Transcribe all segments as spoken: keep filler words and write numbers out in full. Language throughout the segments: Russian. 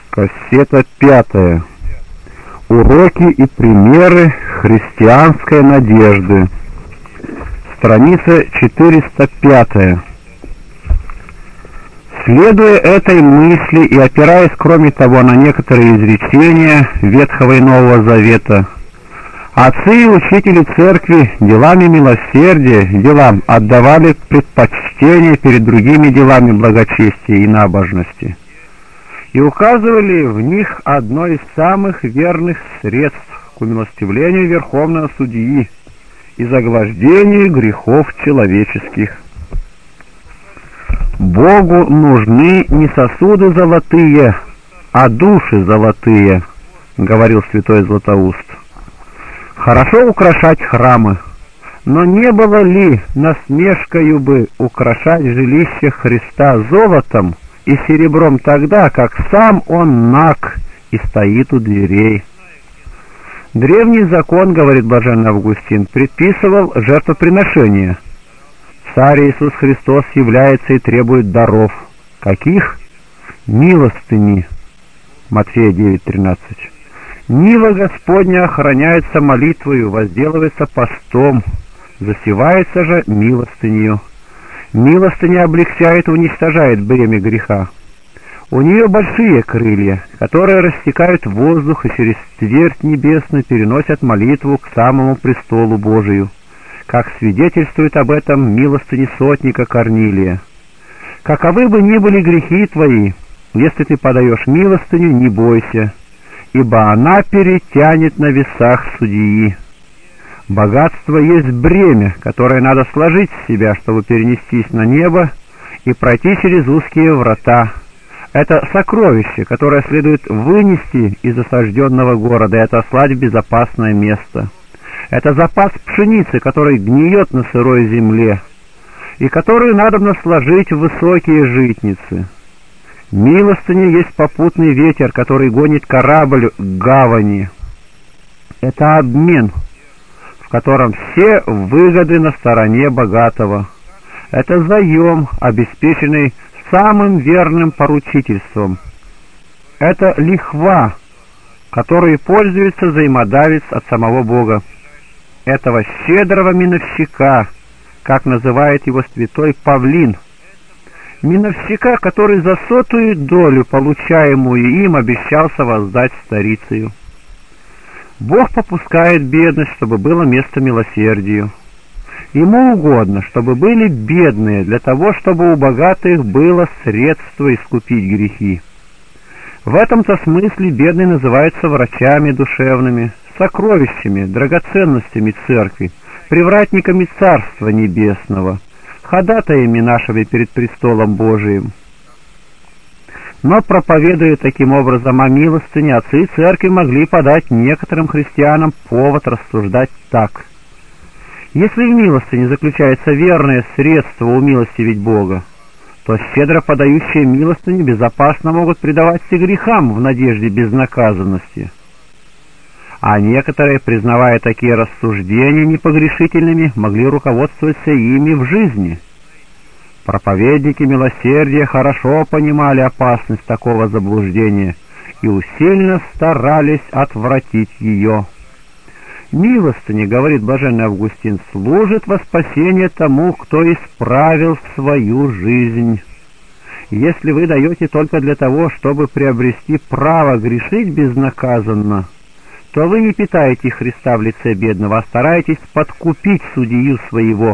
Кассета пятая. Уроки и примеры христианской надежды. Страница четыреста пятая. Следуя этой мысли и опираясь, кроме того, на некоторые изречения Ветхого и Нового Завета, отцы и учители церкви делами милосердия, делам отдавали предпочтение перед другими делами благочестия и набожности, и указывали в них одно из самых верных средств к умилостивлению Верховного Судьи и заглаждению грехов человеческих. Богу нужны не сосуды золотые, а души золотые, говорил святой Златоуст. Хорошо украшать храмы, но не было ли насмешкою бы украшать жилище Христа золотом и серебром тогда, как сам он наг и стоит у дверей? Древний закон, говорит блаженный Августин, предписывал жертвоприношения. Царь Иисус Христос является и требует даров. Каких? Милостыни. Матфея девять тринадцать. Нива Господня охраняется молитвою, возделывается постом, засевается же милостынью. Милостыня облегчает и уничтожает бремя греха. У нее большие крылья, которые растекают воздух и через твердь небесную переносят молитву к самому престолу Божию, как свидетельствует об этом милостыни сотника Корнилия. Каковы бы ни были грехи твои, если ты подаешь милостыню, не бойся, ибо она перетянет на весах судьи. Богатство есть бремя, которое надо сложить с себя, чтобы перенестись на небо и пройти через узкие врата. Это сокровище, которое следует вынести из осажденного города и отослать в безопасное место. Это запас пшеницы, который гниет на сырой земле, и которую надобно сложить в высокие житницы. Милостыня есть попутный ветер, который гонит корабль к гавани. Это обмен, в котором все выгоды на стороне богатого. Это заем, обеспеченный самым верным поручительством. Это лихва, которой пользуется взаимодавец от самого Бога. Этого щедрого миновщика, как называет его святой Павлин, миновщика, который за сотую долю, получаемую им, обещался воздать старицею. Бог попускает бедность, чтобы было место милосердию. Ему угодно, чтобы были бедные, для того, чтобы у богатых было средство искупить грехи. В этом-то смысле бедные называются врачами душевными, сокровищами, драгоценностями церкви, привратниками Царства Небесного, ходатаями нашими перед престолом Божиим. Но, проповедуя таким образом о милостыне, отцы церкви могли подать некоторым христианам повод рассуждать так: если в милостыне заключается верное средство умилостивить Бога, то щедро подающие милостыню безопасно могут предаваться грехам в надежде безнаказанности. А некоторые, признавая такие рассуждения непогрешительными, могли руководствоваться ими в жизни. Проповедники милосердия хорошо понимали опасность такого заблуждения и усиленно старались отвратить ее. Милостыня, говорит блаженный Августин, служит во спасение тому, кто исправил свою жизнь. Если вы даете только для того, чтобы приобрести право грешить безнаказанно, то вы не питаете Христа в лице бедного, а стараетесь подкупить судью своего.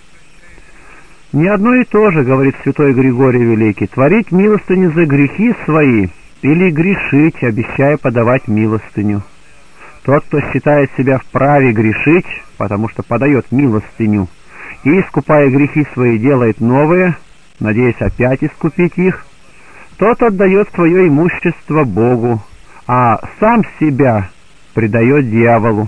Не одно и то же, говорит святой Григорий Великий, творить милостыню за грехи свои или грешить, обещая подавать милостыню. Тот, кто считает себя вправе грешить, потому что подает милостыню, и, искупая грехи свои, делает новые, надеясь опять искупить их, тот отдает свое имущество Богу, а сам себя предает дьяволу.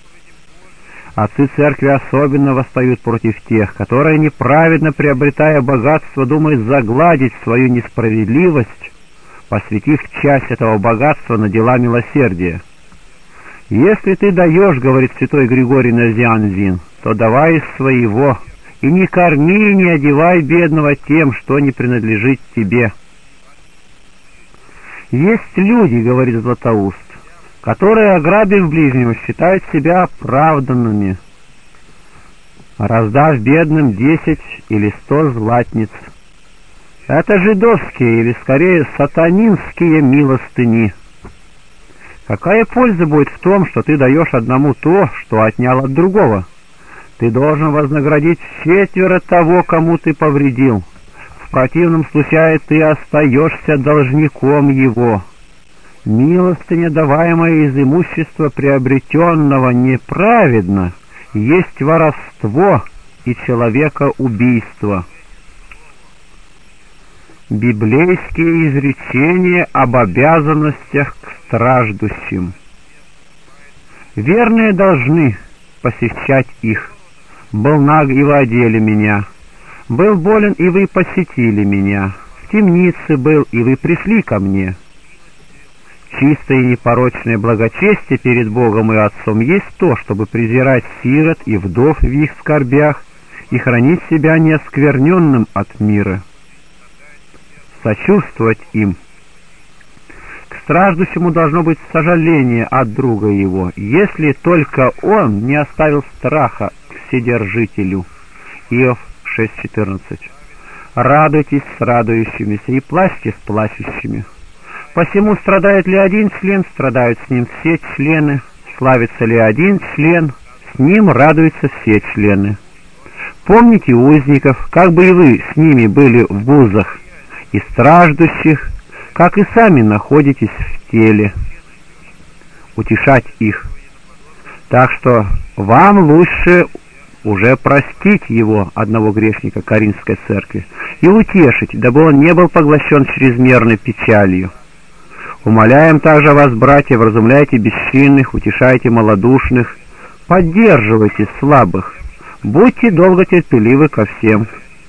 Отцы церкви особенно восстают против тех, которые, неправедно приобретая богатство, думают загладить свою несправедливость, посвятив часть этого богатства на дела милосердия. «Если ты даешь, — говорит святой Григорий Назианзин, — то давай из своего, и не корми и не одевай бедного тем, что не принадлежит тебе». Есть люди, говорит Златоуст, которые, ограбив ближнего, считают себя оправданными, раздав бедным десять или сто златниц. Это жидовские, или скорее сатанинские милостыни. Какая польза будет в том, что ты даешь одному то, что отнял от другого? Ты должен вознаградить четверо того, кому ты повредил. В противном случае ты остаешься должником его. Милостыня, даваемая из имущества приобретенного неправедно, есть воровство и человекоубийство. Библейские изречения об обязанностях к страждущим. Верные должны посещать их. Был наг, и вы одели меня. Был болен, и вы посетили меня. В темнице был, и вы пришли ко мне. Чистое и непорочное благочестие перед Богом и Отцом есть то, чтобы презирать сирот и вдов в их скорбях и хранить себя неоскверненным от мира, сочувствовать им. К страждущему должно быть сожаление от друга его, если только он не оставил страха к вседержителю. Иов шесть четырнадцать. Радуйтесь с радующимися и плачьте с плачущими. Посему страдает ли один член, страдают с ним все члены. Славится ли один член, с ним радуются все члены. Помните узников, как бы и вы с ними были в узах, и страждущих, как и сами находитесь в теле. Утешать их. Так что вам лучше уже простить его, одного грешника Коринфской церкви, и утешить, дабы он не был поглощен чрезмерной печалью. Умоляем также вас, братья, вразумляйте бесчинных, утешайте малодушных, поддерживайте слабых, будьте долготерпеливы ко всем.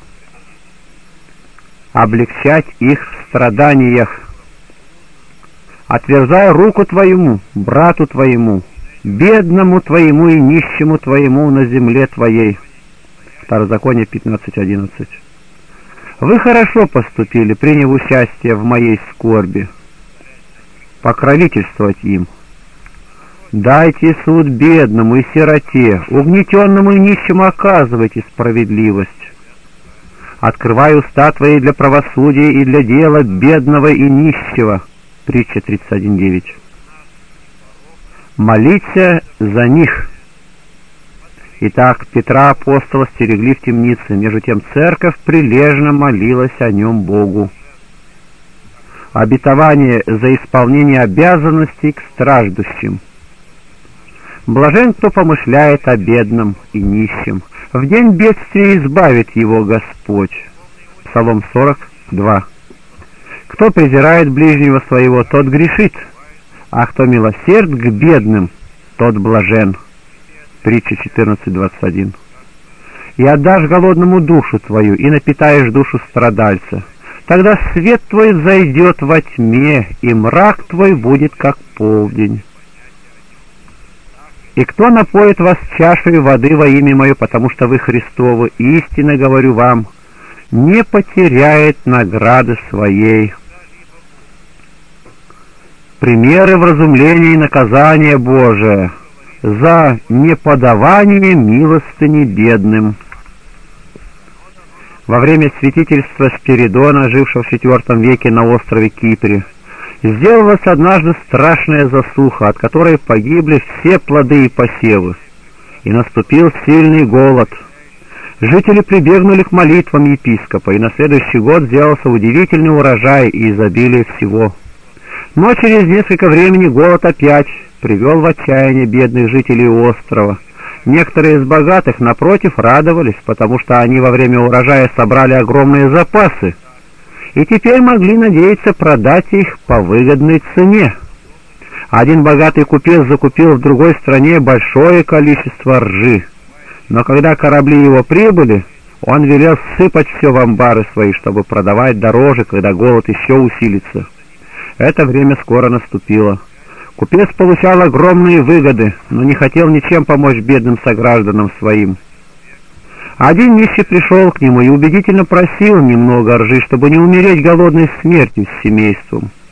Облегчать их в страданиях. Отверзай руку твоему, брату твоему, бедному твоему и нищему твоему на земле твоей. Второзаконие пятнадцать одиннадцать. Вы хорошо поступили, приняв участие в моей скорби. Покровительствовать им. Дайте суд бедному и сироте, угнетенному и нищему оказывайте справедливость. Открывай уста твои для правосудия и для дела бедного и нищего. Притча тридцать один девять. Молиться за них. Итак, Петра апостола стерегли в темнице, между тем церковь прилежно молилась о нем Богу. Обетование за исполнение обязанностей к страждущим. Блажен, кто помышляет о бедном и нищем. В день бедствия избавит его Господь. Псалом сорок два. Кто презирает ближнего своего, тот грешит, а кто милосерд к бедным, тот блажен. Притча четырнадцать двадцать один. И отдашь голодному душу твою, и напитаешь душу страдальца. Тогда свет твой зайдет во тьме, и мрак твой будет как полдень. И кто напоит вас чашей воды во имя мое, потому что вы Христовы, истинно говорю вам, не потеряет награды своей. Примеры вразумления и наказания Божия за неподавание милостыни бедным. Во время святительства Спиридона, жившего в четвертом веке на острове Кипре, сделалась однажды страшная засуха, от которой погибли все плоды и посевы, и наступил сильный голод. Жители прибегнули к молитвам епископа, и на следующий год сделался удивительный урожай и изобилие всего. Но через несколько времени голод опять привел в отчаяние бедных жителей острова. Некоторые из богатых, напротив, радовались, потому что они во время урожая собрали огромные запасы, и теперь могли надеяться продать их по выгодной цене. Один богатый купец закупил в другой стране большое количество ржи, но когда корабли его прибыли, он велел сыпать все в амбары свои, чтобы продавать дороже, когда голод еще усилится. Это время скоро наступило. Купец получал огромные выгоды, но не хотел ничем помочь бедным согражданам своим. Один нищий пришел к нему и убедительно просил немного ржи, чтобы не умереть голодной смертью с семейством.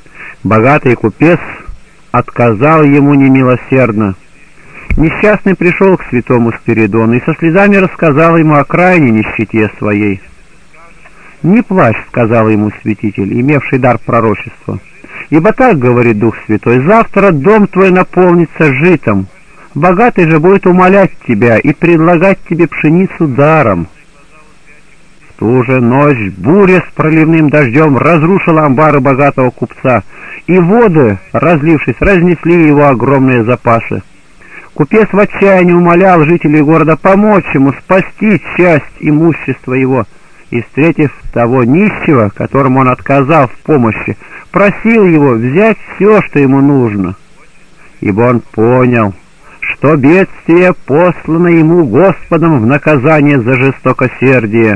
Богатый купец отказал ему немилосердно. Несчастный пришел к святому Спиридону и со слезами рассказал ему о крайней нищете своей. «Не плачь», — сказал ему святитель, имевший дар пророчества, «ибо так, говорит Дух Святой, завтра дом твой наполнится житом, богатый же будет умолять тебя и предлагать тебе пшеницу даром». В ту же ночь буря с проливным дождем разрушила амбары богатого купца, и воды, разлившись, разнесли его огромные запасы. Купец в отчаянии умолял жителей города помочь ему спасти часть имущества его, и, встретив того нищего, которому он отказал в помощи, просил его взять все, что ему нужно, ибо он понял, что бедствие послано ему Господом в наказание за жестокосердие.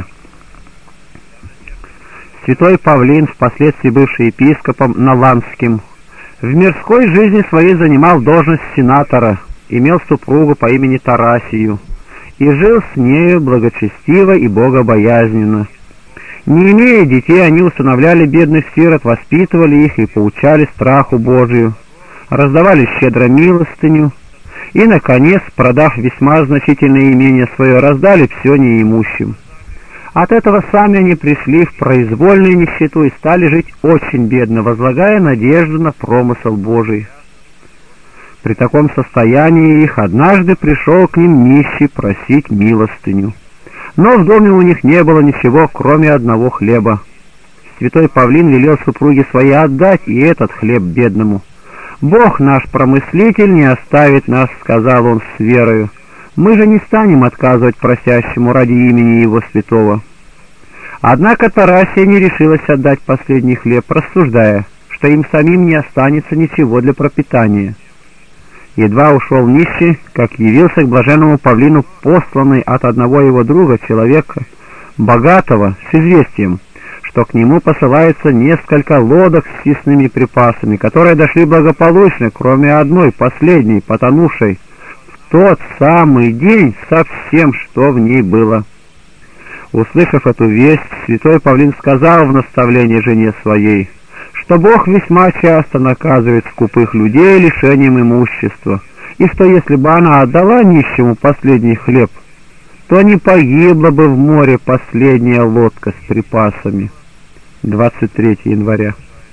Святой Павлин, впоследствии бывший епископом Наланским, в мирской жизни своей занимал должность сенатора, имел супругу по имени Тарасию и жил с нею благочестиво и богобоязненно. Не имея детей, они усыновляли бедных сирот, воспитывали их и поучали страху Божию, раздавали щедро милостыню и, наконец, продав весьма значительное имение свое, раздали все неимущим. От этого сами они пришли в произвольную нищету и стали жить очень бедно, возлагая надежду на промысел Божий. При таком состоянии их однажды пришел к ним нищий просить милостыню. Но в доме у них не было ничего, кроме одного хлеба. Святой Павлин велел супруге своей отдать и этот хлеб бедному. «Бог наш промыслитель не оставит нас», — сказал он с верою. «Мы же не станем отказывать просящему ради имени Его святого». Однако Тарасия не решилась отдать последний хлеб, рассуждая, что им самим не останется ничего для пропитания. Едва ушел нищий, как явился к блаженному Павлину посланный от одного его друга человека, богатого, с известием, что к нему посылается несколько лодок с съестными припасами, которые дошли благополучно, кроме одной, последней, потонувшей в тот самый день со всем, что в ней было. Услышав эту весть, святой Павлин сказал в наставлении жене своей, что Бог весьма часто наказывает скупых людей лишением имущества, и что если бы она отдала нищему последний хлеб, то не погибла бы в море последняя лодка с припасами. двадцать третьего января.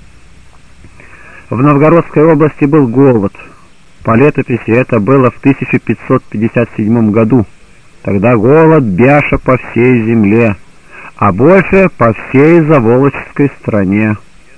В Новгородской области был голод. По летописи это было в тысяча пятьсот пятьдесят седьмом году. Тогда голод бяша по всей земле, а больше по всей Заволоческой стране.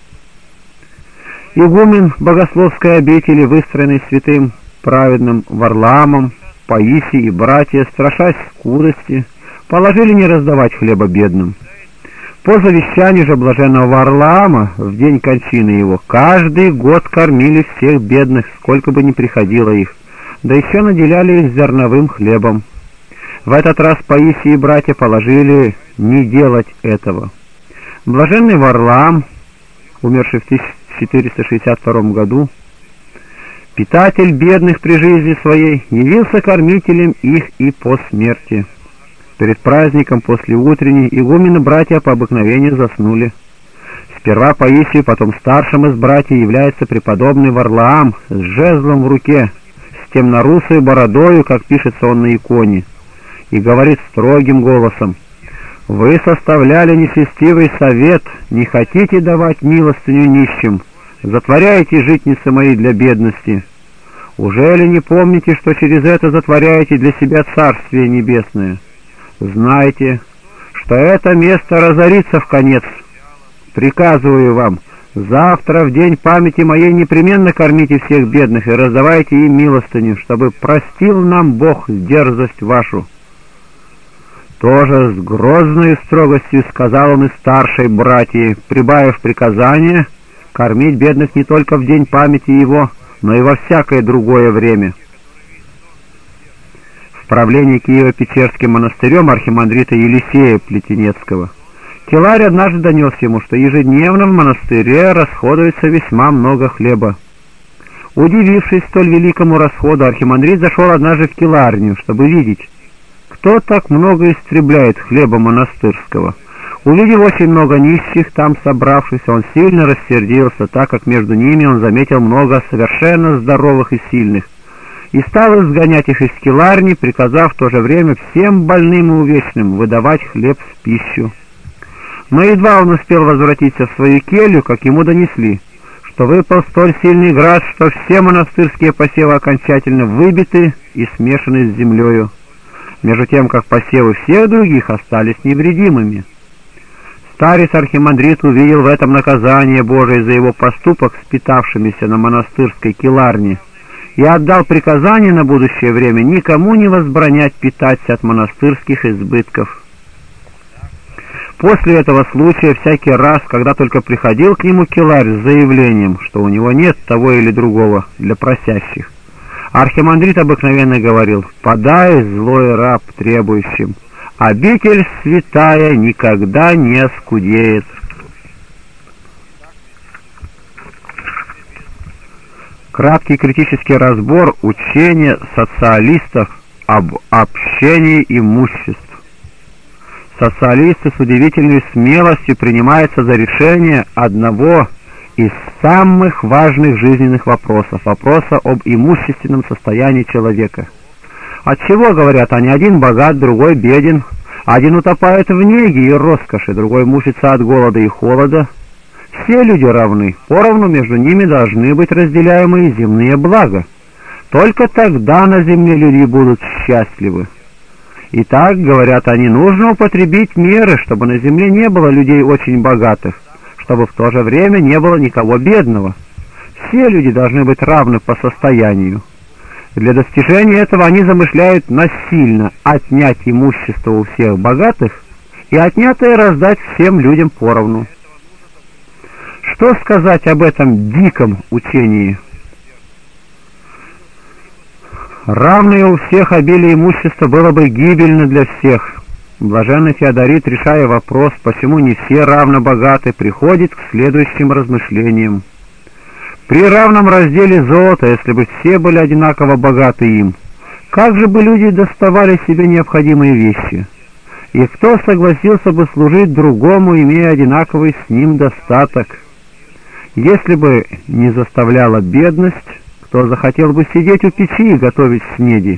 Игумен богословской обители, выстроенный святым праведным Варлаамом, Паисий и братья, страшась скудости, положили не раздавать хлеба бедным. По завещанию же блаженного Варлаама в день кончины его каждый год кормили всех бедных, сколько бы ни приходило их, да еще наделяли их зерновым хлебом. В этот раз Паисий и братья положили не делать этого. Блаженный Варлаам, умерший в тысяча четыреста шестьдесят втором году, питатель бедных при жизни своей, явился кормителем их и по смерти. Перед праздником после утренней игумены братья по обыкновению заснули. Сперва Паисию, потом старшим из братьев является преподобный Варлаам с жезлом в руке, с темнорусой бородою, как пишется он на иконе, и говорит строгим голосом: «Вы составляли нечестивый совет, не хотите давать милостыню нищим, затворяете житницы мои для бедности. Ужели не помните, что через это затворяете для себя Царствие Небесное? Знайте, что это место разорится в конец. Приказываю вам, завтра в день памяти моей непременно кормите всех бедных и раздавайте им милостыню, чтобы простил нам Бог дерзость вашу». Тоже с грозной строгостью сказал он и старшей братьи, прибавив приказание кормить бедных не только в день памяти его, но и во всякое другое время. В правлении Киево-Печерским монастырем архимандрита Елисея Плетенецкого келарь однажды донес ему, что ежедневно в монастыре расходуется весьма много хлеба. Удивившись столь великому расходу, архимандрит зашел однажды в келарню, чтобы видеть, кто так много истребляет хлеба монастырского. Увидев очень много нищих там собравшихся, он сильно рассердился, так как между ними он заметил много совершенно здоровых и сильных, и стал изгонять их из келарни, приказав в то же время всем больным и увечным выдавать хлеб в пищу. Но едва он успел возвратиться в свою келью, как ему донесли, что выпал столь сильный град, что все монастырские посевы окончательно выбиты и смешаны с землею, между тем как посевы всех других остались невредимыми. Старец архимандрит увидел в этом наказание Божие за его поступок с питавшимися на монастырской келарне и отдал приказание на будущее время никому не возбранять питаться от монастырских избытков. После этого случая всякий раз, когда только приходил к нему келарь с заявлением, что у него нет того или другого для просящих, архимандрит обыкновенно говорил: «Подай, злой раб, требующим, обитель святая никогда не оскудеет». Краткий критический разбор учения социалистов об общении имуществ. Социалисты с удивительной смелостью принимаются за решение одного из самых важных жизненных вопросов, вопроса об имущественном состоянии человека. Отчего, говорят они, один богат, другой беден, один утопает в неге и роскоши, другой мучится от голода и холода. Все люди равны, поровну между ними должны быть разделяемые земные блага. Только тогда на земле люди будут счастливы. Итак, говорят они, нужно употребить меры, чтобы на земле не было людей очень богатых, чтобы в то же время не было никого бедного. Все люди должны быть равны по состоянию. Для достижения этого они замышляют насильно отнять имущество у всех богатых и отнятое раздать всем людям поровну. Что сказать об этом диком учении? Равное у всех обилие имущества было бы гибельно для всех. Блаженный Феодорит, решая вопрос, почему не все равно богаты, приходит к следующим размышлениям. При равном разделе золота, если бы все были одинаково богаты им, как же бы люди доставали себе необходимые вещи? И кто согласился бы служить другому, имея одинаковый с ним достаток? Если бы не заставляла бедность, кто захотел бы сидеть у печи и готовить снеди?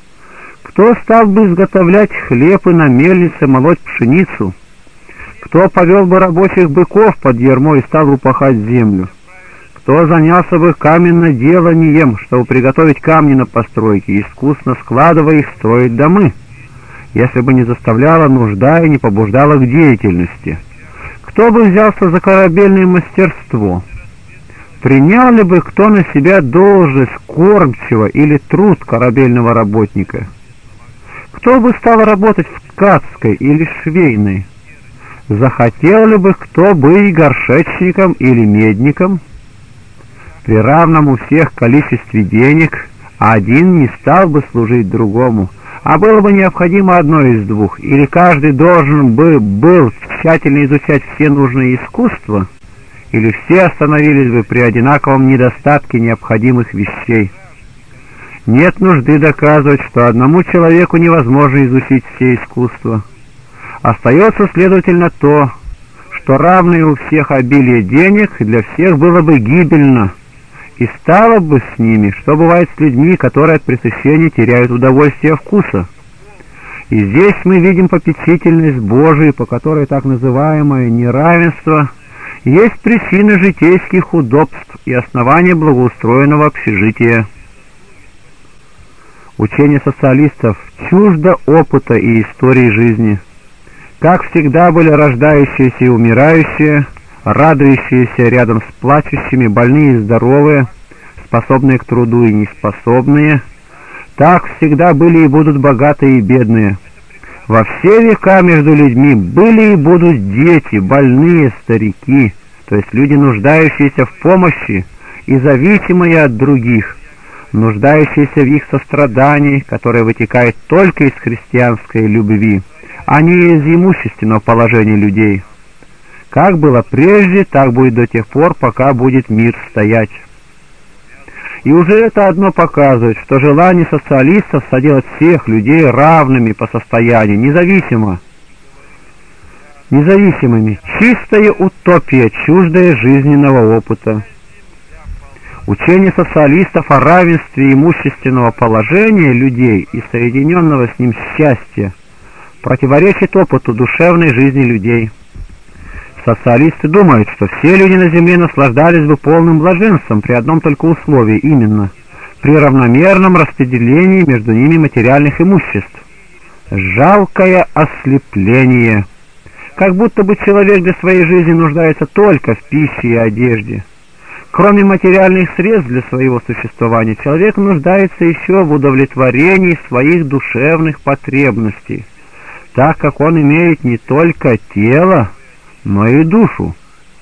Кто стал бы изготовлять хлеб и на мельнице молоть пшеницу? Кто повел бы рабочих быков под ярмо и стал упахать землю? Кто занялся бы каменноделанием, чтобы приготовить камни на постройке, искусно складывая их, строить домы, если бы не заставляла нужда и не побуждала к деятельности? Кто бы взялся за корабельное мастерство? Принял ли бы кто на себя должность кормчего или труд корабельного работника? Кто бы стал работать в ткацкой или швейной? Захотел ли бы кто быть горшечником или медником? При равном у всех количестве денег один не стал бы служить другому, а было бы необходимо одно из двух: или каждый должен бы был тщательно изучать все нужные искусства, или все остановились бы при одинаковом недостатке необходимых вещей. Нет нужды доказывать, что одному человеку невозможно изучить все искусства. Остается, следовательно, то, что равное у всех обилие денег для всех было бы гибельно, и стало бы с ними, что бывает с людьми, которые от пресыщения теряют удовольствие вкуса. И здесь мы видим попечительность Божию, по которой так называемое неравенство есть причина житейских удобств и основание благоустроенного общежития. Учение социалистов чуждо опыта и истории жизни. Как всегда были рождающиеся и умирающие, радующиеся рядом с плачущими, больные и здоровые, способные к труду и неспособные, так всегда были и будут богатые и бедные. Во все века между людьми были и будут дети, больные, старики, то есть люди, нуждающиеся в помощи и зависимые от других, нуждающиеся в их сострадании, которое вытекает только из христианской любви, а не из имущественного положения людей. Как было прежде, так будет до тех пор, пока будет мир стоять. И уже это одно показывает, что желание социалистов соделать всех людей равными по состоянию, независимо, независимыми, чистая утопия, чуждая жизненного опыта. Учение социалистов о равенстве имущественного положения людей и соединенного с ним счастья противоречит опыту душевной жизни людей. Социалисты думают, что все люди на земле наслаждались бы полным блаженством при одном только условии, именно при равномерном распределении между ними материальных имуществ. Жалкое ослепление. Как будто бы человек для своей жизни нуждается только в пище и одежде. Кроме материальных средств для своего существования, человек нуждается еще в удовлетворении своих душевных потребностей, так как он имеет не только тело, но и душу.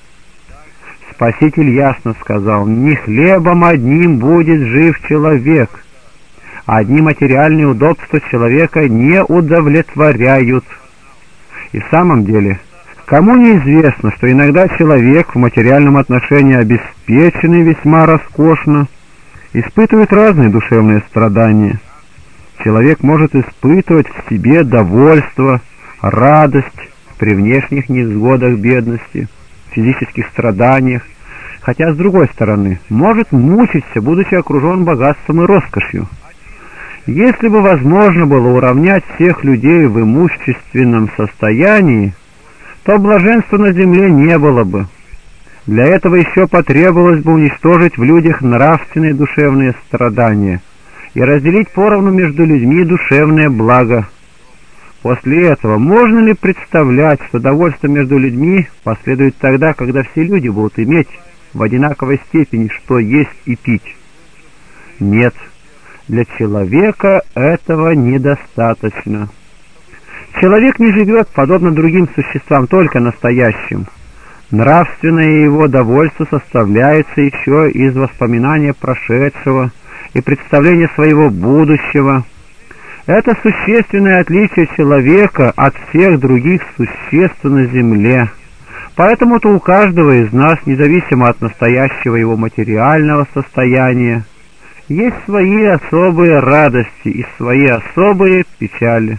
Спаситель ясно сказал: «Не хлебом одним будет жив человек». Одни материальные удобства человека не удовлетворяют. И в самом деле, кому неизвестно, что иногда человек в материальном отношении обеспеченный весьма роскошно, испытывает разные душевные страдания. Человек может испытывать в себе довольство, радость при внешних невзгодах бедности, физических страданиях, хотя, с другой стороны, может мучиться, будучи окружен богатством и роскошью. Если бы возможно было уравнять всех людей в имущественном состоянии, то блаженства на земле не было бы. Для этого еще потребовалось бы уничтожить в людях нравственные душевные страдания и разделить поровну между людьми душевное благо. После этого можно ли представлять, что довольство между людьми последует тогда, когда все люди будут иметь в одинаковой степени что есть и пить? Нет, для человека этого недостаточно. Человек не живет, подобно другим существам, только настоящим. Нравственное его довольство составляется еще из воспоминания прошедшего и представления своего будущего. Это существенное отличие человека от всех других существ на земле. Поэтому-то у каждого из нас, независимо от настоящего его материального состояния, есть свои особые радости и свои особые печали.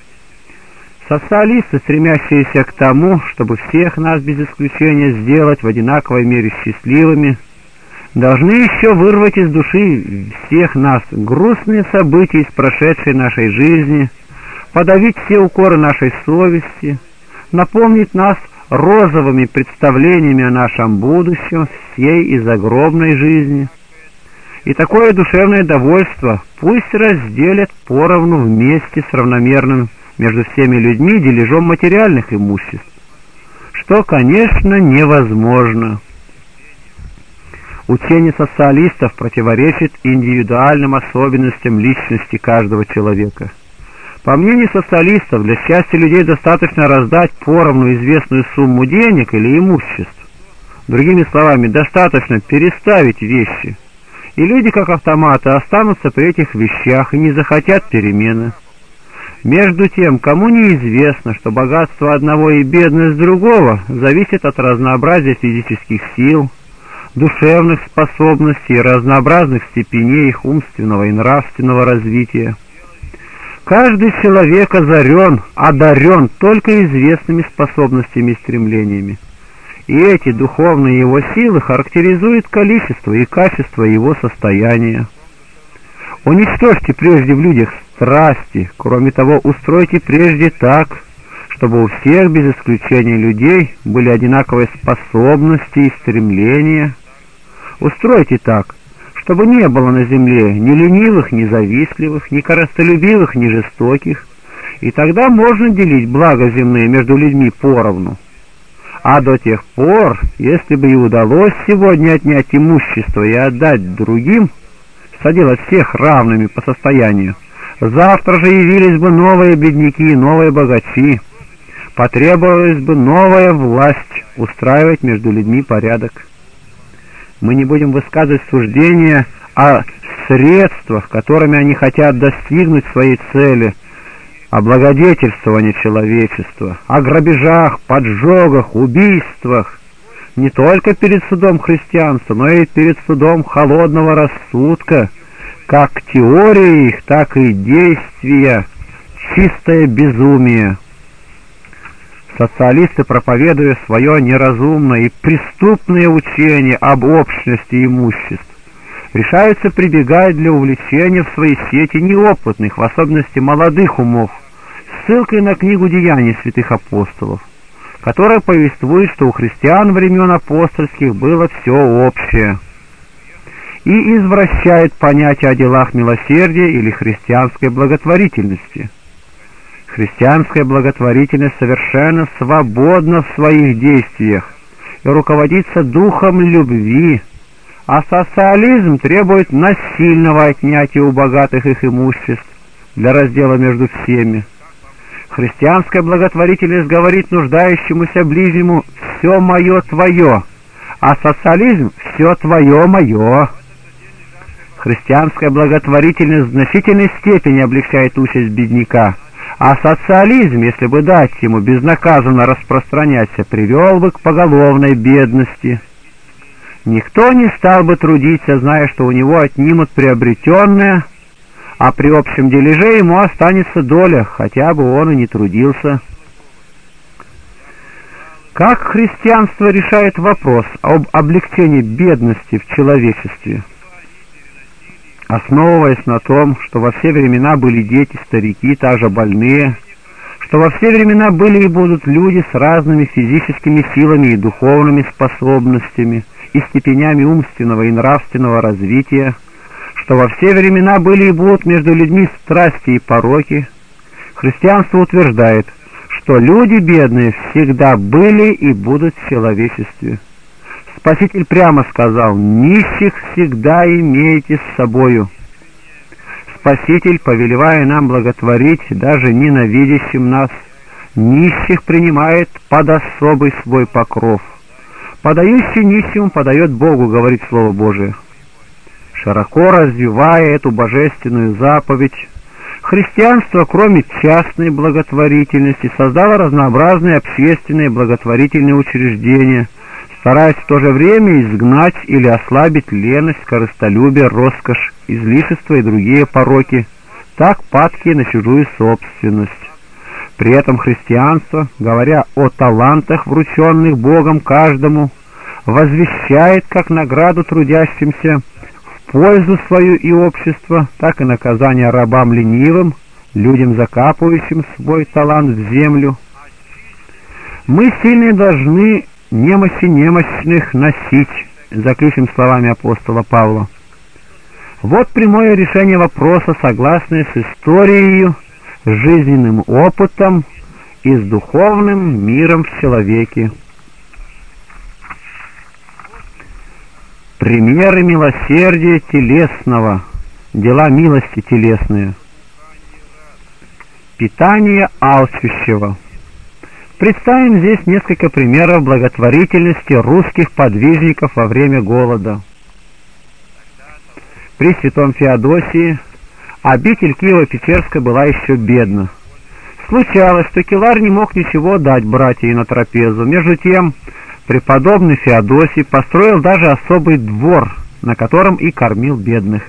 Социалисты, стремящиеся к тому, чтобы всех нас без исключения сделать в одинаковой мере счастливыми, должны еще вырвать из души всех нас грустные события из прошедшей нашей жизни, подавить все укоры нашей совести, наполнить нас розовыми представлениями о нашем будущем, всей и загробной жизни. И такое душевное довольство пусть разделят поровну вместе с равномерным между всеми людьми дележом материальных имуществ, что, конечно, невозможно. Учение социалистов противоречит индивидуальным особенностям личности каждого человека. По мнению социалистов, для счастья людей достаточно раздать поровну известную сумму денег или имуществ. Другими словами, достаточно переставить вещи, и люди, как автоматы, останутся при этих вещах и не захотят перемены. Между тем, кому неизвестно, что богатство одного и бедность другого зависит от разнообразия физических сил, душевных способностей и разнообразных степеней их умственного и нравственного развития. Каждый человек озарен, одарен только известными способностями и стремлениями. И эти духовные его силы характеризуют количество и качество его состояния. Уничтожьте прежде в людях страсти, кроме того, устройте прежде так, чтобы у всех без исключения людей были одинаковые способности и стремления. Устройте так, чтобы не было на земле ни ленивых, ни завистливых, ни корыстолюбивых, ни жестоких, и тогда можно делить блага земные между людьми поровну. А до тех пор, если бы и удалось сегодня отнять имущество и отдать другим, соделать всех равными по состоянию, завтра же явились бы новые бедняки, новые богачи, потребовалась бы новая власть устраивать между людьми порядок. Мы не будем высказывать суждения о средствах, которыми они хотят достигнуть своей цели, о благодетельствовании человечества, о грабежах, поджогах, убийствах, не только перед судом христианства, но и перед судом холодного рассудка, как теория их, так и действия, чистое безумие. Социалисты, проповедуя свое неразумное и преступное учение об общности имуществ, решаются прибегать для увлечения в свои сети неопытных, в особенности молодых умов, ссылкой на книгу «Деяний святых апостолов», которая повествует, что у христиан времен апостольских было все общее, и извращает понятие о делах милосердия или христианской благотворительности. Христианская благотворительность совершенно свободна в своих действиях и руководится духом любви, а социализм требует насильного отнятия у богатых их имуществ для раздела между всеми. Христианская благотворительность говорит нуждающемуся ближнему «все мое твое», а социализм «все твое мое». Христианская благотворительность в значительной степени облегчает участь бедняка, а социализм, если бы дать ему безнаказанно распространяться, привел бы к поголовной бедности. Никто не стал бы трудиться, зная, что у него отнимут приобретенное, а при общем дележе ему останется доля, хотя бы он и не трудился. Как христианство решает вопрос об облегчении бедности в человечестве? Основываясь на том, что во все времена были дети, старики, также больные, что во все времена были и будут люди с разными физическими силами и духовными способностями и степенями умственного и нравственного развития, что во все времена были и будут между людьми страсти и пороки, христианство утверждает, что люди бедные всегда были и будут в человечестве. Спаситель прямо сказал: «Нищих всегда имейте с собою». Спаситель, повелевая нам благотворить даже ненавидящим нас, нищих принимает под особый свой покров. «Подающий нищему подает Богу», говорит Слово Божие. Широко развивая эту божественную заповедь, христианство, кроме частной благотворительности, создало разнообразные общественные благотворительные учреждения, стараясь в то же время изгнать или ослабить леность, корыстолюбие, роскошь, излишества и другие пороки, так падкие на чужую собственность. При этом христианство, говоря о талантах, врученных Богом каждому, возвещает как награду трудящимся в пользу свою и общества, так и наказание рабам ленивым, людям, закапывающим свой талант в землю. Мы сильные должны немощи немощных носить, заключим словами апостола Павла. Вот прямое решение вопроса, согласное с историей, с жизненным опытом и с духовным миром в человеке. Примеры милосердия телесного, дела милости телесные. Питание алчущего. Представим здесь несколько примеров благотворительности русских подвижников во время голода. При святом Феодосии обитель Киево-Печерская была еще бедна. Случалось, что келарь не мог ничего дать братьям на трапезу. Между тем, преподобный Феодосий построил даже особый двор, на котором и кормил бедных.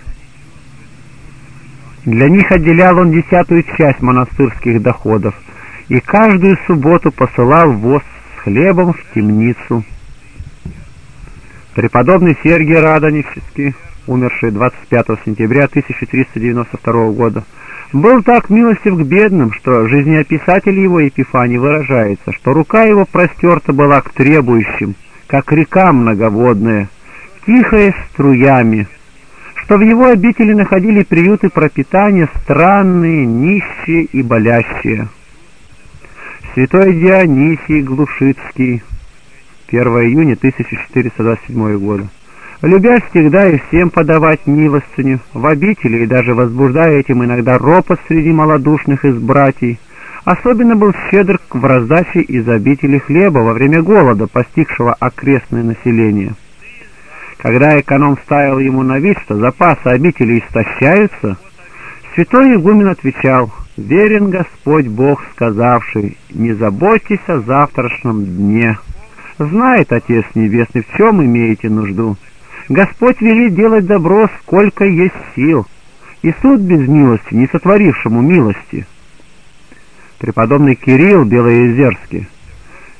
Для них отделял он десятую часть монастырских доходов и каждую субботу посылал воз с хлебом в темницу. Преподобный Сергий Радонежский, умерший двадцать пятого сентября тысяча триста девяносто второго года, был так милостив к бедным, что жизнеописатель его Епифаний выражается, что рука его простерта была к требующим, как река многоводная, тихая струями, что в его обители находили приюты пропитания странные, нищие и болящие. Святой Дионисий Глушицкий, первого июня тысяча четыреста двадцать седьмого года, любя всегда и всем подавать милостыню в обители и даже возбуждая этим иногда ропот среди малодушных из братьев, особенно был щедр в раздаче из обители хлеба во время голода, постигшего окрестное население. Когда эконом ставил ему на вид, что запасы обители истощаются, святой игумен отвечал: «Верен Господь Бог, сказавший: не заботьтесь о завтрашнем дне. Знает Отец Небесный, в чем имеете нужду. Господь велит делать добро, сколько есть сил, и суд без милости, не сотворившему милости». Преподобный Кирилл Белоезерский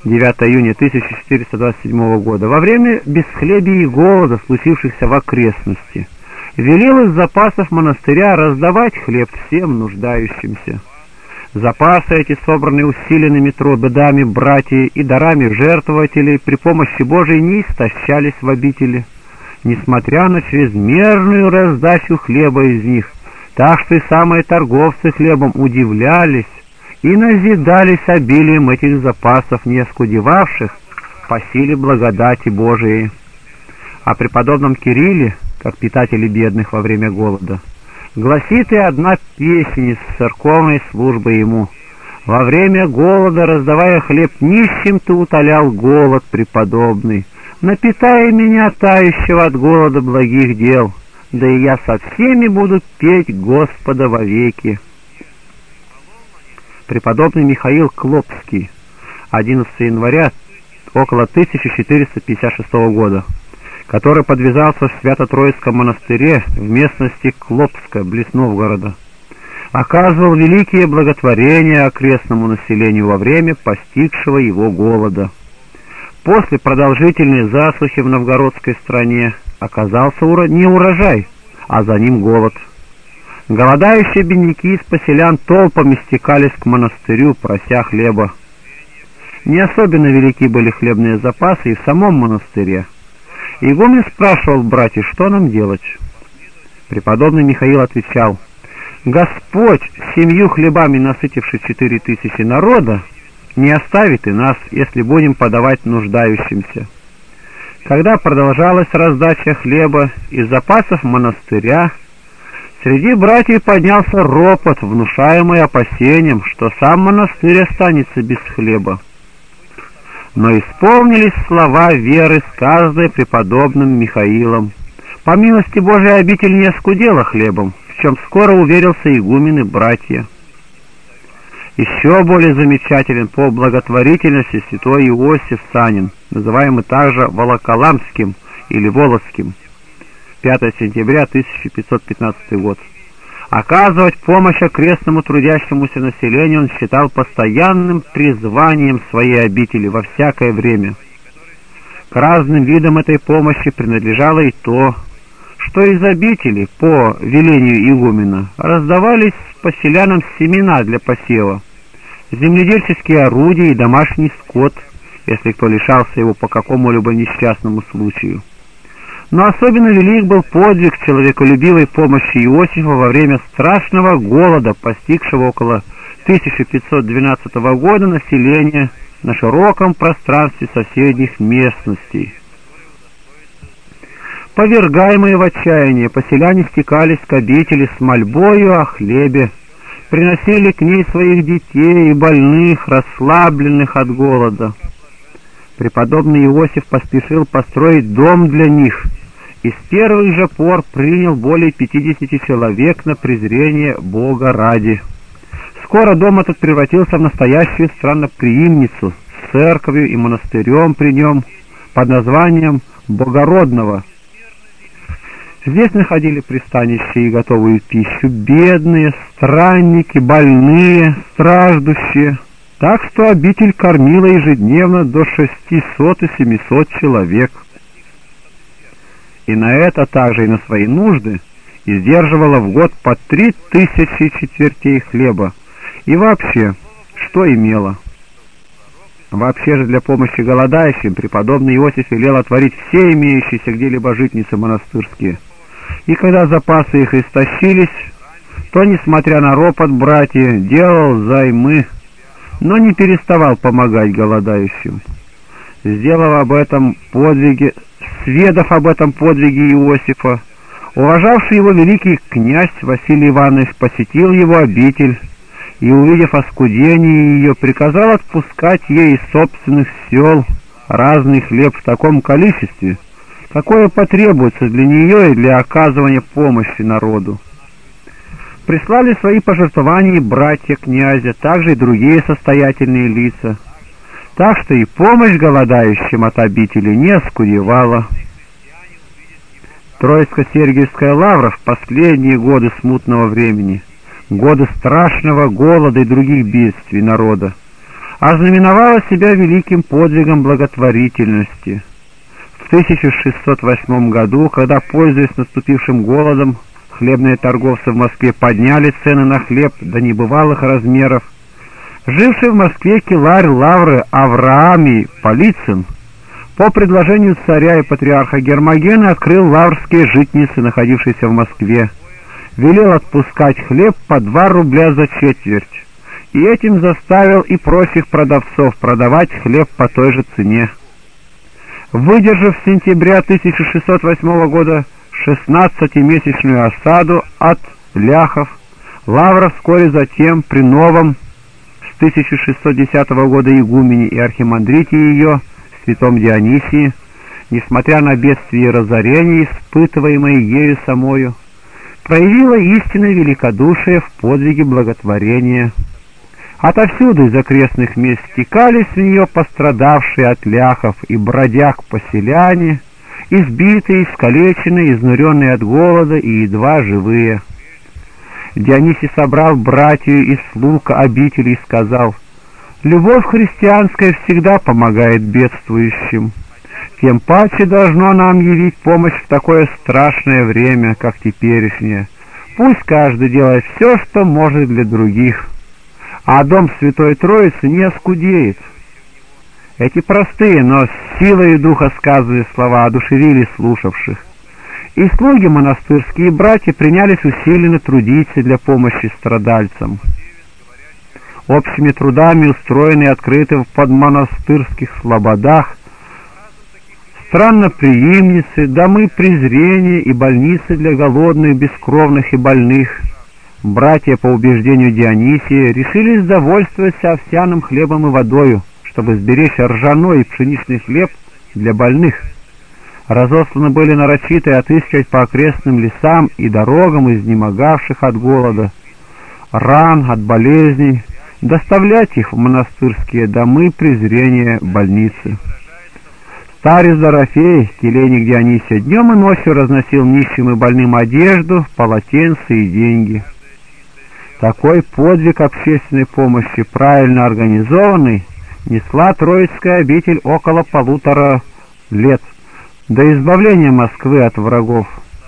девятое июня тысяча четыреста двадцать седьмого года, во время бесхлебия и голода, случившихся в окрестности, велел из запасов монастыря раздавать хлеб всем нуждающимся. Запасы эти, собранные усиленными трудами братьев и дарами жертвователей, при помощи Божией не истощались в обители, несмотря на чрезмерную раздачу хлеба из них, так что и самые торговцы хлебом удивлялись и назидались обилием этих запасов, не оскудевавших по силе благодати Божией. О преподобном Кирилле, как питателе бедных во время голода, гласит и одна песня из церковной службы ему: «Во время голода, раздавая хлеб нищим, ты утолял голод преподобный, напитай меня, тающего от голода благих дел, да и я со всеми буду петь Господа вовеки». Преподобный Михаил Клопский, одиннадцатого января около тысяча четыреста пятьдесят шестого года, который подвязался в Свято-Троицком монастыре в местности Клопска, близ Новгорода, оказывал великие благотворения окрестному населению во время постигшего его голода. После продолжительной засухи в новгородской стране оказался не урожай, а за ним голод. Голодающие бедняки из поселян толпами стекались к монастырю, прося хлеба. Не особенно велики были хлебные запасы и в самом монастыре. Игумен спрашивал братьев, что нам делать. Преподобный Михаил отвечал: «Господь, семью хлебами насытивший четыре тысячи народа, не оставит и нас, если будем подавать нуждающимся». Когда продолжалась раздача хлеба из запасов монастыря, среди братьев поднялся ропот, внушаемый опасением, что сам монастырь останется без хлеба. Но исполнились слова веры, сказанные преподобным Михаилом. По милости Божией обитель не оскудела хлебом, в чем скоро уверился игумен и братья. Еще более замечателен по благотворительности святой Иосиф Санин, называемый также Волоколамским или Волоцким, пятое сентября тысяча пятьсот пятнадцатый год. Оказывать помощь окрестному трудящемуся населению он считал постоянным призванием своей обители во всякое время. К разным видам этой помощи принадлежало и то, что из обители, по велению игумена, раздавались поселянам семена для посева, земледельческие орудия и домашний скот, если кто лишался его по какому-либо несчастному случаю. Но особенно велик был подвиг человеколюбивой помощи Иосифа во время страшного голода, постигшего около тысяча пятьсот двенадцатого года население на широком пространстве соседних местностей. Повергаемые в отчаяние, поселяне стекались к обители с мольбою о хлебе, приносили к ней своих детей и больных, расслабленных от голода. Преподобный Иосиф поспешил построить дом для них, и с первых же пор принял более пятидесяти человек на презрение Бога ради. Скоро дом этот превратился в настоящую странноприимницу с церковью и монастырем при нем под названием Богородного. Здесь находили пристанище и готовую пищу бедные, странники, больные, страждущие, так что обитель кормила ежедневно до шестисот и семисот человек. И на это также и на свои нужды издерживала в год по три тысячи четвертей хлеба. И вообще, что имела? Вообще же для помощи голодающим преподобный Иосиф велел отворить все имеющиеся где-либо житницы монастырские. И когда запасы их истощились, то, несмотря на ропот братьев, делал займы, но не переставал помогать голодающим. Сделав об этом подвиге, сведав об этом подвиге Иосифа, уважавший его великий князь Василий Иванович посетил его обитель и, увидев оскудение ее, приказал отпускать ей из собственных сел разный хлеб в таком количестве, какое потребуется для нее и для оказывания помощи народу. Прислали свои пожертвования братья князя, также и другие состоятельные лица, так что и помощь голодающим от обители не оскудевала. Троицко-Сергиевская лавра в последние годы смутного времени, годы страшного голода и других бедствий народа, ознаменовала себя великим подвигом благотворительности. В тысяча шестьсот восьмом году, когда, пользуясь наступившим голодом, хлебные торговцы в Москве подняли цены на хлеб до небывалых размеров, живший в Москве киларь Лавры Авраамий Полицын по предложению царя и патриарха Гермогена открыл лаврские житницы, находившиеся в Москве, велел отпускать хлеб по два рубля за четверть, и этим заставил и прочих продавцов продавать хлеб по той же цене. Выдержав с сентября тысяча шестьсот восьмого года шестнадцатимесячную осаду от ляхов, Лавра вскоре затем при новом с тысяча шестьсот десятого года игумене и архимандрите ее, святом Дионисии, несмотря на бедствие и разорение, испытываемое ею самою, проявила истинное великодушие в подвиге благотворения. Отовсюду из окрестных мест стекались в нее пострадавшие от ляхов и бродяг поселяне, избитые, искалеченные, изнуренные от голода и едва живые. Дионисий собрал братью из слуг обители и сказал: «Любовь христианская всегда помогает бедствующим. Тем паче должно нам явить помощь в такое страшное время, как теперешнее. Пусть каждый делает все, что может для других, а дом Святой Троицы не оскудеет». Эти простые, но с силой духа сказанные слова одушевили слушавших, и слуги монастырские и братья принялись усиленно трудиться для помощи страдальцам. Общими трудами устроены и открыты в подмонастырских слободах странноприимницы, домы презрения и больницы для голодных, бескровных и больных. Братья, по убеждению Дионисия, решились довольствоваться овсяным хлебом и водою, чтобы сберечь ржаной и пшеничный хлеб для больных. Разосланы были нарочитые отыскивать по окрестным лесам и дорогам изнемогавших от голода, ран, от болезней, доставлять их в монастырские домы презрения больницы. Старец Дорофей, келейник Дионисия, днем и ночью разносил нищим и больным одежду, полотенца и деньги. Такой подвиг общественной помощи, правильно организованный, несла Троицкая обитель около полутора лет, до избавления Москвы от врагов.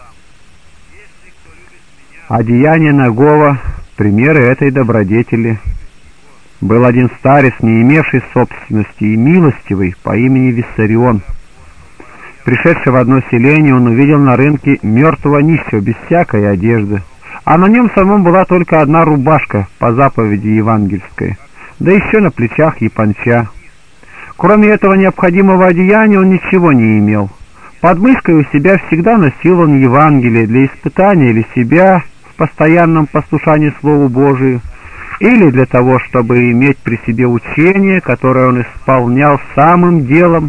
А деяния Нагова — примеры этой добродетели. Был один старец, не имевший собственности и милостивый, по имени Виссарион. Пришедший в одно селение, он увидел на рынке мертвого нищего без всякой одежды, а на нем самом была только одна рубашка по заповеди евангельской, да еще на плечах японча. Кроме этого необходимого одеяния он ничего не имел. Под мышкой у себя всегда носил он Евангелие для испытания или себя в постоянном послушании Слову Божию, или для того, чтобы иметь при себе учение, которое он исполнял самым делом.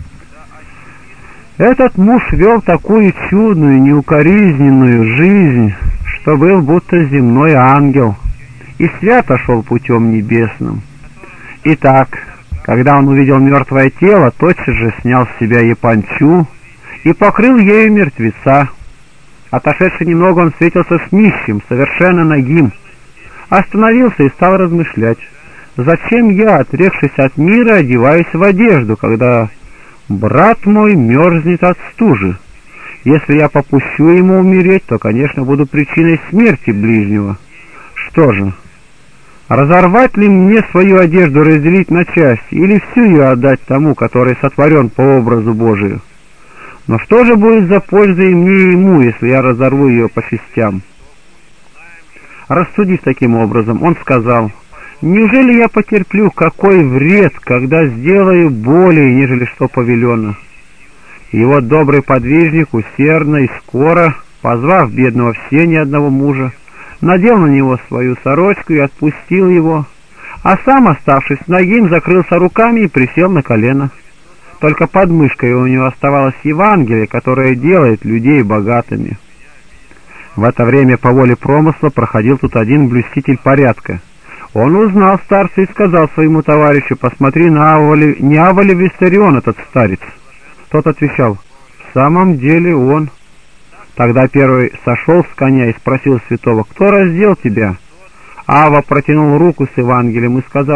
Этот муж вел такую чудную, неукоризненную жизнь, что был будто земной ангел, и свято шел путем небесным. Итак, когда он увидел мертвое тело, тотчас же снял с себя япончу и покрыл ею мертвеца. Отошедший немного, он встретился с нищим, совершенно нагим, остановился и стал размышлять: «Зачем я, отрекшись от мира, одеваюсь в одежду, когда брат мой мерзнет от стужи? Если я попущу ему умереть, то, конечно, буду причиной смерти ближнего. Что же, разорвать ли мне свою одежду, разделить на части, или всю ее отдать тому, который сотворен по образу Божию? Но что же будет за польза и мне, и ему, если я разорву ее по частям?» Рассудив таким образом, он сказал: «Неужели я потерплю какой вред, когда сделаю более, нежели что повелено?» Его добрый подвижник усердно и скоро, позвав бедного в сени одного мужа, надел на него свою сорочку и отпустил его, а сам, оставшись нагим, закрылся руками и присел на колено. Только под мышкой у него оставалось Евангелие, которое делает людей богатыми. В это время по воле промысла проходил тут один блюститель порядка. Он узнал старца и сказал своему товарищу: «Посмотри, на Аволе, не Аволе Виссарион этот старец?» Тот отвечал: «В самом деле он». Тогда первый сошел с коня и спросил святого: «Кто раздел тебя?» Ава протянул руку с Евангелием и сказал: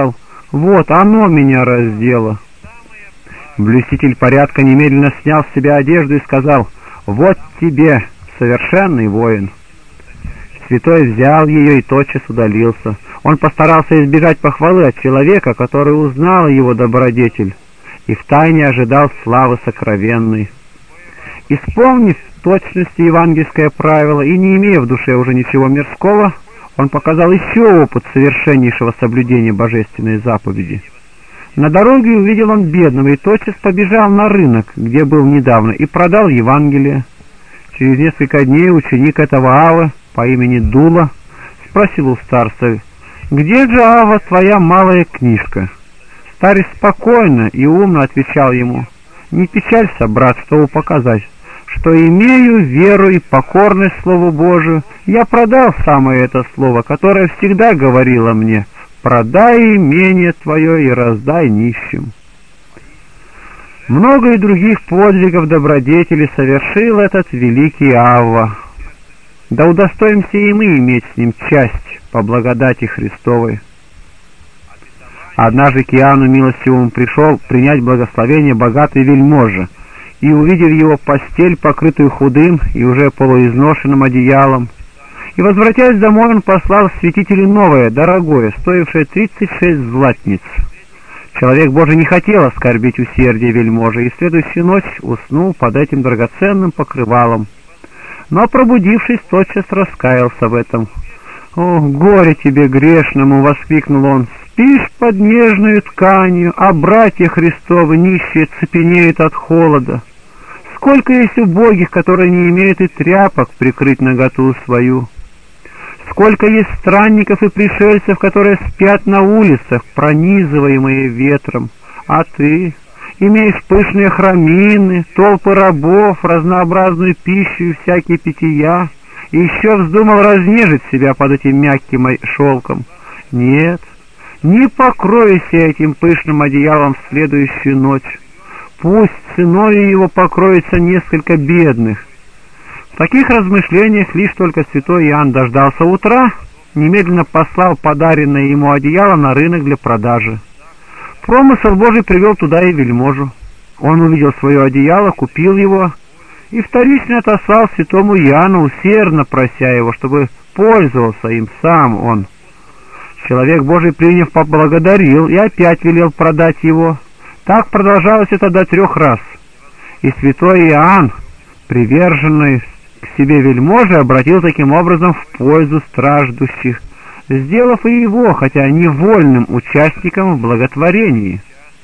Вот оно меня раздело. Блюститель порядка немедленно снял с себя одежду и сказал: «Вот тебе, совершенный воин». Святой взял ее и тотчас удалился. Он постарался избежать похвалы от человека, который узнал его добродетель и втайне ожидал славы сокровенной. Исполнив в точности евангельское правило и не имея в душе уже ничего мирского, он показал еще опыт совершеннейшего соблюдения божественной заповеди. На дороге увидел он бедного и тотчас побежал на рынок, где был недавно, и продал Евангелие. Через несколько дней ученик этого Авы по имени Дула спросил у старца: «Где же, Ава, твоя малая книжка?» Старец спокойно и умно отвечал ему: «Не печалься, брат, чтобы показать, что имею веру и покорность Слову Божию. Я продал самое это слово, которое всегда говорило мне: продай имение твое и раздай нищим». Много и других подвигов добродетели совершил этот великий Авва. Да удостоимся и мы иметь с ним часть по благодати Христовой. Однажды к Иоанну Милостивому пришел принять благословение богатый вельможа, и, увидев его постель, покрытую худым и уже полуизношенным одеялом, и, возвратясь домой, он послал святителю новое, дорогое, стоившее тридцать шесть златниц. Человек Божий не хотел оскорбить усердие вельможи, и следующую ночь уснул под этим драгоценным покрывалом. Но, пробудившись, тотчас раскаялся в этом. «О, горе тебе, грешному!» — воскликнул он. «Спишь под нежную тканью, а братья Христовы нищие цепенеют от холода. Сколько есть убогих, которые не имеют и тряпок прикрыть наготу свою! Сколько есть странников и пришельцев, которые спят на улицах, пронизываемые ветром, а ты имеешь пышные храмины, толпы рабов, разнообразную пищу и всякие питья, и еще вздумал разнежить себя под этим мягким шелком. Нет, не покройся этим пышным одеялом в следующую ночь. Пусть ценою его покроется несколько бедных». В таких размышлениях лишь только святой Иоанн дождался утра, немедленно послал подаренное ему одеяло на рынок для продажи. Промысел Божий привел туда и вельможу. Он увидел свое одеяло, купил его и вторично отослал святому Иоанну, усердно прося его, чтобы пользовался им сам он. Человек Божий, приняв, поблагодарил и опять велел продать его. Так продолжалось это до трех раз. И святой Иоанн, приверженный к себе вельможи, обратил таким образом в пользу страждущих, сделав и его, хотя невольным участником в благотворении.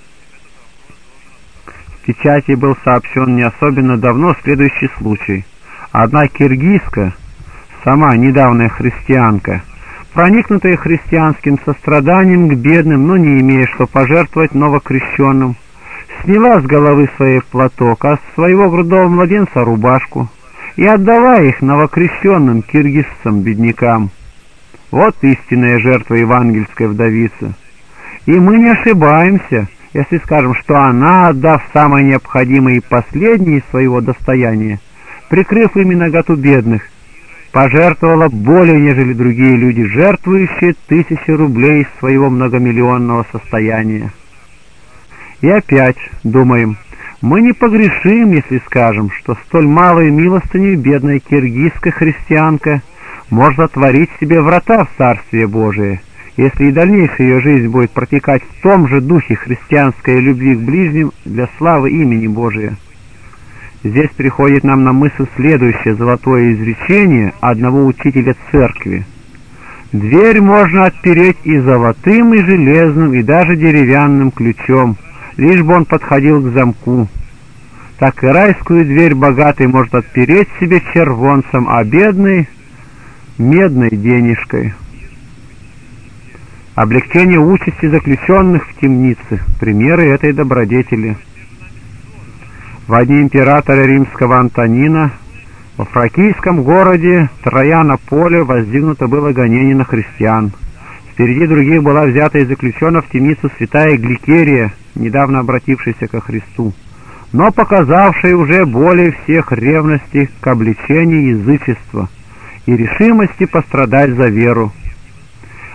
В печати был сообщен не особенно давно следующий случай. Одна киргизка, сама недавняя христианка, проникнутая христианским состраданием к бедным, но не имея что пожертвовать новокрещенным, сняла с головы своей платок, а с своего грудного младенца рубашку, и отдала их новокрещенным киргизцам-беднякам. Вот истинная жертва евангельской вдовицы. И мы не ошибаемся, если скажем, что она, отдав самое необходимое и последнее из своего достояния, прикрыв ими наготу бедных, пожертвовала более, нежели другие люди, жертвующие тысячи рублей из своего многомиллионного состояния. И опять думаем, мы не погрешим, если скажем, что столь малой милостыней бедная киргизская христианка может отворить себе врата в Царствие Божие, если и дальнейшая ее жизнь будет протекать в том же духе христианской любви к ближним для славы имени Божия. Здесь приходит нам на мысль следующее золотое изречение одного учителя церкви: «Дверь можно отпереть и золотым, и железным, и даже деревянным ключом, лишь бы он подходил к замку. Так и райскую дверь богатый может отпереть себе червонцем, а бедный — медной денежкой». Облегчение участи заключенных в темнице — примеры этой добродетели. Во дни императора римского Антонина во фракийском городе Троянополе воздвигнуто было гонение на христиан. Впереди других была взята и заключена в темницу святая Гликерия, недавно обратившаяся ко Христу, но показавшая уже более всех ревности к обличению язычества и решимости пострадать за веру.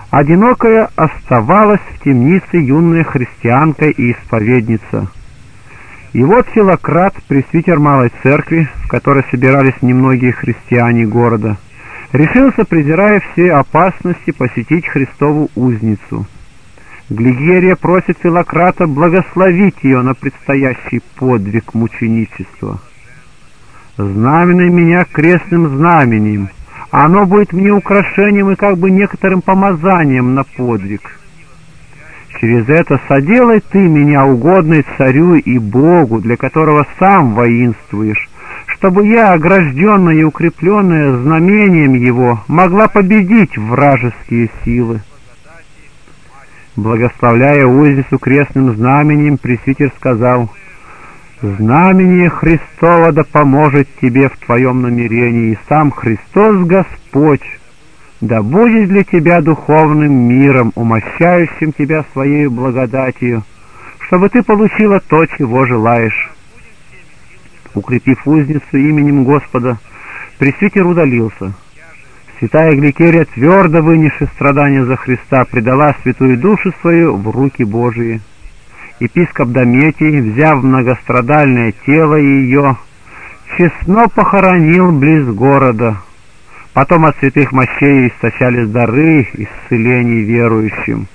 Одинокая оставалась в темнице юная христианка и исповедница. И вот Филократ, пресвитер малой церкви, в которой собирались немногие христиане города, решился, презирая все опасности, посетить Христову узницу. Глигерия просит Филократа благословить ее на предстоящий подвиг мученичества. «Знаменуй меня крестным знамением, оно будет мне украшением и как бы некоторым помазанием на подвиг. Через это соделай ты меня угодной царю и Богу, для которого сам воинствуешь, чтобы я, огражденная и укрепленная знамением его, могла победить вражеские силы». Благословляя узницу крестным знаменем, пресвитер сказал: «Знамение Христово да поможет тебе в твоем намерении, и сам Христос Господь да будет для тебя духовным миром, умощающим тебя своей благодатью, чтобы ты получила то, чего желаешь». Укрепив узницу именем Господа, пресвитер удалился. Святая Гликерия, твердо вынесши страдания за Христа, предала святую душу свою в руки Божии. Епископ Дометий, взяв многострадальное тело ее, честно похоронил близ города. Потом от святых мощей истощались дары исцелений верующим.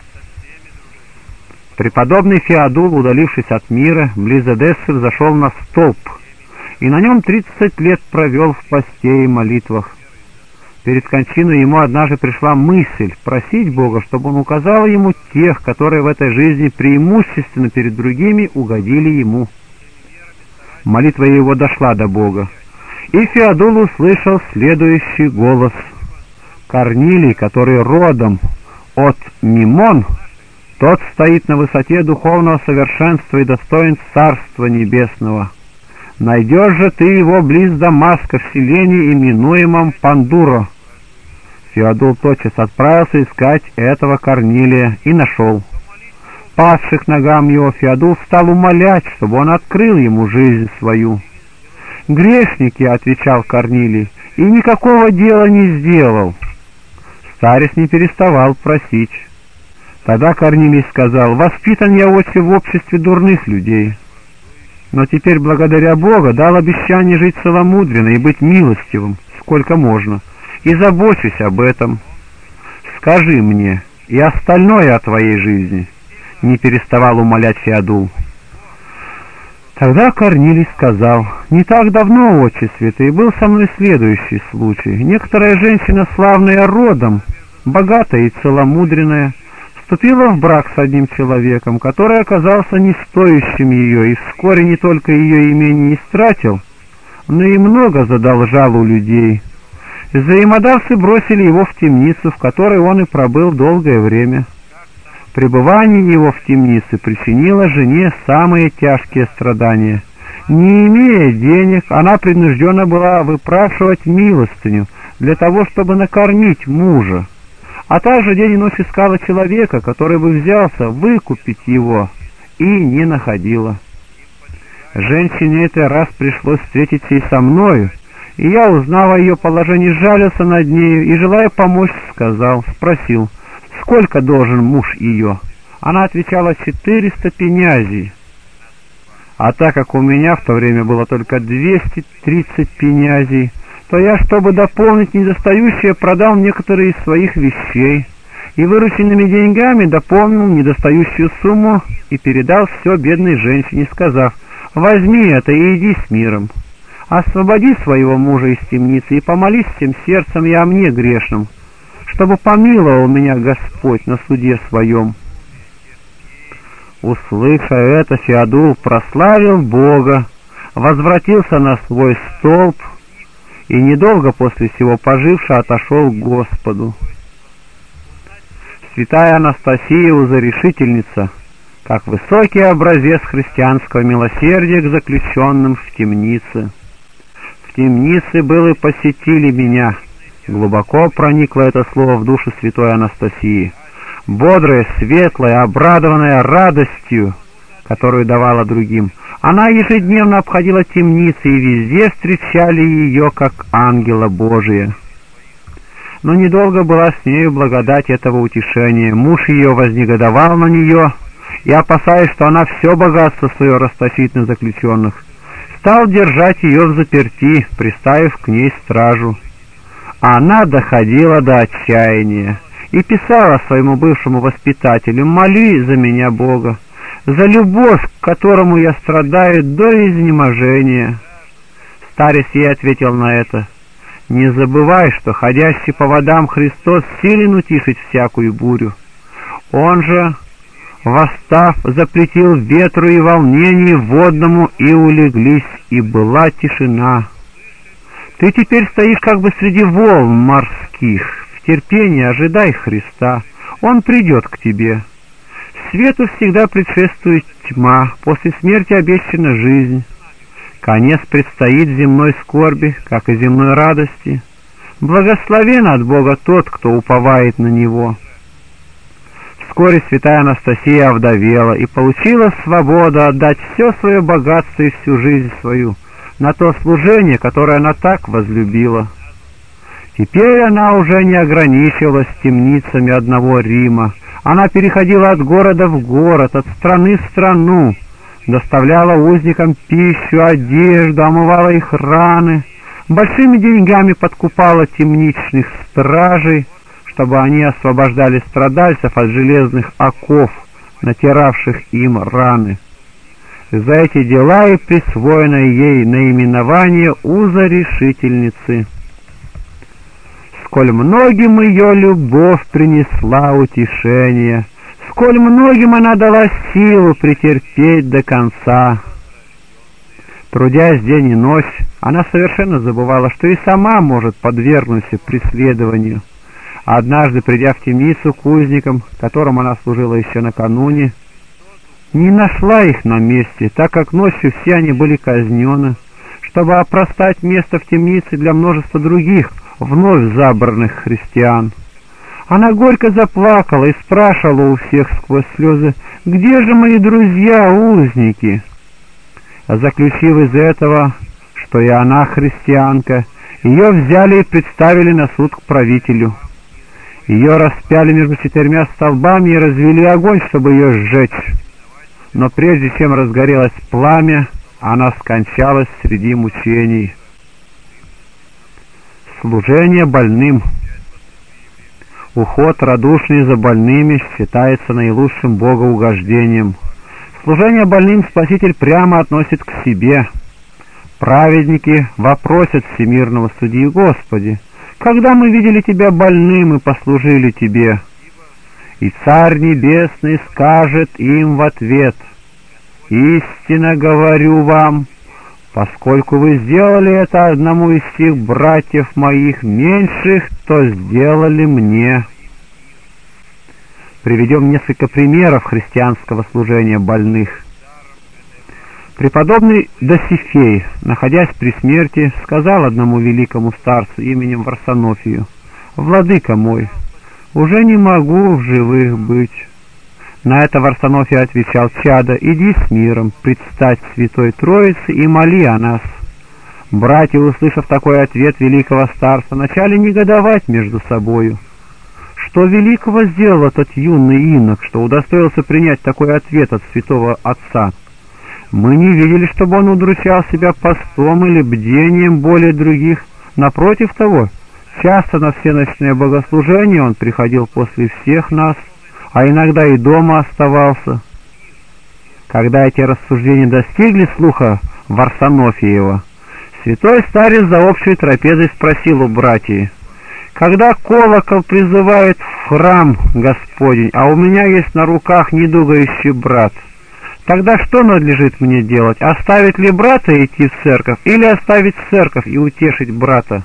Преподобный Феодул, удалившись от мира, близ Эдессы взошел на столб, и на нем тридцать лет провел в посте и молитвах. Перед кончиной ему однажды пришла мысль просить Бога, чтобы он указал ему тех, которые в этой жизни преимущественно перед другими угодили ему. Молитва его дошла до Бога, и Феодул услышал следующий голос: «Корнилий, который родом от Мимон, тот стоит на высоте духовного совершенства и достоин Царства Небесного. Найдешь же ты его близ Дамаска, в селении, именуемом Пандуро». Феодул тотчас отправился искать этого Корнилия и нашел. Павший к ногам его, Феодул стал умолять, чтобы он открыл ему жизнь свою. «Грешник я», — отвечал Корнилий, — «и никакого дела не сделал». Старец не переставал просить. Тогда Корнилий сказал: «Воспитан я отче в обществе дурных людей, но теперь, благодаря Богу, дал обещание жить целомудренно и быть милостивым, сколько можно, и забочусь об этом. Скажи мне и остальное о твоей жизни», — не переставал умолять Феодул. Тогда Корнилий сказал: «Не так давно, отче святый, был со мной следующий случай. Некоторая женщина, славная родом, богатая и целомудренная, вступила в брак с одним человеком, который оказался не стоящим ее, и вскоре не только ее имение истратил, но и много задолжал у людей. Взаимодавцы бросили его в темницу, в которой он и пробыл долгое время. Пребывание его в темнице причинило жене самые тяжкие страдания. Не имея денег, она принуждена была выпрашивать милостыню для того, чтобы накормить мужа, а также день и ночь искала человека, который бы взялся выкупить его, и не находила. Женщине этой раз пришлось встретиться и со мною, и я, узнав о ее положении, жалился над нею и, желая помочь, сказал, спросил, сколько должен муж ее. Она отвечала: четыреста пенязей. А так как у меня в то время было только двести тридцать пенязей, то я, чтобы дополнить недостающее, продал некоторые из своих вещей и вырученными деньгами дополнил недостающую сумму и передал все бедной женщине, сказав: возьми это и иди с миром. Освободи своего мужа из темницы и помолись всем сердцем и о мне грешном, чтобы помиловал меня Господь на суде своем». Услыша это, Феодул прославил Бога, возвратился на свой столб и, недолго после сего поживши, отошел к Господу. Святая Анастасия Узорешительница, как высокий образец христианского милосердия к заключенным в темнице. «В темнице был и посетили меня». Глубоко проникло это слово в душу святой Анастасии. Бодрая, светлая, обрадованная радостью, которую давала другим, она ежедневно обходила темницы, и везде встречали ее как ангела Божия. Но недолго была с нею благодать этого утешения. Муж ее вознегодовал на нее, и, опасаясь, что она все богатство свое расточит на заключенных, стал держать ее в заперти, приставив к ней стражу. Она доходила до отчаяния и писала своему бывшему воспитателю: «Моли за меня Бога, за любовь, к которому я страдаю до изнеможения». Старец ей ответил на это: «Не забывай, что ходящий по водам Христос силен утишить всякую бурю. Он же, восстав, запретил ветру и волнению водному, и улеглись, и была тишина. Ты теперь стоишь как бы среди волн морских, в терпении ожидай Христа, Он придет к тебе. Свету всегда предшествует тьма, после смерти обещана жизнь. Конец предстоит земной скорби, как и земной радости. Благословен от Бога тот, кто уповает на Него». Вскоре святая Анастасия овдовела и получила свободу отдать все свое богатство и всю жизнь свою на то служение, которое она так возлюбила. Теперь она уже не ограничивалась темницами одного Рима. Она переходила от города в город, от страны в страну, доставляла узникам пищу, одежду, омывала их раны, большими деньгами подкупала темничных стражей, чтобы они освобождали страдальцев от железных оков, натиравших им раны. За эти дела и присвоено ей наименование узорешительницы. Сколь многим ее любовь принесла утешение, сколь многим она дала силу претерпеть до конца. Трудясь день и ночь, она совершенно забывала, что и сама может подвергнуться преследованию. Однажды, придя в темницу к узникам, которым она служила еще накануне, не нашла их на месте, так как ночью все они были казнены, чтобы опростать место в темнице для множества других, вновь забранных христиан. Она горько заплакала и спрашивала у всех сквозь слезы: «Где же мои друзья-узники?» Заключив из этого, что и она христианка, ее взяли и представили на суд к правителю. Ее распяли между четырьмя столбами и развели огонь, чтобы ее сжечь. Но прежде чем разгорелось пламя, она скончалась среди мучений. Служение больным. Уход радушный за больными считается наилучшим богоугождением. Служение больным Спаситель прямо относит к себе. Праведники вопросят всемирного судью: «Господи, когда мы видели Тебя больным и послужили Тебе?» И Царь Небесный скажет им в ответ: «Истинно говорю вам, поскольку вы сделали это одному из сих братьев моих меньших, то сделали мне». Приведем несколько примеров христианского служения больных. Преподобный Досифей, находясь при смерти, сказал одному великому старцу именем Варсонофию: «Владыка мой, уже не могу в живых быть». На это Варсонофий отвечал: «Чадо, иди с миром, предстать Святой Троице и моли о нас». Братья, услышав такой ответ великого старца, начали негодовать между собою. Что великого сделал этот юный инок, что удостоился принять такой ответ от святого отца? Мы не видели, чтобы он удручал себя постом или бдением более других. Напротив того, часто на всеночное богослужение он приходил после всех нас, а иногда и дома оставался. Когда эти рассуждения достигли слуха Варсонофиева, святой старец за общей трапезой спросил у братьев: «Когда колокол призывает в храм Господень, а у меня есть на руках недугающий брат, тогда что надлежит мне делать? Оставить ли брата идти в церковь, или оставить церковь и утешить брата?»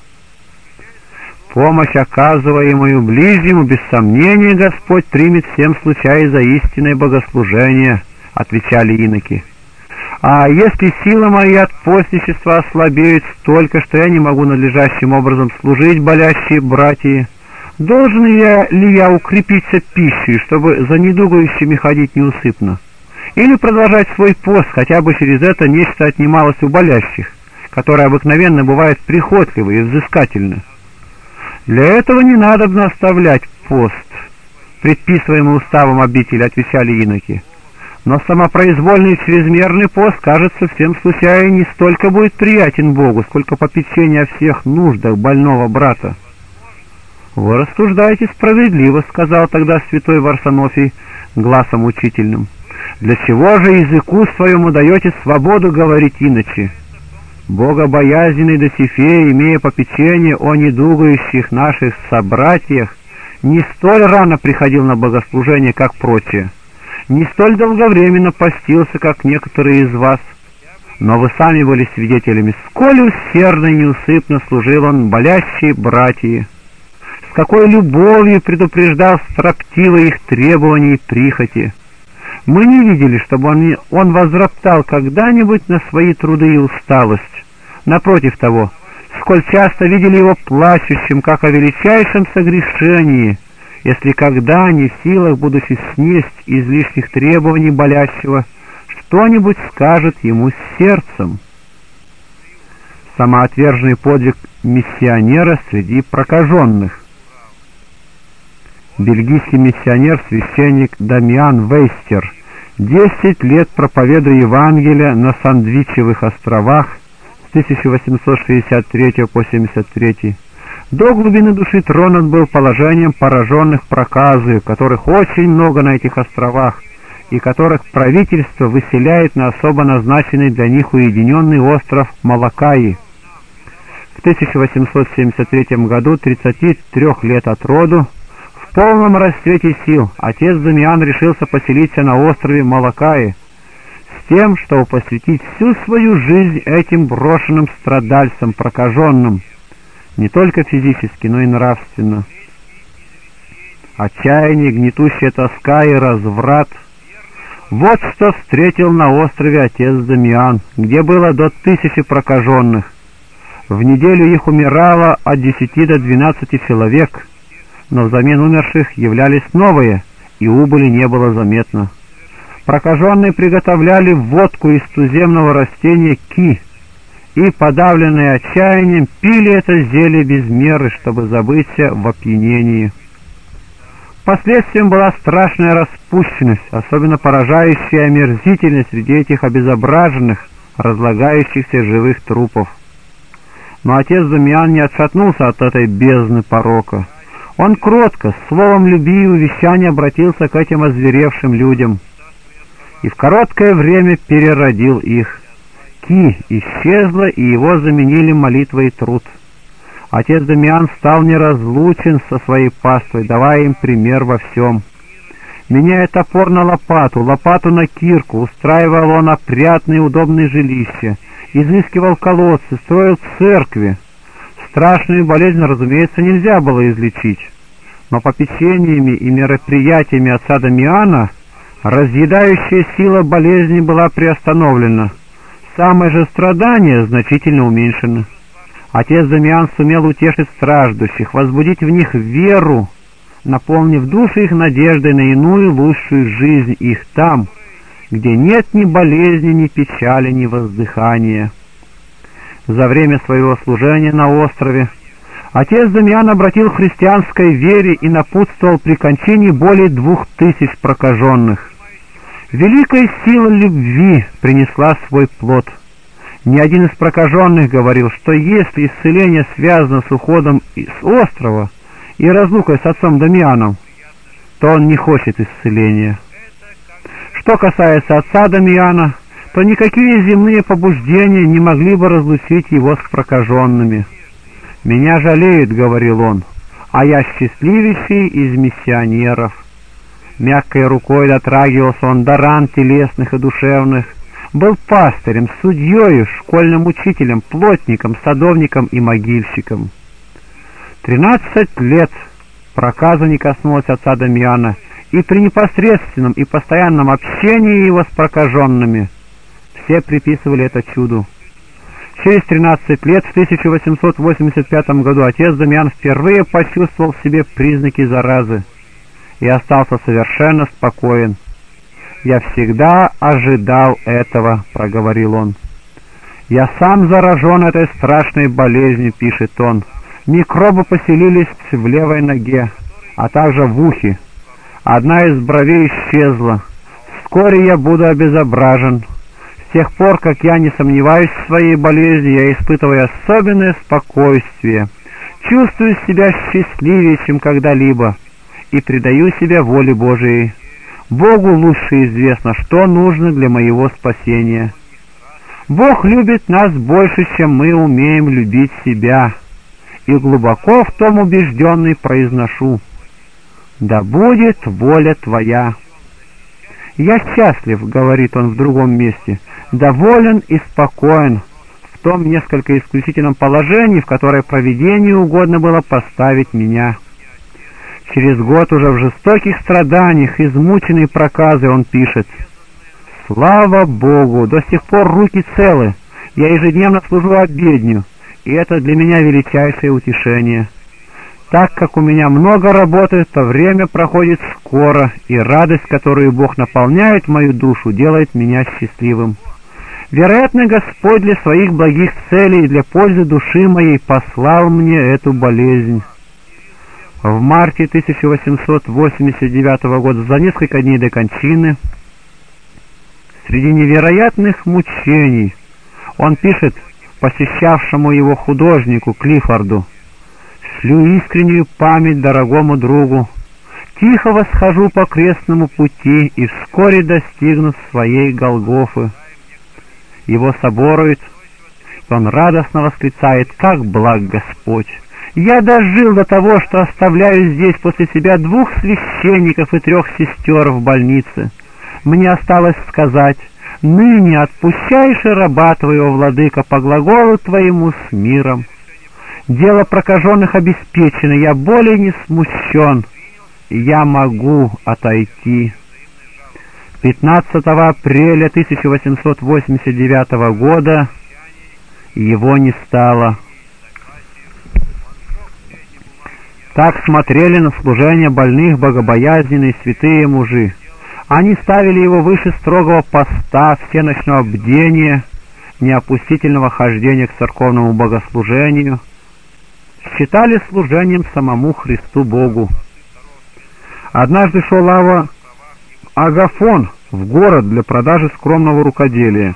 Помощь, оказываемую ближнему, без сомнения Господь примет всем случае за истинное богослужение, — отвечали иноки. «А если силы мои от постничества ослабеют столько, что я не могу надлежащим образом служить болящие братья, должен я ли я укрепиться пищей, чтобы за недугающими ходить неусыпно? Или продолжать свой пост, хотя бы через это нечто отнималось у болящих, которое обыкновенно бывает прихотливо и взыскательно? Для этого не надо наставлять пост, предписываемый уставом обители, отвечали иноки. Но самопроизвольный чрезмерный пост, кажется, всем случае не столько будет приятен Богу, сколько попечение о всех нуждах больного брата. «Вы рассуждаете справедливо», — сказал тогда святой Варсонофий гласом учительным. «Для чего же языку своему даете свободу говорить иначе? Богобоязненный Досифей, имея попечение о недугающих наших собратьях, не столь рано приходил на богослужение, как прочие, не столь долговременно постился, как некоторые из вас, но вы сами были свидетелями, сколь усердно и неусыпно служил он болящей братьи, с какой любовью предупреждал строптивые их требования и прихоти. Мы не видели, чтобы он, он возроптал когда-нибудь на свои труды и усталость. Напротив того, сколь часто видели его плачущим, как о величайшем согрешении, если когда не в силах, будучи снесть излишних требований болящего, что-нибудь скажет ему с сердцем». Самоотверженный подвиг миссионера среди прокаженных. Бельгийский миссионер, священник Дамиан Вейстер, десять лет проповедуя Евангелие на Сандвичевых островах с тысяча восемьсот шестьдесят третьего по семьдесят третий, до глубины души тронут был положением пораженных проказою, которых очень много на этих островах, и которых правительство выселяет на особо назначенный для них уединенный остров Малакаи. В тысяча восемьсот семьдесят третьем году, тридцати трёх лет от роду, в полном расцвете сил, отец Дамиан решился поселиться на острове Малакаи с тем, чтобы посвятить всю свою жизнь этим брошенным страдальцам, прокаженным, не только физически, но и нравственно. Отчаяние, гнетущая тоска и разврат — вот что встретил на острове отец Дамиан, где было до тысячи прокаженных. В неделю их умирало от десяти до двенадцати человек, но взамен умерших являлись новые, и убыли не было заметно. Прокаженные приготовляли водку из туземного растения ки, и, подавленные отчаянием, пили это зелье без меры, чтобы забыться в опьянении. Последствием была страшная распущенность, особенно поражающая омерзительность среди этих обезображенных, разлагающихся живых трупов. Но отец Дамиан не отшатнулся от этой бездны порока. Он кротко, словом любви и увещания обратился к этим озверевшим людям и в короткое время переродил их. Ки исчезла, и его заменили молитва и труд. Отец Дамиан стал неразлучен со своей паствой, давая им пример во всем. Меняя топор на лопату, лопату на кирку, устраивал он опрятные удобные жилища, изыскивал колодцы, строил церкви. Страшную болезнь, разумеется, нельзя было излечить, но попечениями и мероприятиями отца Дамиана разъедающая сила болезни была приостановлена, самое же страдание значительно уменьшено. Отец Дамиан сумел утешить страждущих, возбудить в них веру, наполнив души их надеждой на иную лучшую жизнь их там, где нет ни болезни, ни печали, ни воздыхания. За время своего служения на острове отец Дамиан обратил к христианской вере и напутствовал при кончине более двух тысяч прокаженных. Великая сила любви принесла свой плод. Ни один из прокаженных говорил, что если исцеление связано с уходом с острова и разлукой с отцом Дамианом, то он не хочет исцеления. Что касается отца Дамиана, то никакие земные побуждения не могли бы разлучить его с прокаженными. «Меня жалеют», — говорил он, — «а я счастливейший из миссионеров». Мягкой рукой дотрагивался он до ран телесных и душевных, был пастырем, судьей, школьным учителем, плотником, садовником и могильщиком. Тринадцать лет проказа не коснулась отца Дамиана, и при непосредственном и постоянном общении его с прокаженными все приписывали это чуду. Через тринадцать лет, в тысяча восемьсот восемьдесят пятом году, отец Дамиан впервые почувствовал в себе признаки заразы и остался совершенно спокоен. «Я всегда ожидал этого», — проговорил он. «Я сам заражен этой страшной болезнью», — пишет он. Микробы поселились в левой ноге, а также в ухе. Одна из бровей исчезла. Вскоре я буду обезображен. С тех пор, как я не сомневаюсь в своей болезни, я испытываю особенное спокойствие, чувствую себя счастливее, чем когда-либо, и предаю себя воле Божией. Богу лучше известно, что нужно для моего спасения. Бог любит нас больше, чем мы умеем любить себя, и глубоко в том убежденный произношу: «Да будет воля Твоя». «Я счастлив», — говорит он в другом месте, «доволен и спокоен в том несколько исключительном положении, в которое провидению угодно было поставить меня». Через год уже в жестоких страданиях, измученный проказой, он пишет: «Слава Богу, до сих пор руки целы, я ежедневно служу обедню, и это для меня величайшее утешение. Так как у меня много работы, то время проходит скоро, и радость, которую Бог наполняет мою душу, делает меня счастливым. Вероятно, Господь для своих благих целей и для пользы души моей послал мне эту болезнь». В марте тысяча восемьсот восемьдесят девятого года, за несколько дней до кончины, среди невероятных мучений, он пишет посещавшему его художнику Клиффорду: «Шлю искреннюю память дорогому другу, тихо восхожу по крестному пути и вскоре достигну своей Голгофы». Его соборуют, и он радостно восклицает: «Как благ Господь! Я дожил до того, что оставляю здесь после себя двух священников и трех сестер в больнице. Мне осталось сказать: ныне отпущаешь и раба твоего, владыка, по глаголу твоему с миром. Дело прокаженных обеспечено, я более не смущен, я могу отойти». пятнадцатого апреля тысяча восемьсот восемьдесят девятого года его не стало. Так смотрели на служение больных богобоязненные святые мужи. Они ставили его выше строгого поста, всеночного бдения, неопустительного хождения к церковному богослужению, считали служением самому Христу Богу. Однажды шел Ава Агафон в город для продажи скромного рукоделия,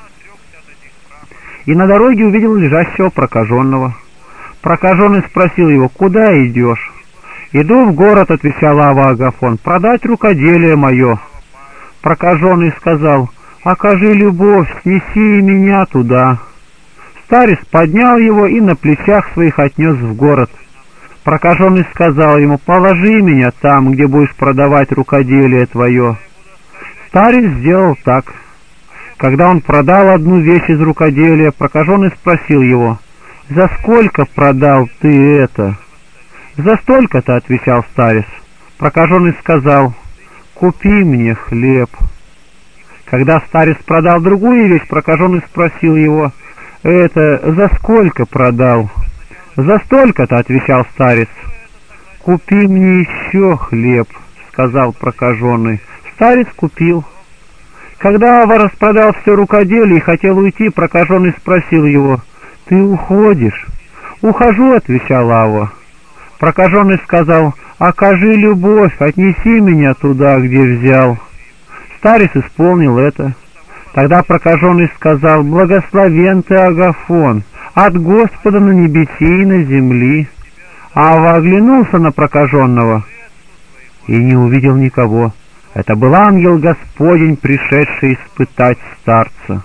и на дороге увидел лежащего прокаженного. Прокаженный спросил его: «Куда идешь?» «Иду в город», — отвечал Ава Агафон, — «продать рукоделие мое». Прокаженный сказал: «Окажи любовь, снеси меня туда». Старец поднял его и на плечах своих отнес в город. Прокаженный сказал ему: «Положи меня там, где будешь продавать рукоделие твое». Старец сделал так. Когда он продал одну вещь из рукоделия, прокаженный спросил его: «За сколько продал ты это?» «За столько-то», — отвечал старец. Прокаженный сказал: «Купи мне хлеб». Когда старец продал другую вещь, прокаженный спросил его: «Это за сколько продал?» «За столько-то», — отвечал старец. «Купи мне еще хлеб», — сказал прокаженный. Старец купил. Когда Ава распродал все рукоделие и хотел уйти, прокаженный спросил его: «Ты уходишь?» «Ухожу», — отвечал Ава. Прокаженный сказал: «Окажи любовь, отнеси меня туда, где взял». Старец исполнил это. Тогда прокаженный сказал: «Благословен ты, Агафон, от Господа на небеси и на земли». Ава оглянулся на прокаженного и не увидел никого. Это был ангел Господень, пришедший испытать старца.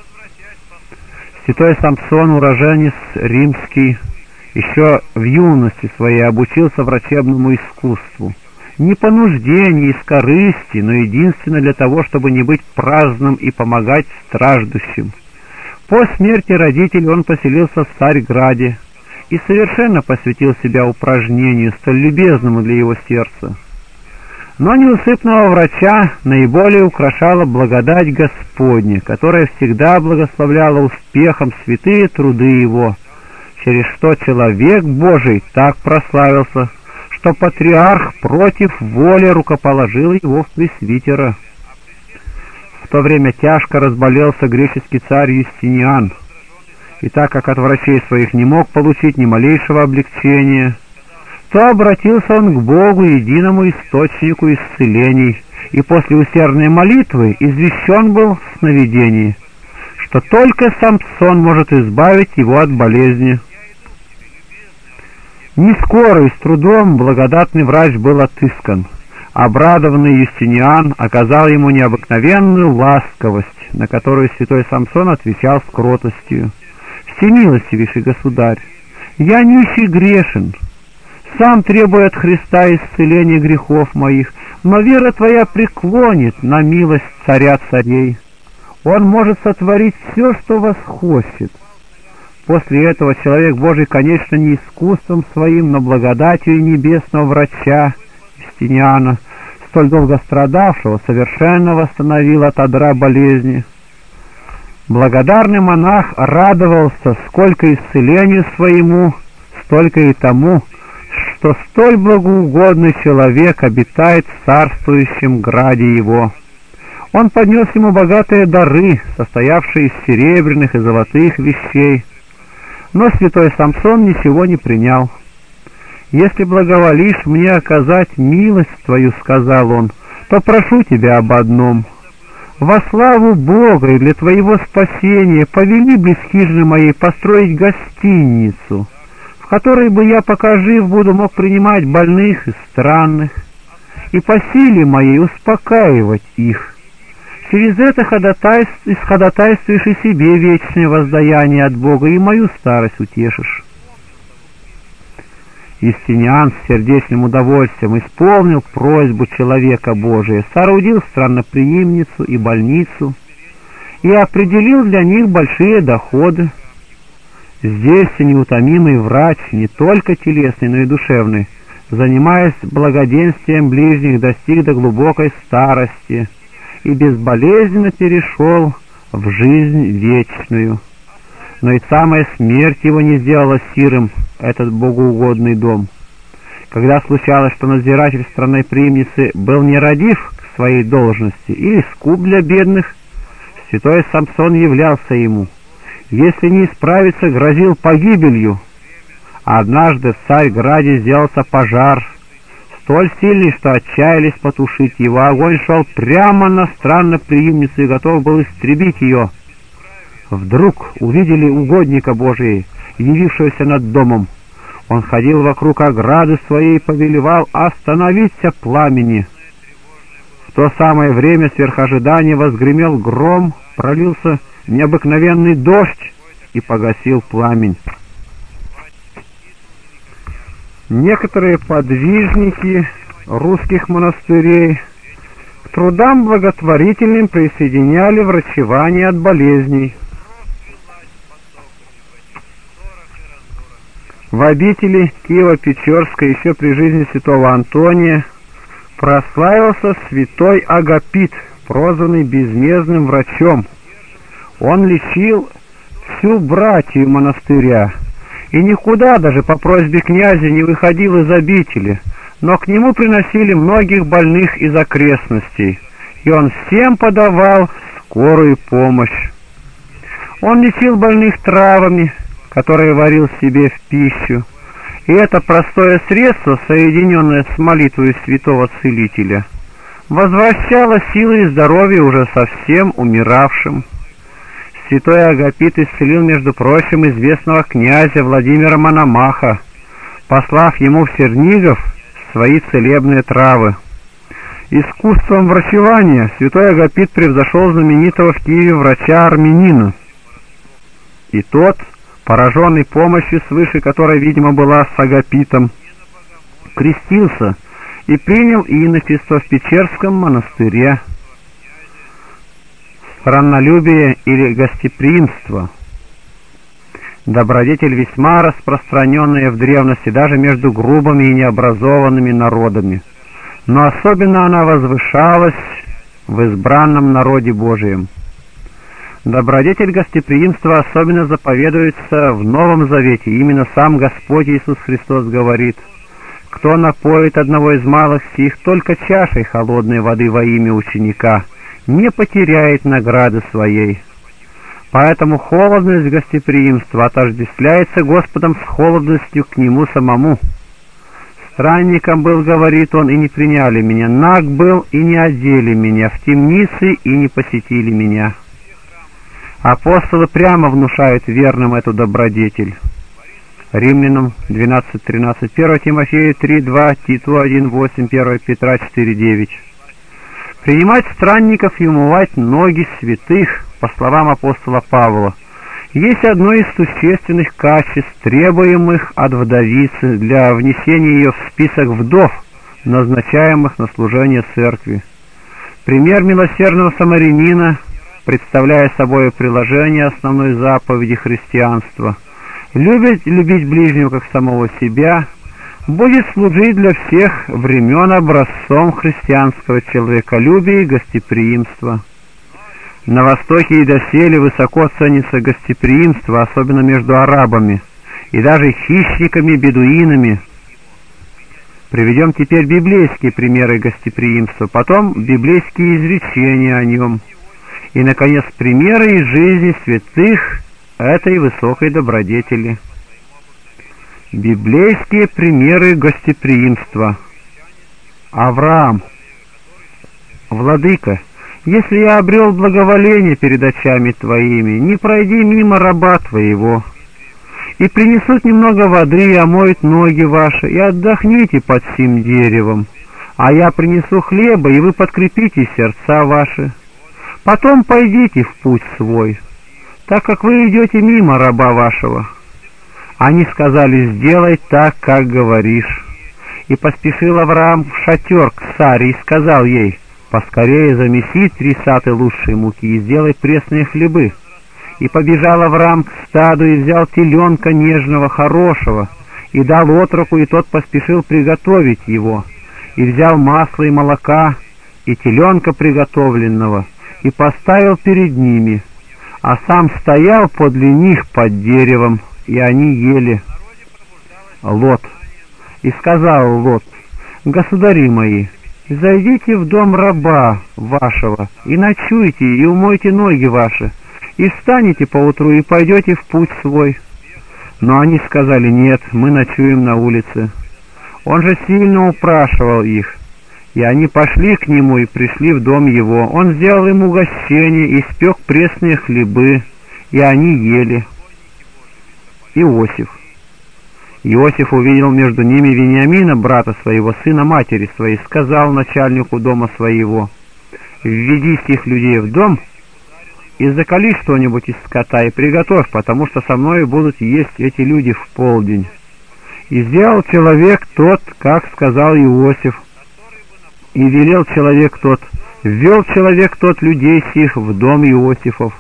Святой Самсон, уроженец римский, еще в юности своей обучился врачебному искусству. Не по нужде, не из корысти, но единственно для того, чтобы не быть праздным и помогать страждущим. По смерти родителей он поселился в Царьграде и совершенно посвятил себя упражнению, столь любезному для его сердца. Но неусыпного врача наиболее украшала благодать Господня, которая всегда благословляла успехом святые труды его, через что человек Божий так прославился, что патриарх против воли рукоположил его в пресвитера. В то время тяжко разболелся греческий царь Юстиниан, и так как от врачей своих не мог получить ни малейшего облегчения, то обратился он к Богу, единому источнику исцелений, и после усердной молитвы извещен был в сновидении, что только Самсон может избавить его от болезни. Не скоро и с трудом благодатный врач был отыскан. Обрадованный Юстиниан оказал ему необыкновенную ласковость, на которую святой Самсон отвечал с кротостью: «Всемилостивейший государь, я нищий грешен, сам требую от Христа исцеления грехов моих, но вера твоя преклонит на милость царя царей. Он может сотворить все, что восхочет». После этого человек Божий, конечно, не искусством своим, но благодатью небесного врача Юстиниана, столь долго страдавшего, совершенно восстановил от одра болезни. Благодарный монах радовался сколько исцелению своему, столько и тому, что столь благоугодный человек обитает в царствующем граде его. Он поднес ему богатые дары, состоявшие из серебряных и золотых вещей, но святой Самсон ничего не принял. «Если благоволишь мне оказать милость твою, — сказал он, — то прошу тебя об одном. Во славу Бога и для твоего спасения повели близ хижины моей построить гостиницу, в которой бы я, пока жив буду, мог принимать больных и странных, и по силе моей успокаивать их. Через это ходатайств, ходатайствуешь и себе вечное воздаяние от Бога, и мою старость утешишь». Юстиниан с сердечным удовольствием исполнил просьбу человека Божия, соорудил странноприимницу и больницу и определил для них большие доходы. Здесь неутомимый врач, не только телесный, но и душевный, занимаясь благоденствием ближних, достиг до глубокой старости и безболезненно перешел в жизнь вечную. Но и самая смерть его не сделала сирым этот богоугодный дом. Когда случалось, что надзиратель странной приимницы был нерадив к своей должности или скуп для бедных, святой Самсон являлся ему. Если не исправиться, грозил погибелью. Однажды в Царьграде сделался пожар, столь сильный, что отчаялись потушить его. Огонь шел прямо на странноприимницу и готов был истребить ее. Вдруг увидели угодника Божия, явившегося над домом. Он ходил вокруг ограды своей и повелевал остановиться пламени. В то самое время сверх ожидания возгремел гром, пролился необыкновенный дождь и погасил пламень. Некоторые подвижники русских монастырей к трудам благотворительным присоединяли врачевание от болезней. В обители Киево-Печорской еще при жизни святого Антония прославился святой Агапит, прозванный безмездным врачом. Он лечил всю братью монастыря и никуда даже по просьбе князя не выходил из обители, но к нему приносили многих больных из окрестностей, и он всем подавал скорую помощь. Он лечил больных травами, которые варил себе в пищу, и это простое средство, соединенное с молитвой святого целителя, возвращало силы и здоровье уже совсем умиравшим. Святой Агапит исцелил, между прочим, известного князя Владимира Мономаха, послав ему в Чернигов свои целебные травы. Искусством врачевания святой Агапит превзошел знаменитого в Киеве врача-армянина, и тот, пораженный помощью свыше, которой, видимо, была с Агапитом, крестился и принял иночество в Печерском монастыре. Страннолюбие или гостеприимство — добродетель весьма распространенная в древности даже между грубыми и необразованными народами, но особенно она возвышалась в избранном народе Божием. Добродетель гостеприимства особенно заповедуется в Новом Завете. Именно сам Господь Иисус Христос говорит: «Кто напоит одного из малых сих только чашей холодной воды во имя ученика, не потеряет награды своей». Поэтому холодность гостеприимства отождествляется Господом с холодностью к Нему самому. Странником был, говорит он, и не приняли меня, наг был, и не одели меня, в темнице, и не посетили меня. Апостолы прямо внушают верным эту добродетель. Римлянам двенадцать тринадцать, первое Тимофею три два, Титу один восемь, первое Петра четыре девять. Принимать странников и умывать ноги святых, по словам апостола Павла, есть одно из существенных качеств, требуемых от вдовицы для внесения ее в список вдов, назначаемых на служение церкви. Пример милосердного самарянина, представляя собой приложение основной заповеди христианства, любить, любить ближнего как самого себя, будет служить для всех времен образцом христианского человеколюбия и гостеприимства. На Востоке и доселе высоко ценится гостеприимство, особенно между арабами и даже хищниками-бедуинами. Приведем теперь библейские примеры гостеприимства, потом библейские изречения о нем, и, наконец, примеры из жизни святых этой высокой добродетели. Библейские примеры гостеприимства. Авраам. Владыка, если я обрел благоволение перед очами Твоими, не пройди мимо раба Твоего, и принесут немного воды, и омоют ноги ваши, и отдохните под сим деревом, а я принесу хлеба, и вы подкрепите сердца ваши. Потом пойдите в путь свой, так как вы идете мимо раба вашего. Они сказали: сделай так, как говоришь. И поспешил Авраам в шатер к Саре и сказал ей: поскорее замеси три саты лучшей муки и сделай пресные хлебы. И побежал Авраам к стаду и взял теленка нежного, хорошего, и дал отроку, и тот поспешил приготовить его. И взял масло и молока, и теленка приготовленного, и поставил перед ними, а сам стоял подле них под деревом, и они ели. Лот. И сказал Лот: государи мои, зайдите в дом раба вашего, и ночуйте, и умойте ноги ваши, и встанете поутру, и пойдете в путь свой. Но они сказали: нет, мы ночуем на улице. Он же сильно упрашивал их, и они пошли к нему и пришли в дом его. Он сделал им угощение, и испек пресные хлебы, и они ели. Иосиф. Иосиф увидел между ними Вениамина, брата своего, сына матери своей, сказал начальнику дома своего: введи сих людей в дом и закали что-нибудь из скота и приготовь, потому что со мною будут есть эти люди в полдень. И сделал человек тот, как сказал Иосиф, и велел человек тот, ввел человек тот людей сих в дом Иосифов.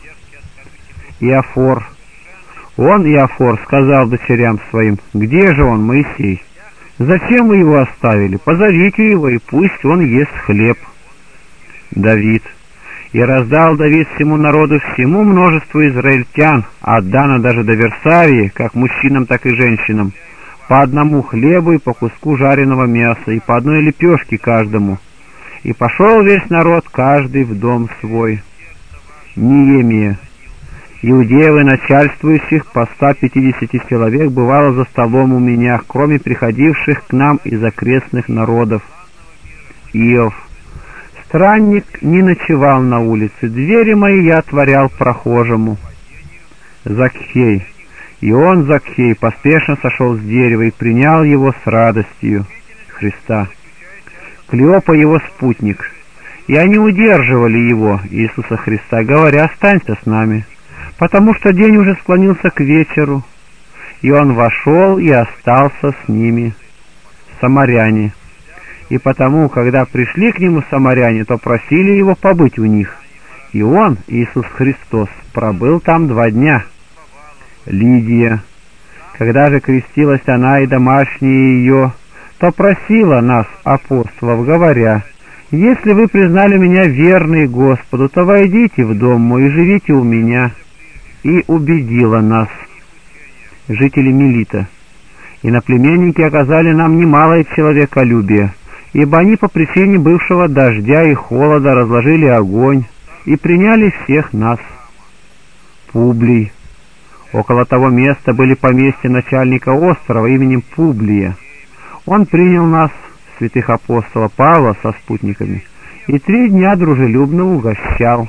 Иофор. Он, Иофор, сказал дочерям своим: где же он, Моисей? Зачем вы его оставили? Позовите его, и пусть он ест хлеб. Давид. И раздал Давид всему народу, всему множеству израильтян, от Дана даже до Версавии, как мужчинам, так и женщинам, по одному хлебу и по куску жареного мяса, и по одной лепешке каждому. И пошел весь народ, каждый в дом свой. Неемия. Иудеев и начальствующих по ста пятидесяти человек бывало за столом у меня, кроме приходивших к нам из окрестных народов. Иов. Странник не ночевал на улице, двери мои я отворял прохожему. Закхей. И он, Закхей, поспешно сошел с дерева и принял его с радостью Христа. Клеопа его спутник. И они удерживали его, Иисуса Христа, говоря: останься с нами, потому что день уже склонился к вечеру. И он вошел и остался с ними. Самаряне. И потому, когда пришли к нему самаряне, то просили его побыть у них. И он, Иисус Христос, пробыл там два дня. Лидия. Когда же крестилась она и домашние ее, то просила нас, апостолов, говоря: если вы признали меня верной Господу, то войдите в дом мой и живите у меня. И убедила нас. Жители Мелита. Иноплеменники оказали нам немалое человеколюбие, ибо они по причине бывшего дождя и холода разложили огонь и приняли всех нас. Публий. Около того места были поместья начальника острова именем Публия. Он принял нас, святых апостола Павла со спутниками, и три дня дружелюбно угощал.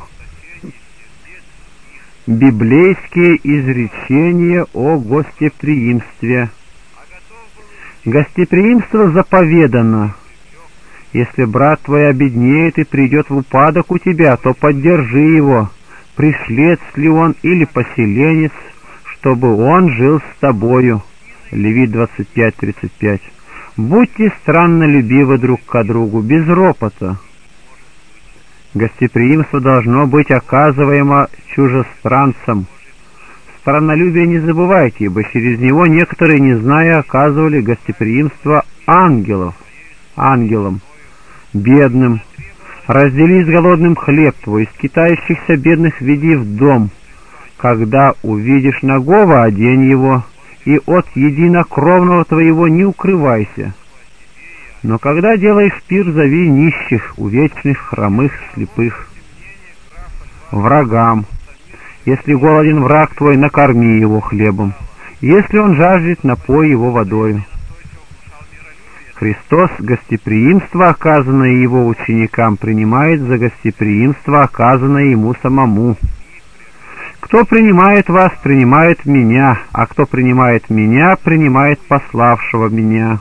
Библейские изречения о гостеприимстве. Гостеприимство заповедано. Если брат твой обеднеет и придет в упадок у тебя, то поддержи его, пришлец ли он или поселенец, чтобы он жил с тобою. Левит двадцать пять тридцать пять. Будьте страннолюбивы друг к другу, без ропота. Гостеприимство должно быть оказываемо чужестранцам. Страннолюбие не забывайте, ибо через него некоторые, не зная, оказывали гостеприимство ангелов, ангелам, бедным. Раздели с голодным хлеб твой, из скитающихся бедных веди в дом. Когда увидишь нагого, одень его, и от единокровного твоего не укрывайся. Но когда делаешь пир, зови нищих, увечных, хромых, слепых. Врагам. Если голоден враг твой, накорми его хлебом. Если он жаждет, напой его водою. Христос гостеприимство, оказанное его ученикам, принимает за гостеприимство, оказанное ему самому. Кто принимает вас, принимает меня, а кто принимает меня, принимает пославшего меня.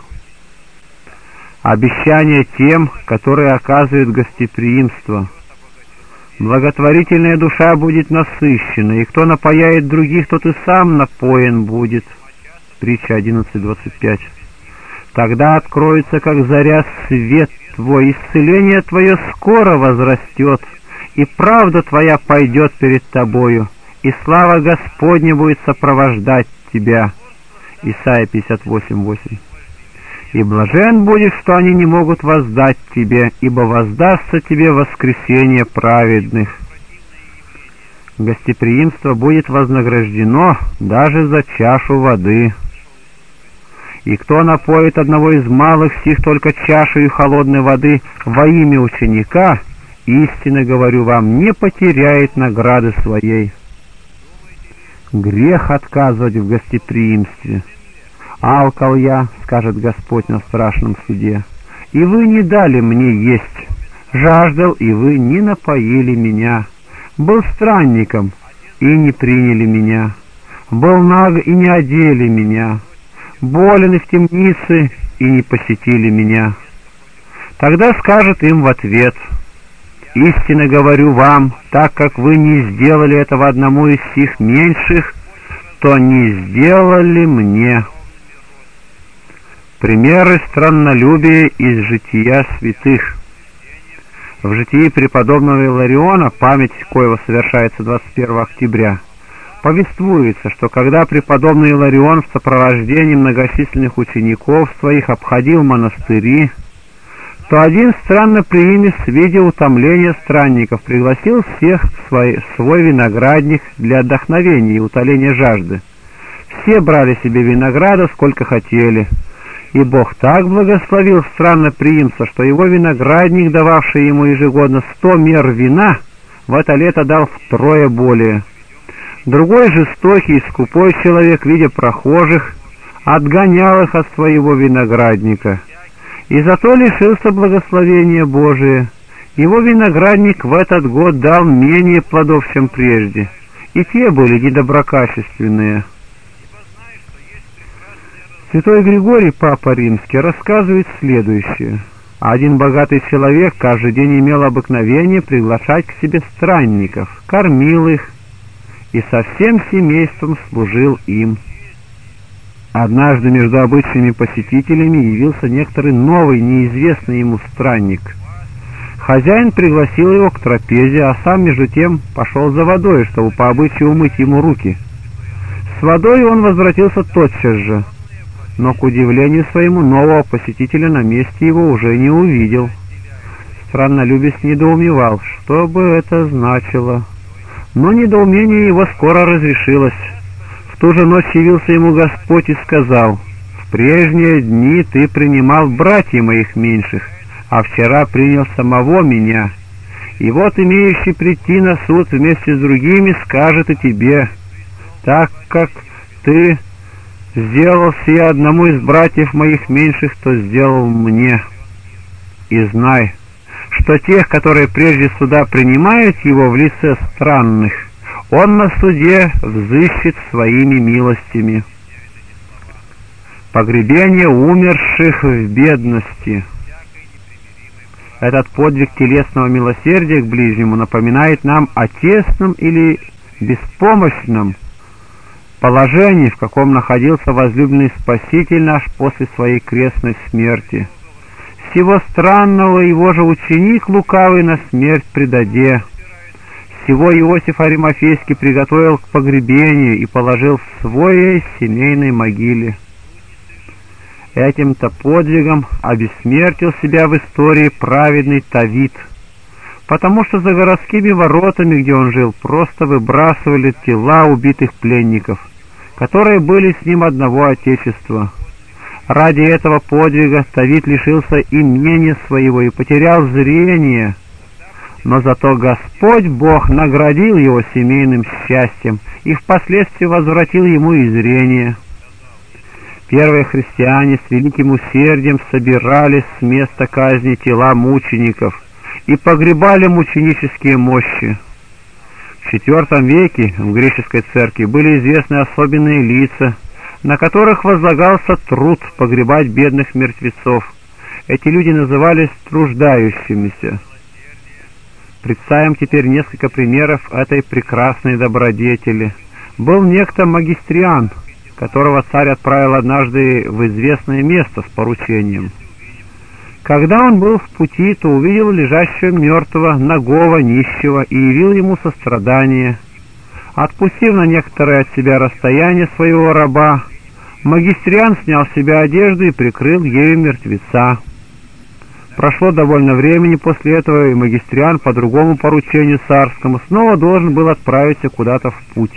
Обещание тем, которые оказывают гостеприимство. Благотворительная душа будет насыщена, и кто напояет других, тот и сам напоен будет. Притча одиннадцать двадцать пять. Тогда откроется, как заря, свет твой, исцеление твое скоро возрастет, и правда твоя пойдет перед тобою, и слава Господня будет сопровождать тебя. Исайя пятьдесят восемь восемь. И блажен будешь, что они не могут воздать тебе, ибо воздастся тебе воскресение праведных. Гостеприимство будет вознаграждено даже за чашу воды. И кто напоит одного из малых сих только чашею холодной воды во имя ученика, истинно говорю вам, не потеряет награды своей. Грех отказывать в гостеприимстве. «Алкал я, — скажет Господь на страшном суде, — и вы не дали мне есть, жаждал, и вы не напоили меня, был странником, и не приняли меня, был наг, и не одели меня, болен и в темнице, и не посетили меня». Тогда скажет им в ответ: «Истинно говорю вам, так как вы не сделали этого одному из сих меньших, то не сделали мне». Примеры страннолюбия из жития святых. В житии преподобного Илариона, память коего совершается двадцать первого октября, повествуется, что когда преподобный Иларион в сопровождении многочисленных учеников своих обходил монастыри, то один странноприимец, видя утомление странников, пригласил всех в свой, свой виноградник для отдохновения и утоления жажды. Все брали себе винограда, сколько хотели, и Бог так благословил странноприимца, что его виноградник, дававший ему ежегодно сто мер вина, в это лето дал втрое более. Другой жестокий и скупой человек, видя прохожих, отгонял их от своего виноградника, и зато лишился благословения Божия. Его виноградник в этот год дал менее плодов, чем прежде, и те были недоброкачественные. Святой Григорий, Папа Римский, рассказывает следующее. Один богатый человек каждый день имел обыкновение приглашать к себе странников, кормил их и со всем семейством служил им. Однажды между обычными посетителями явился некоторый новый, неизвестный ему странник. Хозяин пригласил его к трапезе, а сам между тем пошел за водой, чтобы по обычаю умыть ему руки. С водой он возвратился тотчас же, но, к удивлению своему, нового посетителя на месте его уже не увидел. Страннолюбец недоумевал, что бы это значило. Но недоумение его скоро разрешилось. В ту же ночь явился ему Господь и сказал: «В прежние дни ты принимал братьев моих меньших, а вчера принял самого меня. И вот имеющий прийти на суд вместе с другими скажет и тебе: так как ты сделал сие одному из братьев моих меньших, то сделал мне. И знай, что тех, которые прежде суда принимают его в лице странных, он на суде взыщет своими милостями. Погребение умерших в бедности. Этот подвиг телесного милосердия к ближнему напоминает нам о тесном или беспомощном положении, в каком находился возлюбленный Спаситель наш после своей крестной смерти. Сего странного его же ученик лукавый на смерть предаде. Сего Иосиф Аримафейский приготовил к погребению и положил в своей семейной могиле. Этим-то подвигом обессмертил себя в истории праведный Тавит, потому что за городскими воротами, где он жил, просто выбрасывали тела убитых пленников, которые были с ним одного отечества. Ради этого подвига Тавит лишился имения своего и потерял зрение, но зато Господь Бог наградил его семейным счастьем и впоследствии возвратил ему и зрение. Первые христиане с великим усердием собирали с места казни тела мучеников и погребали мученические мощи. В четвертом веке в греческой церкви были известны особенные лица, на которых возлагался труд погребать бедных мертвецов. Эти люди назывались труждающимися. Представим теперь несколько примеров этой прекрасной добродетели. Был некто Магистриан, которого царь отправил однажды в известное место с поручением. Когда он был в пути, то увидел лежащего мертвого, нагого, нищего и явил ему сострадание. Отпустив на некоторое от себя расстояние своего раба, Магистриан снял с себя одежду и прикрыл ею мертвеца. Прошло довольно времени после этого, и Магистриан по другому поручению царскому снова должен был отправиться куда-то в путь.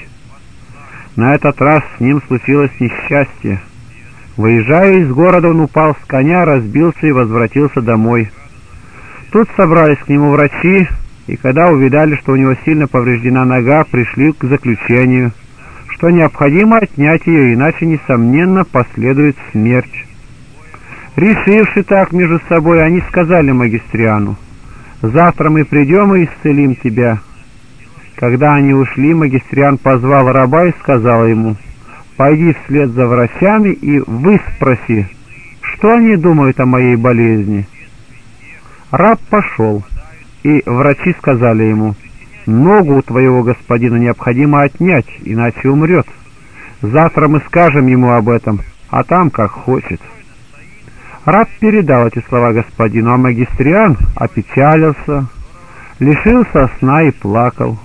На этот раз с ним случилось несчастье. Выезжая из города, он упал с коня, разбился и возвратился домой. Тут собрались к нему врачи, и когда увидали, что у него сильно повреждена нога, пришли к заключению, что необходимо отнять ее, иначе, несомненно, последует смерть. Решивши так между собой, они сказали Магистриану: «Завтра мы придем и исцелим тебя». Когда они ушли, Магистриан позвал раба и сказал ему: «Пойди вслед за врачами и выспроси, что они думают о моей болезни». Раб пошел, и врачи сказали ему: «Ногу у твоего господина необходимо отнять, иначе умрет. Завтра мы скажем ему об этом, а там как хочет». Раб передал эти слова господину, а Магистриан опечалился, лишился сна и плакал.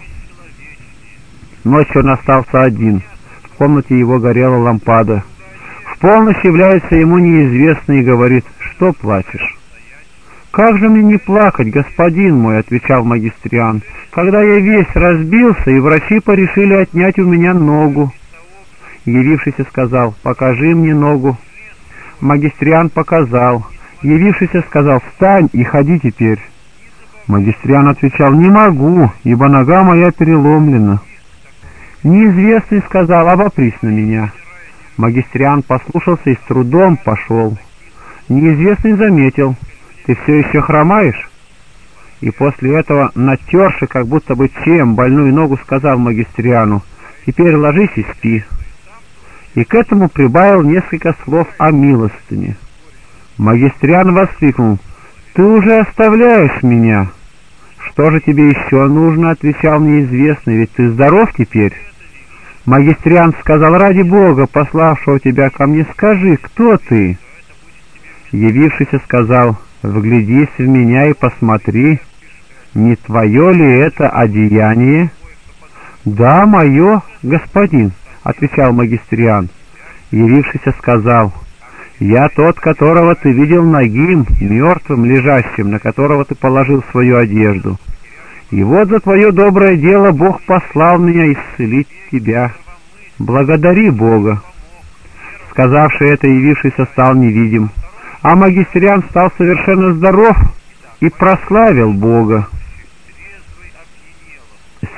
Ночью он остался один. В комнате его горела лампада. В полночь является ему неизвестный и говорит: «Что плачешь?» «Как же мне не плакать, господин мой?» — отвечал Магистриан, «когда я весь разбился, и врачи порешили отнять у меня ногу». Явившийся сказал: «Покажи мне ногу». Магистриан показал. Явившийся сказал: «Встань и ходи теперь». Магистриан отвечал: «Не могу, ибо нога моя переломлена». Неизвестный сказал: «Обопрись на меня». Магистриан послушался и с трудом пошел. Неизвестный заметил: «Ты все еще хромаешь?» И после этого, натерши как будто бы чем больную ногу, сказал Магистриану: «Теперь ложись и спи». И к этому прибавил несколько слов о милостыне. Магистриан воскликнул: «Ты уже оставляешь меня». «Что же тебе еще нужно?» — отвечал неизвестный, «ведь ты здоров теперь». Магистриан сказал: «Ради Бога, пославшего тебя ко мне, скажи, кто ты?» Явившийся сказал: «Вглядись в меня и посмотри, не твое ли это одеяние?» «Да, мое, господин», — отвечал Магистриан. Явившийся сказал: «Я тот, которого ты видел нагим, мертвым, лежащим, на которого ты положил свою одежду. И вот за твое доброе дело Бог послал меня исцелить тебя. Благодари Бога». Сказавший это, явившийся стал невидим, а Магистриан стал совершенно здоров и прославил Бога.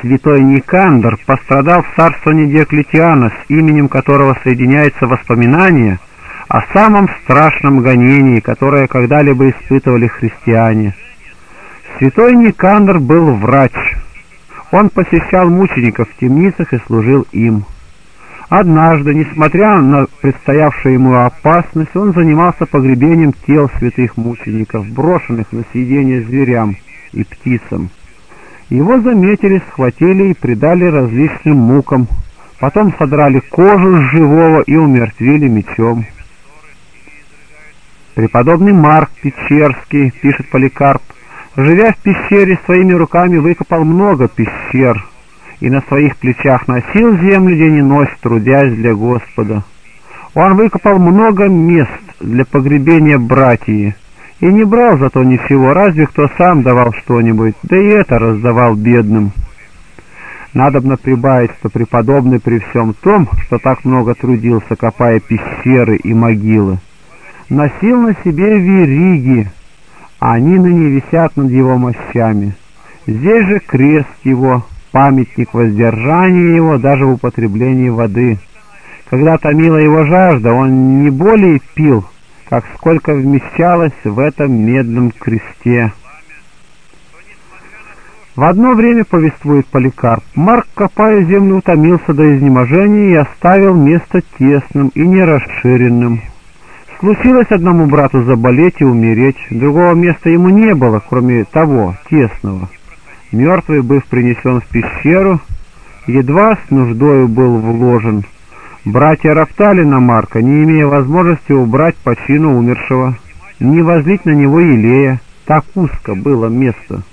Святой Никандр пострадал в царствовании Диоклетиана, с именем которого соединяется воспоминание о самом страшном гонении, которое когда-либо испытывали христиане. Святой Никандр был врач. Он посещал мучеников в темницах и служил им. Однажды, несмотря на предстоявшую ему опасность, он занимался погребением тел святых мучеников, брошенных на съедение зверям и птицам. Его заметили, схватили и предали различным мукам, потом содрали кожу с живого и умертвили мечом. Преподобный Марк Печерский, пишет Поликарп, живя в пещере, своими руками выкопал много пещер и на своих плечах носил землю день и ночь, трудясь для Господа. Он выкопал много мест для погребения братьев и не брал зато ничего, разве кто сам давал что-нибудь, да и это раздавал бедным. Надобно прибавить, что преподобный при всем том, что так много трудился, копая пещеры и могилы, носил на себе вериги, они ныне висят над его мощами. Здесь же крест его, памятник воздержания его даже в употреблении воды. Когда томила его жажда, он не более пил, как сколько вмещалось в этом медном кресте. В одно время, повествует Поликарп, Марк, копая землю, утомился до изнеможения и оставил место тесным и нерасширенным. Случилось одному брату заболеть и умереть, другого места ему не было, кроме того, тесного. Мертвый, быв принесен в пещеру, едва с нуждою был вложен. Братья роптали на Марка, не имея возможности убрать по чину умершего, не возлить на него елея, так узко было место.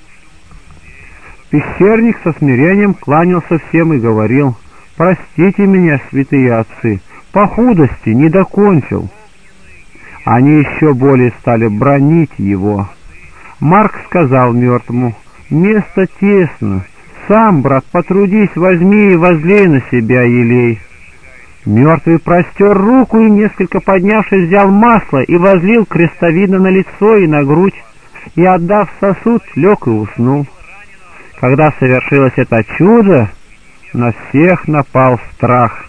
Пещерник со смирением кланялся всем и говорил: «Простите меня, святые отцы, по худости не докончил». Они еще более стали бранить его. Марк сказал мертвому: «Место тесно, сам, брат, потрудись, возьми и возлей на себя елей». Мертвый простер руку и, несколько поднявшись, взял масло и возлил крестовидно на лицо и на грудь, и, отдав сосуд, лег и уснул. Когда совершилось это чудо, на всех напал страх.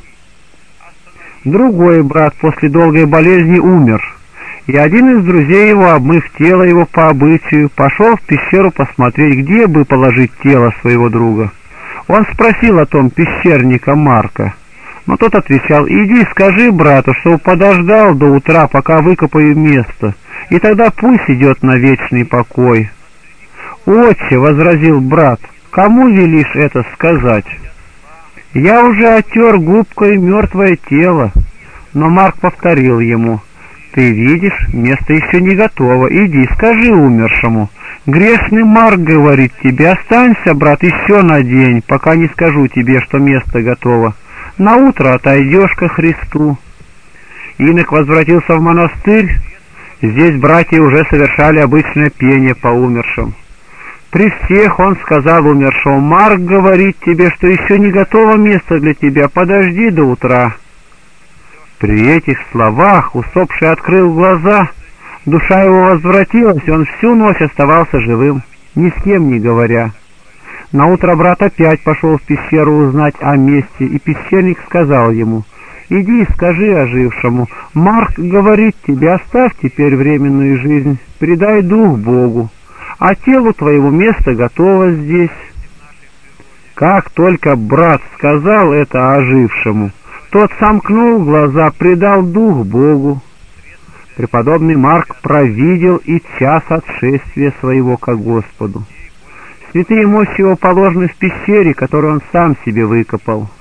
Другой брат после долгой болезни умер, и один из друзей его, обмыв тело его по обычаю, пошел в пещеру посмотреть, где бы положить тело своего друга. Он спросил о том пещерника Марка, но тот отвечал: «Иди, скажи брату, что подождал до утра, пока выкопаю место, и тогда пусть идет на вечный покой». «Отче, — возразил брат, — кому велишь это сказать? Я уже отер губкой мертвое тело». Но Марк повторил ему: «Ты видишь, место еще не готово, иди, скажи умершему. Грешный Марк говорит тебе: останься, брат, еще на день, пока не скажу тебе, что место готово. Наутро отойдешь ко Христу». Инок возвратился в монастырь. Здесь братья уже совершали обычное пение по умершим. При всех он сказал умершему: «Марк говорит тебе, что еще не готово место для тебя, подожди до утра». При этих словах усопший открыл глаза, душа его возвратилась, и он всю ночь оставался живым, ни с кем не говоря. Наутро брат опять пошел в пещеру узнать о месте, и пещерник сказал ему: «Иди, скажи ожившему: Марк говорит тебе, оставь теперь временную жизнь, предай дух Богу, а телу твоего место готово здесь». Как только брат сказал это ожившему, тот сомкнул глаза, предал дух Богу. Преподобный Марк провидел и час отшествия своего ко Господу. Святые мощи его положены в пещере, которую он сам себе выкопал.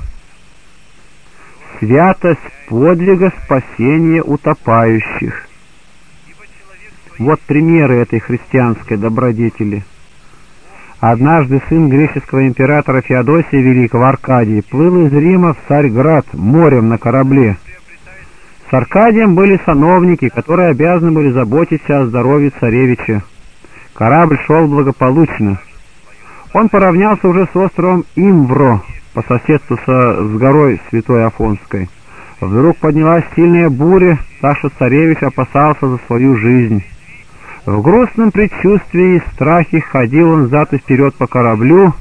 Святость подвига спасения утопающих. Вот примеры этой христианской добродетели. Однажды сын греческого императора Феодосия Великого, Аркадий, плыл из Рима в Царьград морем на корабле. С Аркадием были сановники, которые обязаны были заботиться о здоровье царевича. Корабль шел благополучно. Он поравнялся уже с островом Имвро, по соседству со, с горой Святой Афонской. Вдруг поднялась сильная буря, так что царевич опасался за свою жизнь. В грустном предчувствии и страхе ходил он взад и вперед по кораблю,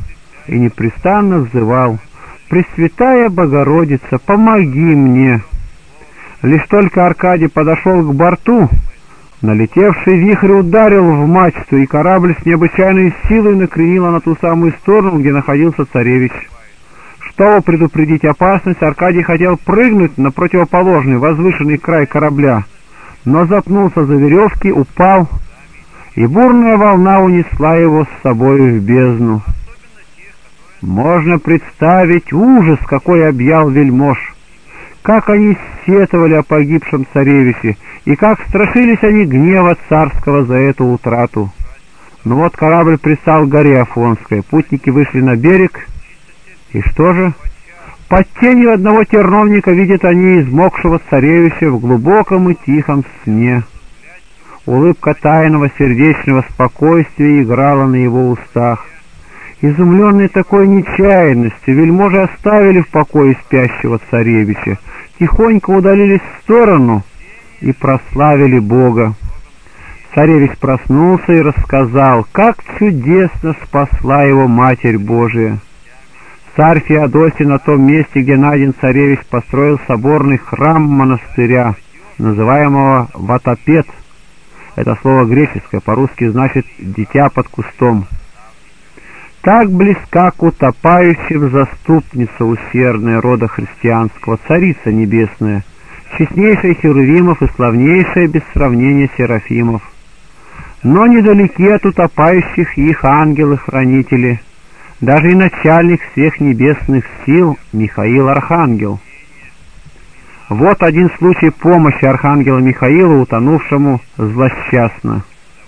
и непрестанно взывал: «Пресвятая Богородица, помоги мне!» Лишь только Аркадий подошел к борту, налетевший вихрь ударил в мачту, и корабль с необычайной силой накренило на ту самую сторону, где находился царевич. Чтобы предупредить опасность, Аркадий хотел прыгнуть на противоположный возвышенный край корабля, но запнулся за веревки, упал, и бурная волна унесла его с собой в бездну. Можно представить ужас, какой объял вельмож, как они сетовали о погибшем царевиче, и как страшились они гнева царского за эту утрату. Но вот корабль пристал к горе Афонской, путники вышли на берег, и что же? Под тенью одного терновника видят они измокшего царевича в глубоком и тихом сне. Улыбка тайного сердечного спокойствия играла на его устах. Изумленные такой нечаянностью, вельможи оставили в покое спящего царевича, тихонько удалились в сторону и прославили Бога. Царевич проснулся и рассказал, как чудесно спасла его Матерь Божия. Царь Феодосий на том месте, где найден царевич, построил соборный храм монастыря, называемого Ватопед. Это слово греческое, по-русски значит «дитя под кустом». Так близка к утопающим заступница усердная рода христианского, Царица Небесная, честнейшая Херувимов и славнейшая без сравнения Серафимов. Но недалеки от утопающих их ангелы-хранители, даже и начальник всех небесных сил Михаил Архангел. Вот один случай помощи архангела Михаила утонувшему злосчастно.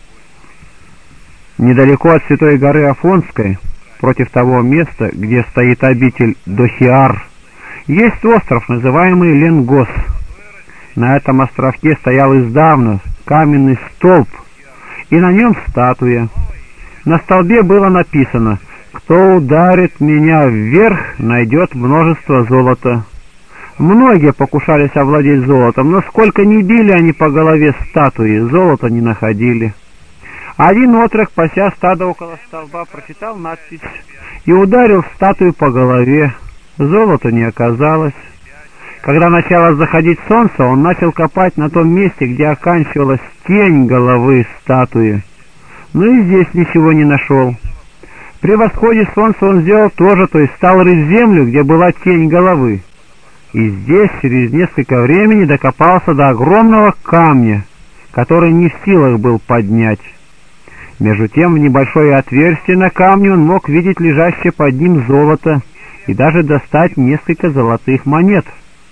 Недалеко от Святой горы Афонской, против того места, где стоит обитель Дохиар, есть остров, называемый Ленгос. На этом островке стоял издавна каменный столб, и на нем статуя. На столбе было написано: «Кто ударит меня вверх, найдет множество золота». Многие покушались овладеть золотом, но сколько ни били они по голове статуи, золота не находили. Один отрок, пася стадо около столба, прочитал надпись и ударил статую по голове. Золота не оказалось. Когда начало заходить солнце, он начал копать на том месте, где оканчивалась тень головы статуи. Но и здесь ничего не нашел. При восходе солнца он сделал то же, то есть стал рыть землю, где была тень головы. И здесь через несколько времени докопался до огромного камня, который не в силах был поднять. Между тем, в небольшое отверстие на камне он мог видеть лежащее под ним золото и даже достать несколько золотых монет.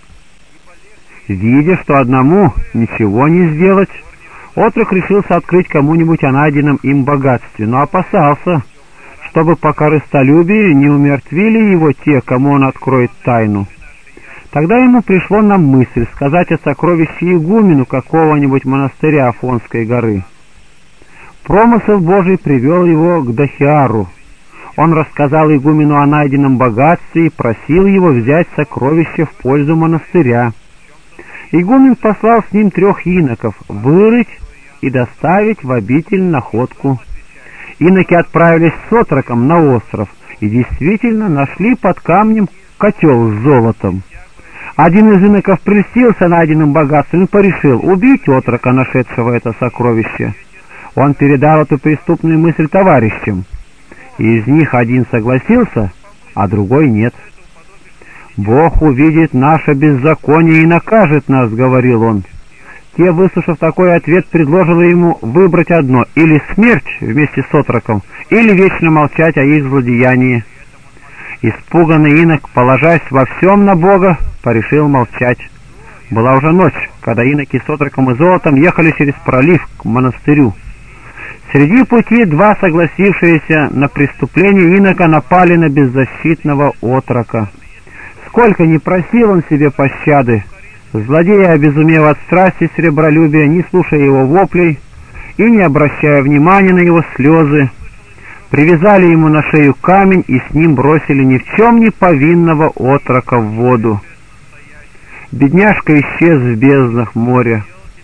Видя, что одному ничего не сделать, отрок решился открыть кому-нибудь о найденном им богатстве, но опасался, чтобы по корыстолюбию не умертвили его те, кому он откроет тайну. Тогда ему пришло на мысль сказать о сокровище игумену какого-нибудь монастыря Афонской горы. Промысел Божий привел его к Дохиару. Он рассказал игумену о найденном богатстве и просил его взять сокровище в пользу монастыря. Игумен послал с ним трех иноков вырыть и доставить в обитель находку. Иноки отправились с отроком на остров и действительно нашли под камнем котел с золотом. Один из иноков прельстился найденным богатством и порешил убить отрока, нашедшего это сокровище. Он передал эту преступную мысль товарищам, и из них один согласился, а другой нет. «Бог увидит наше беззаконие и накажет нас», — говорил он. Те, выслушав такой ответ, предложили ему выбрать одно — или смерть вместе с отроком, или вечно молчать о их злодеянии. Испуганный инок, положась во всем на Бога, порешил молчать. Была уже ночь, когда иноки с отроком и золотом ехали через пролив к монастырю. Среди пути два согласившиеся на преступление инока напали на беззащитного отрока. Сколько ни просил он себе пощады, злодей, обезумев от страсти и сребролюбия, не слушая его воплей и не обращая внимания на его слезы, привязали ему на шею камень и с ним бросили ни в чем не повинного отрока в воду. Бедняжка исчез в безднах моря.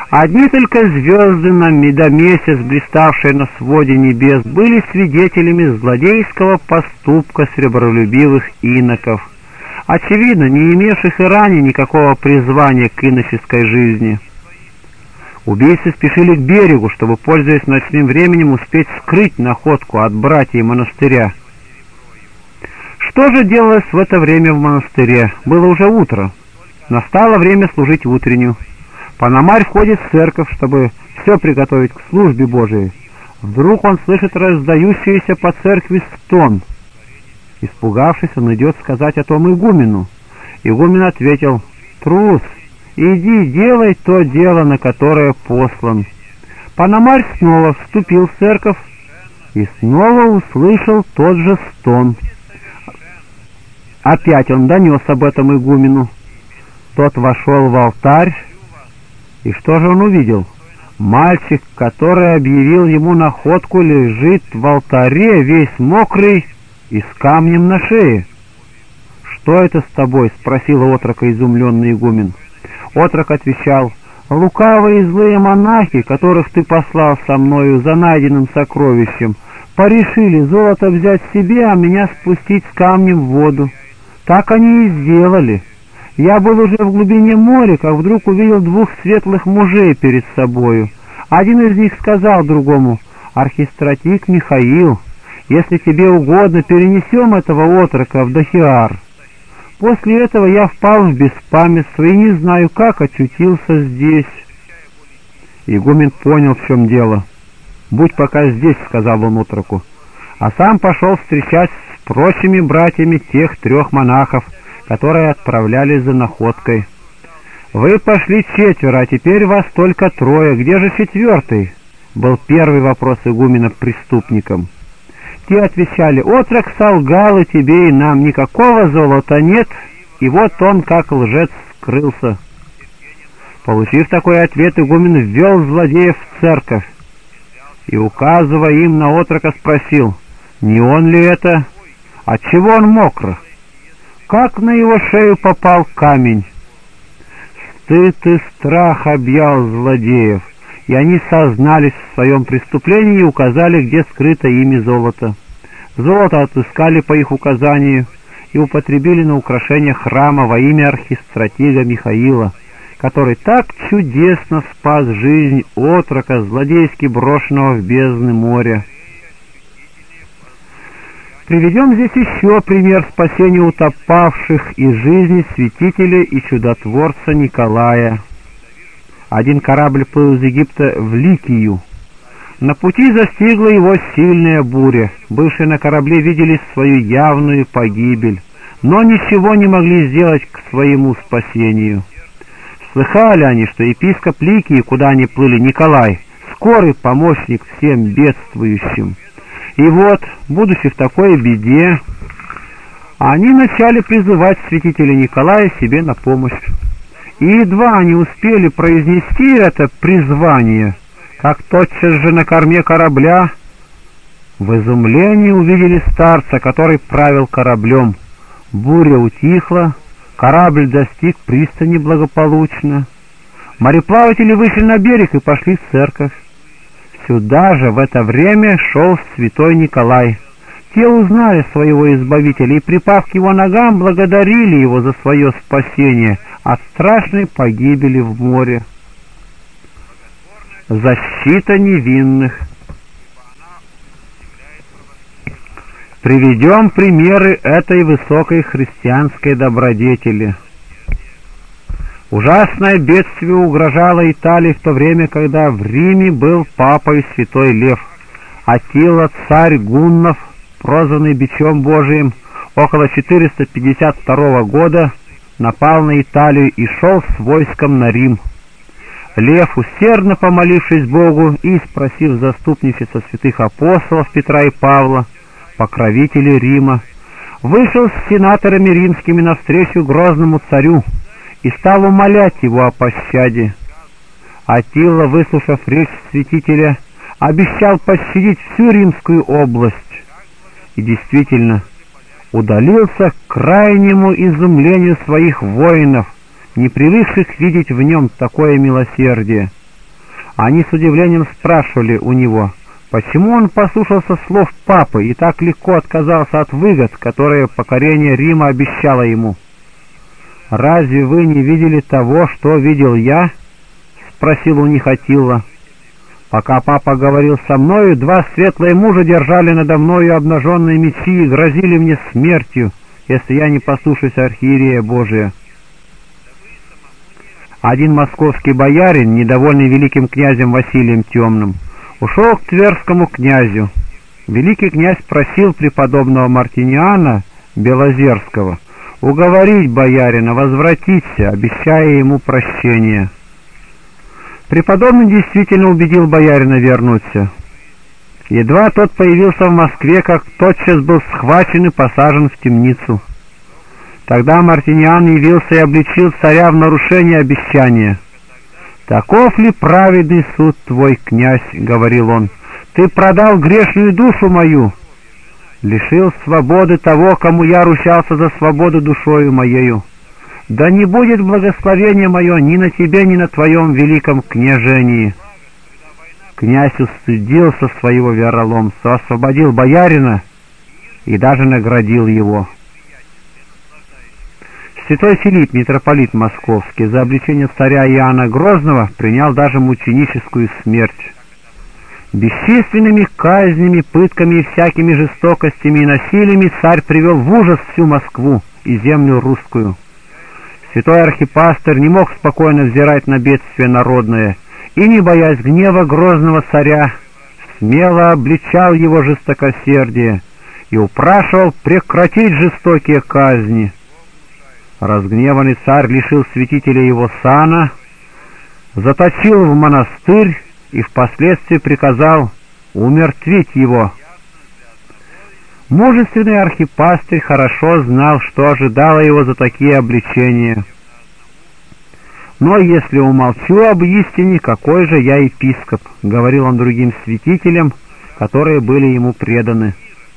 Одни только звезды на медомесяц, блиставшие на своде небес, были свидетелями злодейского поступка сребролюбивых иноков, очевидно, не имевших и ранее никакого призвания к иноческой жизни. Убийцы спешили к берегу, чтобы, пользуясь ночным временем, успеть скрыть находку от братьев монастыря. Что же делалось в это время в монастыре? Было уже утро. Настало время служить утреннюю. Пономарь входит в церковь, чтобы все приготовить к службе Божией. Вдруг он слышит раздающийся по церкви стон. Испугавшись, он идет сказать о том игумену. Игумен ответил: «Трус, иди, делай то дело, на которое послан». Пономарь снова вступил в церковь и снова услышал тот же стон. Опять он донес об этом игумену. Тот вошел в алтарь, и что же он увидел? Мальчик, который объявил ему находку, лежит в алтаре, весь мокрый и с камнем на шее. «Что это с тобой?» — спросил отрока изумленный игумен. Отрок отвечал: «Лукавые и злые монахи, которых ты послал со мною за найденным сокровищем, порешили золото взять себе, а меня спустить с камнем в воду. Так они и сделали. Я был уже в глубине моря, как вдруг увидел двух светлых мужей перед собою. Один из них сказал другому: архистратик Михаил, если тебе угодно, перенесем этого отрока в Дахиар». После этого я впал в беспамятство и не знаю, как очутился здесь. Игумен понял, в чем дело. «Будь пока здесь», — сказал он отроку, а сам пошел встречать с прочими братьями тех трех монахов, которые отправлялись за находкой. «Вы пошли четверо, а теперь вас только трое. Где же четвертый?» — был первый вопрос игумена преступникам. Те отвечали: «Отрок солгал и тебе, и нам, никакого золота нет, и вот он, как лжец, скрылся». Получив такой ответ, игумен ввел злодеев в церковь и, указывая им на отрока, спросил: «Не он ли это? Отчего он мокр? Как на его шею попал камень?» Стыд и страх объял злодеев, и они сознались в своем преступлении и указали, где скрыто ими золото. Золото отыскали по их указанию и употребили на украшение храма во имя архистратига Михаила, который так чудесно спас жизнь отрока, злодейски брошенного в бездны моря. Приведем здесь еще пример спасения утопавших из жизни святителя и чудотворца Николая. Один корабль плыл из Египта в Ликию. На пути застигла его сильная буря. Бывшие на корабле видели свою явную погибель, но ничего не могли сделать к своему спасению. Слыхали они, что епископ Ликии, куда они плыли, Николай, скорый помощник всем бедствующим. И вот, будучи в такой беде, они начали призывать святителя Николая себе на помощь. И едва они успели произнести это призвание, как тотчас же на корме корабля в изумлении увидели старца, который правил кораблем. Буря утихла, корабль достиг пристани благополучно. Мореплаватели вышли на берег и пошли в церковь. Сюда же в это время шел святой Николай. Те узнали своего избавителя и, припав к его ногам, благодарили его за свое спасение от страшной погибели в море. Защита невинных. Приведем примеры этой высокой христианской добродетели. Ужасное бедствие угрожало Италии в то время, когда в Риме был папой святой Лев. Аттила, царь гуннов, прозванный бичом Божиим, около четыреста пятьдесят второго года напал на Италию и шел с войском на Рим. Лев, усердно помолившись Богу и спросив заступничества святых апостолов Петра и Павла, покровителей Рима, вышел с сенаторами римскими навстречу грозному царю и стал умолять его о пощаде. Аттила, выслушав речь святителя, обещал пощадить всю римскую область, и действительно удалился к крайнему изумлению своих воинов, не привыкших видеть в нем такое милосердие. Они с удивлением спрашивали у него, почему он послушался слов папы и так легко отказался от выгод, которые покорение Рима обещало ему. «Разве вы не видели того, что видел я?» — спросил у них Аттила. «Пока папа говорил со мною, два светлые мужа держали надо мною обнаженные мечи и грозили мне смертью, если я не послушаюсь архиерея Божия». Один московский боярин, недовольный великим князем Василием Темным, ушел к тверскому князю. Великий князь просил преподобного Мартиниана Белозерского уговорить боярина возвратиться, обещая ему прощение. Преподобный действительно убедил боярина вернуться. Едва тот появился в Москве, как тотчас был схвачен и посажен в темницу. Тогда Мартиниан явился и обличил царя в нарушении обещания. «Таков ли праведный суд твой, князь?» — говорил он. «Ты продал грешную душу мою, лишил свободы того, кому я ручался за свободу душою моею. Да не будет благословения мое ни на тебе, ни на твоем великом княжении». Князь устыдился своего вероломства, освободил боярина и даже наградил его. Святой Филипп, митрополит Московский, за обличение царя Иоанна Грозного принял даже мученическую смерть. Бесчисленными казнями, пытками и всякими жестокостями и насилиями царь привел в ужас всю Москву и землю русскую. Святой архипастырь не мог спокойно взирать на бедствие народное и, не боясь гнева грозного царя, смело обличал его жестокосердие и упрашивал прекратить жестокие казни. Разгневанный царь лишил святителя его сана, заточил в монастырь и впоследствии приказал умертвить его. Мужественный архипастырь хорошо знал, что ожидало его за такие обличения. «Но если умолчу об истине, какой же я епископ?» — говорил он другим святителям, которые были ему преданы.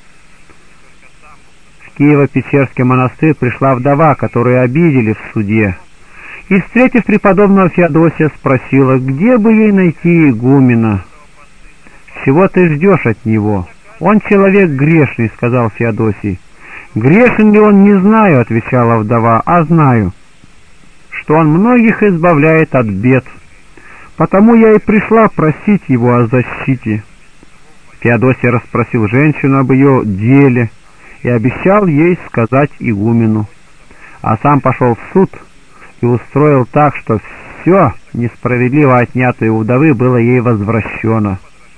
В Киево-Печерский монастырь пришла вдова, которую обидели в суде, и, встретив преподобного Феодосия, спросила, где бы ей найти игумена. «Чего ты ждешь от него? Он человек грешный», — сказал Феодосий. «Грешен ли он, не знаю», — отвечала вдова, — «а знаю, что он многих избавляет от бед. Потому я и пришла просить его о защите». Феодосий расспросил женщину об ее деле и обещал ей сказать игумену, а сам пошел в суд и устроил так, что все несправедливо отнятое у вдовы было ей возвращено.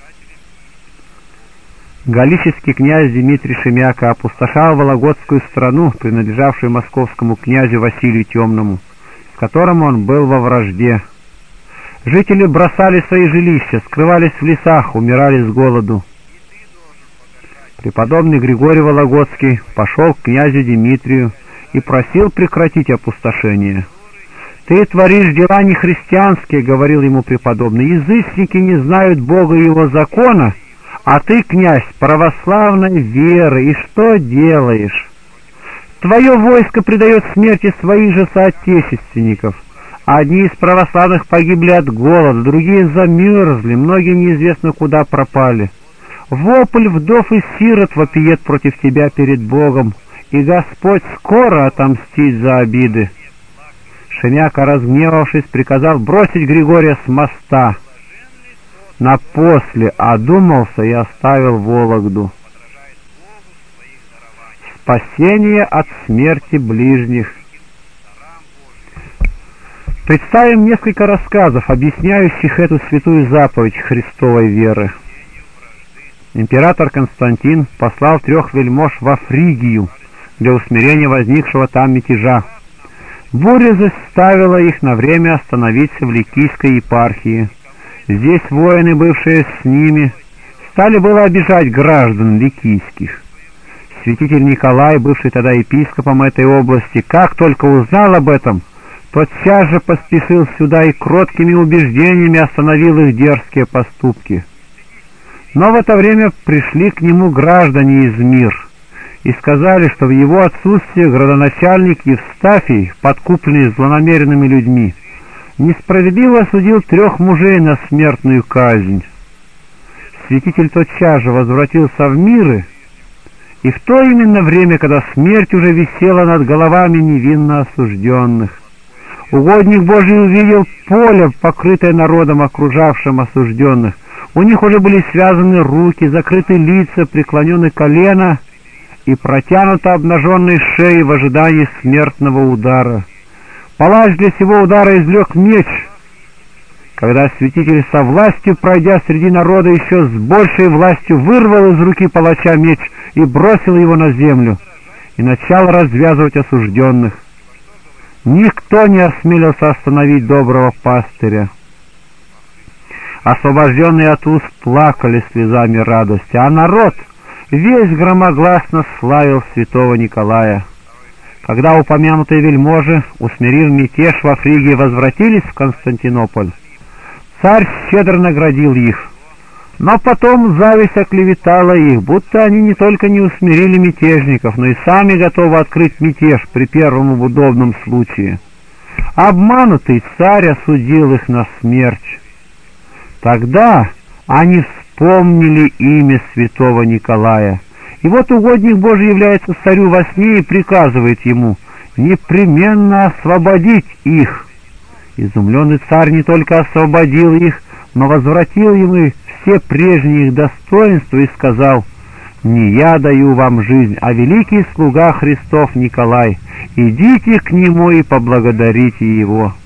Галический князь Дмитрий Шемяка опустошал Вологодскую страну, принадлежавшую московскому князю Василию Темному, с которым он был во вражде. Жители бросали свои жилища, скрывались в лесах, умирали с голоду. Преподобный Григорий Вологодский пошел к князю Дмитрию и просил прекратить опустошение. «Ты творишь дела нехристианские», — говорил ему преподобный, — «язычники не знают Бога и Его закона, а ты, князь, православной веры, и что делаешь? Твое войско предает смерти своих же соотечественников. Одни из православных погибли от голода, другие замерзли, многие неизвестно куда пропали. Вопль вдов и сирот вопиет против тебя перед Богом, и Господь скоро отомстит за обиды». Шемяка, разгневавшись, приказал бросить Григория с моста. Напосле одумался и оставил Вологду. Спасение от смерти ближних. Представим несколько рассказов, объясняющих эту святую заповедь Христовой веры. Император Константин послал трех вельмож во Фригию для усмирения возникшего там мятежа. Буря заставила их на время остановиться в Ликийской епархии. Здесь воины, бывшие с ними, стали было обижать граждан ликийских. Святитель Николай, бывший тогда епископом этой области, как только узнал об этом, тотчас же поспешил сюда и кроткими убеждениями остановил их дерзкие поступки. Но в это время пришли к нему граждане из Мир и сказали, что в его отсутствие градоначальник Евстафий, подкупленный злонамеренными людьми, несправедливо осудил трех мужей на смертную казнь. Святитель тотчас же возвратился в миры, и в то именно время, когда смерть уже висела над головами невинно осужденных. Угодник Божий увидел поле, покрытое народом, окружавшим осужденных. У них уже были связаны руки, закрыты лица, преклонены колена и протянуты обнаженные шеи в ожидании смертного удара. Палач для сего удара извлек меч. Когда святитель со властью, пройдя среди народа, еще с большей властью вырвал из руки палача меч и бросил его на землю, и начал развязывать осужденных. Никто не осмелился остановить доброго пастыря. Освобожденные от уз плакали слезами радости, а народ весь громогласно славил святого Николая. Когда упомянутые вельможи, усмирив мятеж во Фригии, возвратились в Константинополь, царь щедро наградил их. Но потом зависть оклеветала их, будто они не только не усмирили мятежников, но и сами готовы открыть мятеж при первом удобном случае. Обманутый царь осудил их на смерть. Тогда они вспомнили имя святого Николая. И вот угодник Божий является царю во сне и приказывает ему непременно освободить их. Изумленный царь не только освободил их, но возвратил ему все прежние их достоинства и сказал: «Не я даю вам жизнь, а великий слуга Христов Николай. Идите к нему и поблагодарите его».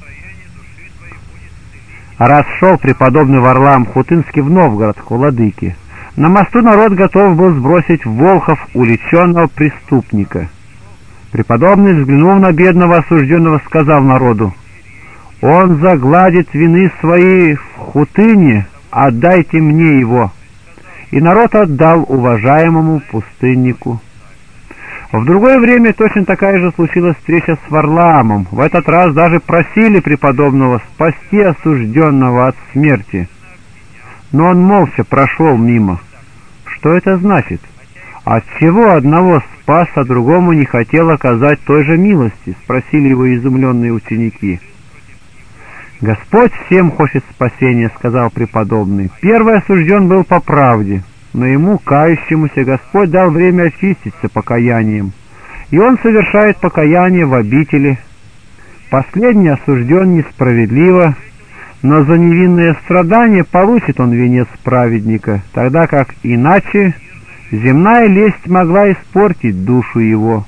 Раз шел преподобный Варлаам Хутынский в Новгород к владыке, на мосту народ готов был сбросить в Волхов уличенного преступника. Преподобный, взглянув на бедного осужденного, сказал народу: «Он загладит вины свои в Хутыне, отдайте мне его». И народ отдал уважаемому пустыннику. В другое время точно такая же случилась встреча с Варлаамом. В этот раз даже просили преподобного спасти осужденного от смерти. Но он молча прошел мимо. Что это значит? Отчего одного спас, а другому не хотел оказать той же милости? Спросили его изумленные ученики. «Господь всем хочет спасения», — сказал преподобный. «Первый осужден был по правде, но ему, кающемуся, Господь дал время очиститься покаянием, и он совершает покаяние в обители. Последний осужден несправедливо, но за невинное страдание получит он венец праведника, тогда как иначе земная лесть могла испортить душу его».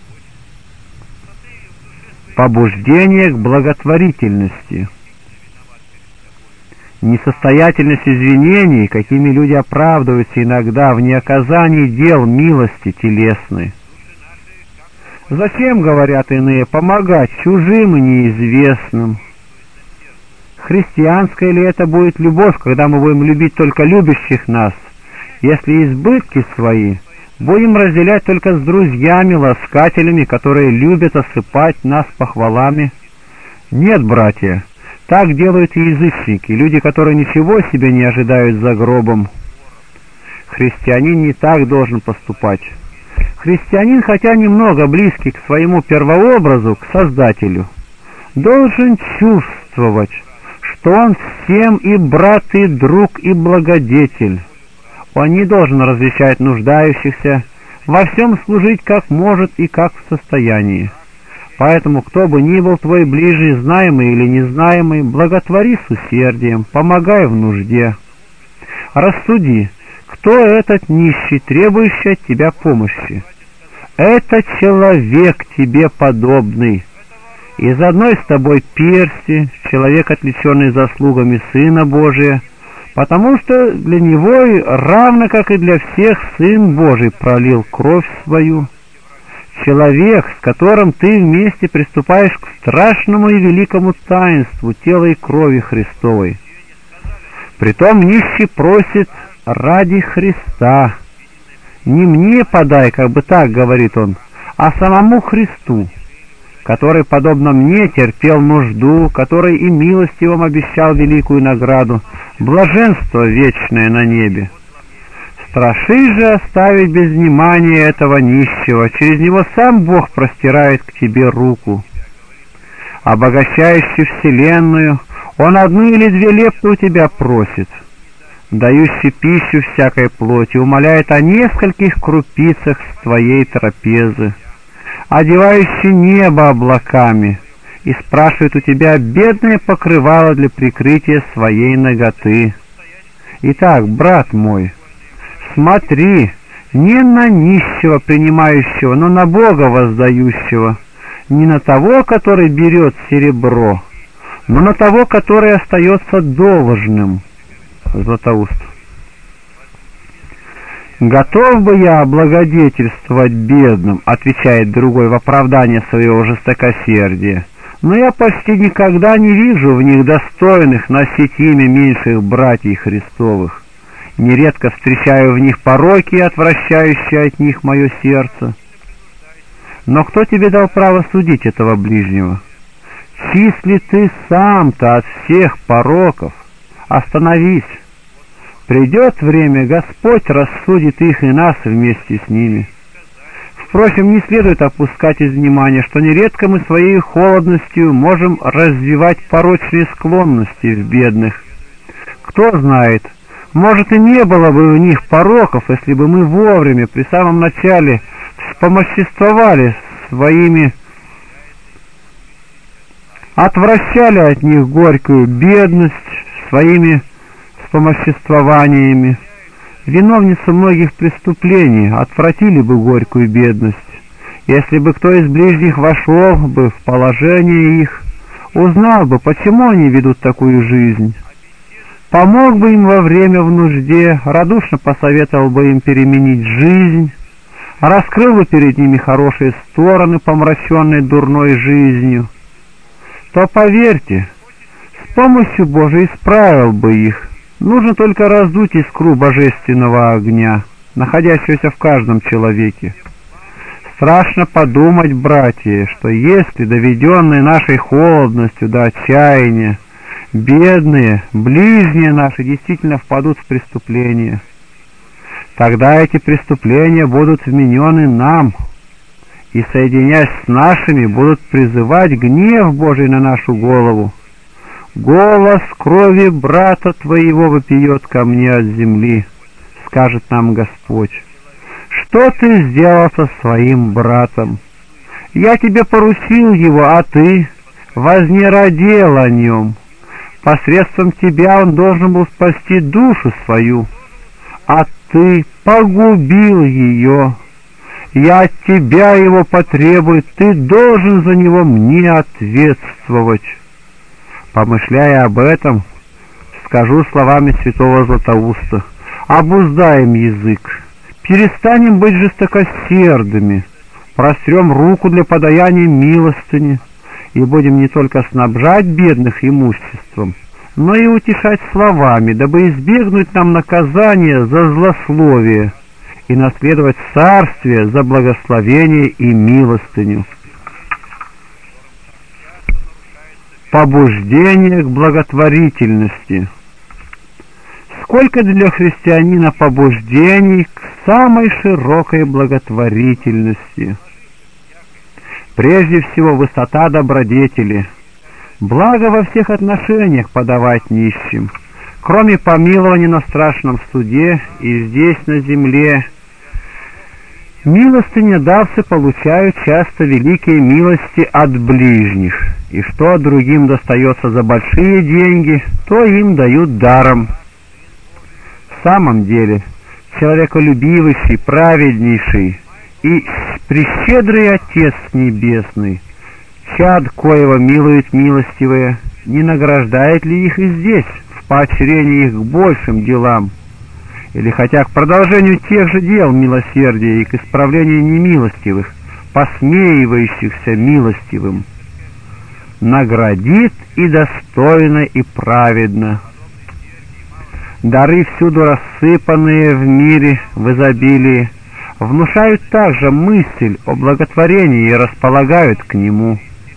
Побуждение к благотворительности. Несостоятельность извинений, какими люди оправдываются иногда в неоказании дел милости телесной. Зачем, говорят иные, помогать чужим и неизвестным? Христианская ли это будет любовь, когда мы будем любить только любящих нас, если избытки свои будем разделять только с друзьями-ласкателями, которые любят осыпать нас похвалами? Нет, братья, так делают и язычники, люди, которые ничего себе не ожидают за гробом. Христианин не так должен поступать. Христианин, хотя немного близкий к своему первообразу, к Создателю, должен чувствовать, что он всем и брат, и друг, и благодетель. Он не должен различать нуждающихся, во всем служить как может и как в состоянии. Поэтому, кто бы ни был твой ближний, знаемый или незнаемый, благотвори с усердием, помогай в нужде. Рассуди, кто этот нищий, требующий от тебя помощи. Это человек тебе подобный, из одной с тобой перси, человек, отличенный заслугами Сына Божия, потому что для него, равно как и для всех, Сын Божий пролил кровь свою. Человек, с которым ты вместе приступаешь к страшному и великому таинству тела и крови Христовой. Притом нищий просит ради Христа. Не мне подай, как бы так говорит он, а самому Христу, который, подобно мне, терпел нужду, который и милостью вам обещал великую награду, блаженство вечное на небе. Страши же оставить без внимания этого нищего, через него сам Бог простирает к тебе руку. Обогащающий вселенную, Он одну или две лепты у тебя просит, дающий пищу всякой плоти, умоляет о нескольких крупицах с твоей трапезы, одевающий небо облаками, и спрашивает у тебя бедное покрывало для прикрытия своей наготы. Итак, брат мой, смотри, не на нищего принимающего, но на Бога воздающего, не на того, который берет серебро, но на того, который остается должным. Златоуст. «Готов бы я облагодетельствовать бедным», — отвечает другой в оправдание своего жестокосердия, «но я почти никогда не вижу в них достойных носить имя меньших братьев Христовых. Нередко встречаю в них пороки, отвращающие от них мое сердце. Но кто тебе дал право судить этого ближнего? Числи ты сам-то от всех пороков. Остановись. Придет время, Господь рассудит их и нас вместе с ними. Впрочем, не следует опускать из внимания, что нередко мы своей холодностью можем развивать порочные склонности в бедных. Кто знает, может, и не было бы у них пороков, если бы мы вовремя, при самом начале, вспомоществовали своими, отвращали от них горькую бедность своими вспомоществованиями. Виновницы многих преступлений отвратили бы горькую бедность, если бы кто из ближних вошел бы в положение их, узнал бы, почему они ведут такую жизнь, помог бы им во время в нужде, радушно посоветовал бы им переменить жизнь, раскрыл бы перед ними хорошие стороны, помраченные дурной жизнью, то, поверьте, с помощью Божией исправил бы их. Нужно только раздуть искру божественного огня, находящегося в каждом человеке. Страшно подумать, братья, что если, доведенные нашей холодностью до отчаяния, бедные, ближние наши действительно впадут в преступления, тогда эти преступления будут вменены нам, и, соединяясь с нашими, будут призывать гнев Божий на нашу голову. «Голос крови брата твоего вопиет ко мне от земли», — скажет нам Господь. «Что ты сделал со своим братом? Я тебе поручил его, а ты вознеродел о нем. Посредством тебя он должен был спасти душу свою, а ты погубил ее. Я от тебя его потребую, ты должен за него мне ответствовать». Помышляя об этом, скажу словами святого Златоуста: обуздаем язык, перестанем быть жестокосердыми, прострем руку для подаяния милостыни и будем не только снабжать бедных имуществом, но и утешать словами, дабы избегнуть нам наказания за злословие и наследовать царствие за благословение и милостыню. Побуждение к благотворительности. Сколько для христианина побуждений к самой широкой благотворительности. Прежде всего, высота добродетели, благо во всех отношениях подавать нищим, кроме помилования на страшном суде и здесь на земле. Милостынедавцы получают часто великие милости от ближних, и что другим достается за большие деньги, то им дают даром. В самом деле, человеколюбивейший, праведнейший и прещедрый Отец Небесный, чад коего милует милостивые, не награждает ли их и здесь, в поощрении их к большим делам, или хотя к продолжению тех же дел милосердия и к исправлению немилостивых, посмеивающихся милостивым? Наградит и достойно, и праведно. Дары, всюду рассыпанные в мире в изобилии, внушают также мысль о благотворении и располагают к нему.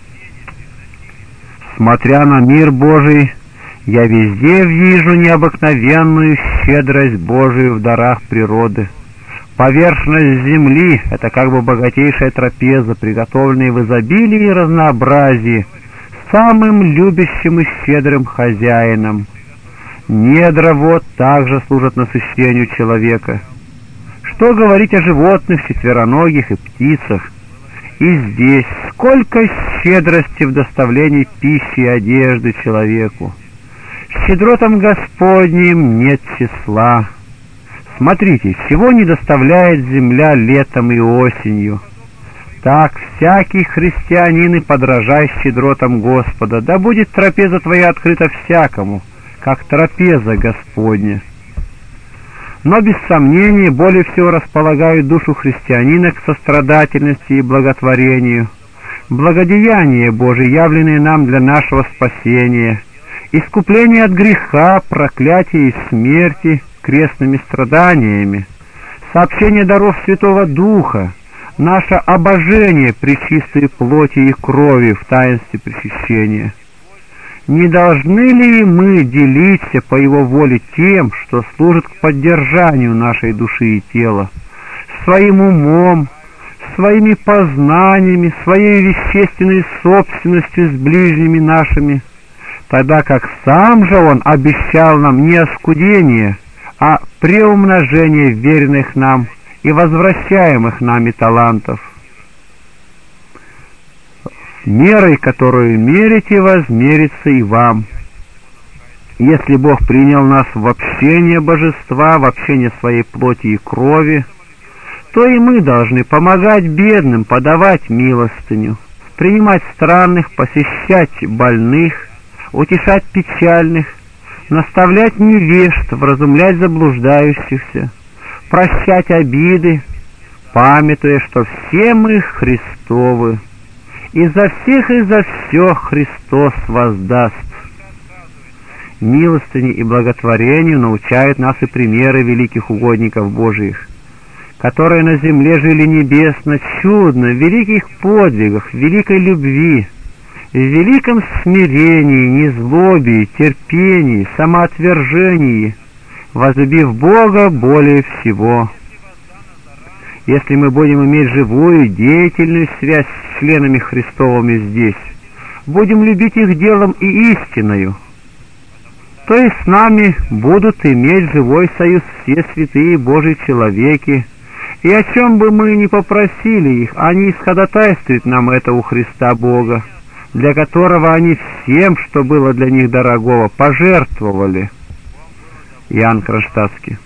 Смотря на мир Божий, я везде вижу необыкновенную щедрость Божию в дарах природы. Поверхность земли — это как бы богатейшая трапеза, приготовленная в изобилии и разнообразии, самым любящим и щедрым хозяином. Недра вод также служат насыщению человека. Что говорить о животных, четвероногих и птицах? И здесь сколько щедрости в доставлении пищи и одежды человеку. Щедротам Господним нет числа. Смотрите, чего не доставляет земля летом и осенью. Так всякий христианин и подражай щедротам Господа, да будет трапеза твоя открыта всякому, как трапеза Господня. Но без сомнения более всего располагают душу христианина к сострадательности и благотворению. Благодеяния Божии, явленные нам для нашего спасения, искупление от греха, проклятия и смерти крестными страданиями, сообщение даров Святого Духа, наше обожение при чистой плоти и крови в таинстве причащения. Не должны ли мы делиться по Его воле тем, что служит к поддержанию нашей души и тела, своим умом, своими познаниями, своей вещественной собственностью с ближними нашими, тогда как Сам же Он обещал нам не оскудение, а преумножение веренных нам и возвращаемых нами талантов. Мерой, которую мерите, возмерится и вам. Если Бог принял нас в общение Божества, в общение своей плоти и крови, то и мы должны помогать бедным, подавать милостыню, принимать странных, посещать больных, утешать печальных, наставлять невежд, вразумлять заблуждающихся, прощать обиды, памятуя, что все мы Христовы, и за всех и за все Христос воздаст. Милостыне и благотворению научают нас и примеры великих угодников Божиих, которые на земле жили небесно, чудно, в великих подвигах, в великой любви, в великом смирении, незлобии, терпении, самоотвержении, возлюбив Бога более всего. Если мы будем иметь живую, деятельную связь с членами Христовыми здесь, будем любить их делом и истиною, то и с нами будут иметь живой союз все святые Божьи человеки, и о чем бы мы ни попросили их, они исходатайствуют нам это у Христа Бога, для которого они всем, что было для них дорогого, пожертвовали. Иоанн Кронштадтский.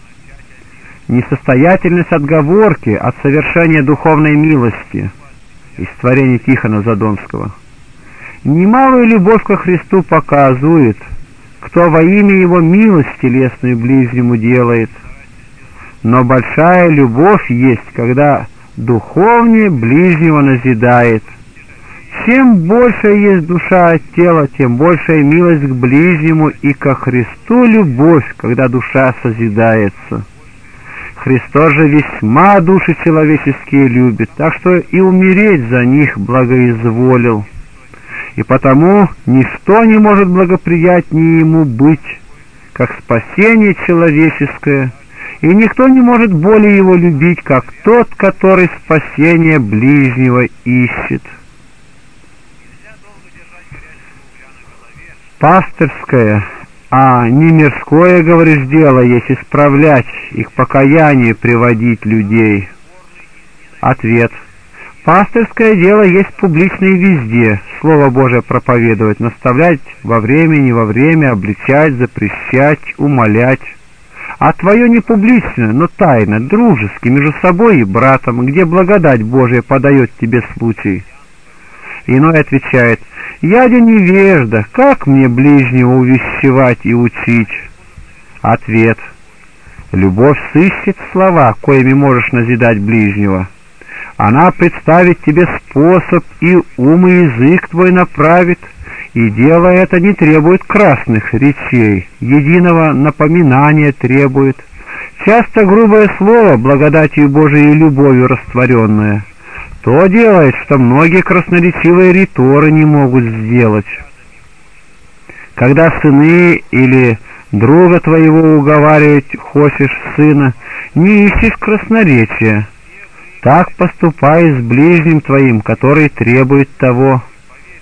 Несостоятельность отговорки от совершения духовной милости из творений Тихона Задонского. Немалую любовь ко Христу показывает, кто во имя Его милость телесную ближнему делает. Но большая любовь есть, когда духовнее ближнего назидает. Чем больше есть душа от тела, тем большая милость к ближнему и ко Христу любовь, когда душа созидается. Христос же весьма души человеческие любит, так что и умереть за них благоизволил. И потому ничто не может благоприятнее Ему быть, как спасение человеческое, и никто не может более Его любить, как тот, который спасение ближнего ищет. Пастырское, а не мирское, говоришь, дело есть исправлять, их покаяние приводить людей. Ответ. Пастырское дело есть публичное везде, Слово Божие проповедовать, наставлять во время, не во время, обличать, запрещать, умолять. А твое не публично, но тайно, дружески, между собой и братом, где благодать Божия подает тебе случай. Иной отвечает: «Я-де невежда, как мне ближнего увещевать и учить?» Ответ. Любовь сыщет слова, коими можешь назидать ближнего. Она представит тебе способ, и ум и язык твой направит, и дело это не требует красных речей, единого напоминания требует. Часто грубое слово, благодатью Божией и любовью растворенное, то делает, что многие красноречивые риторы не могут сделать. Когда сыны или друга твоего уговаривать хочешь сына, не ищешь красноречия. Так поступай с ближним твоим, который требует того.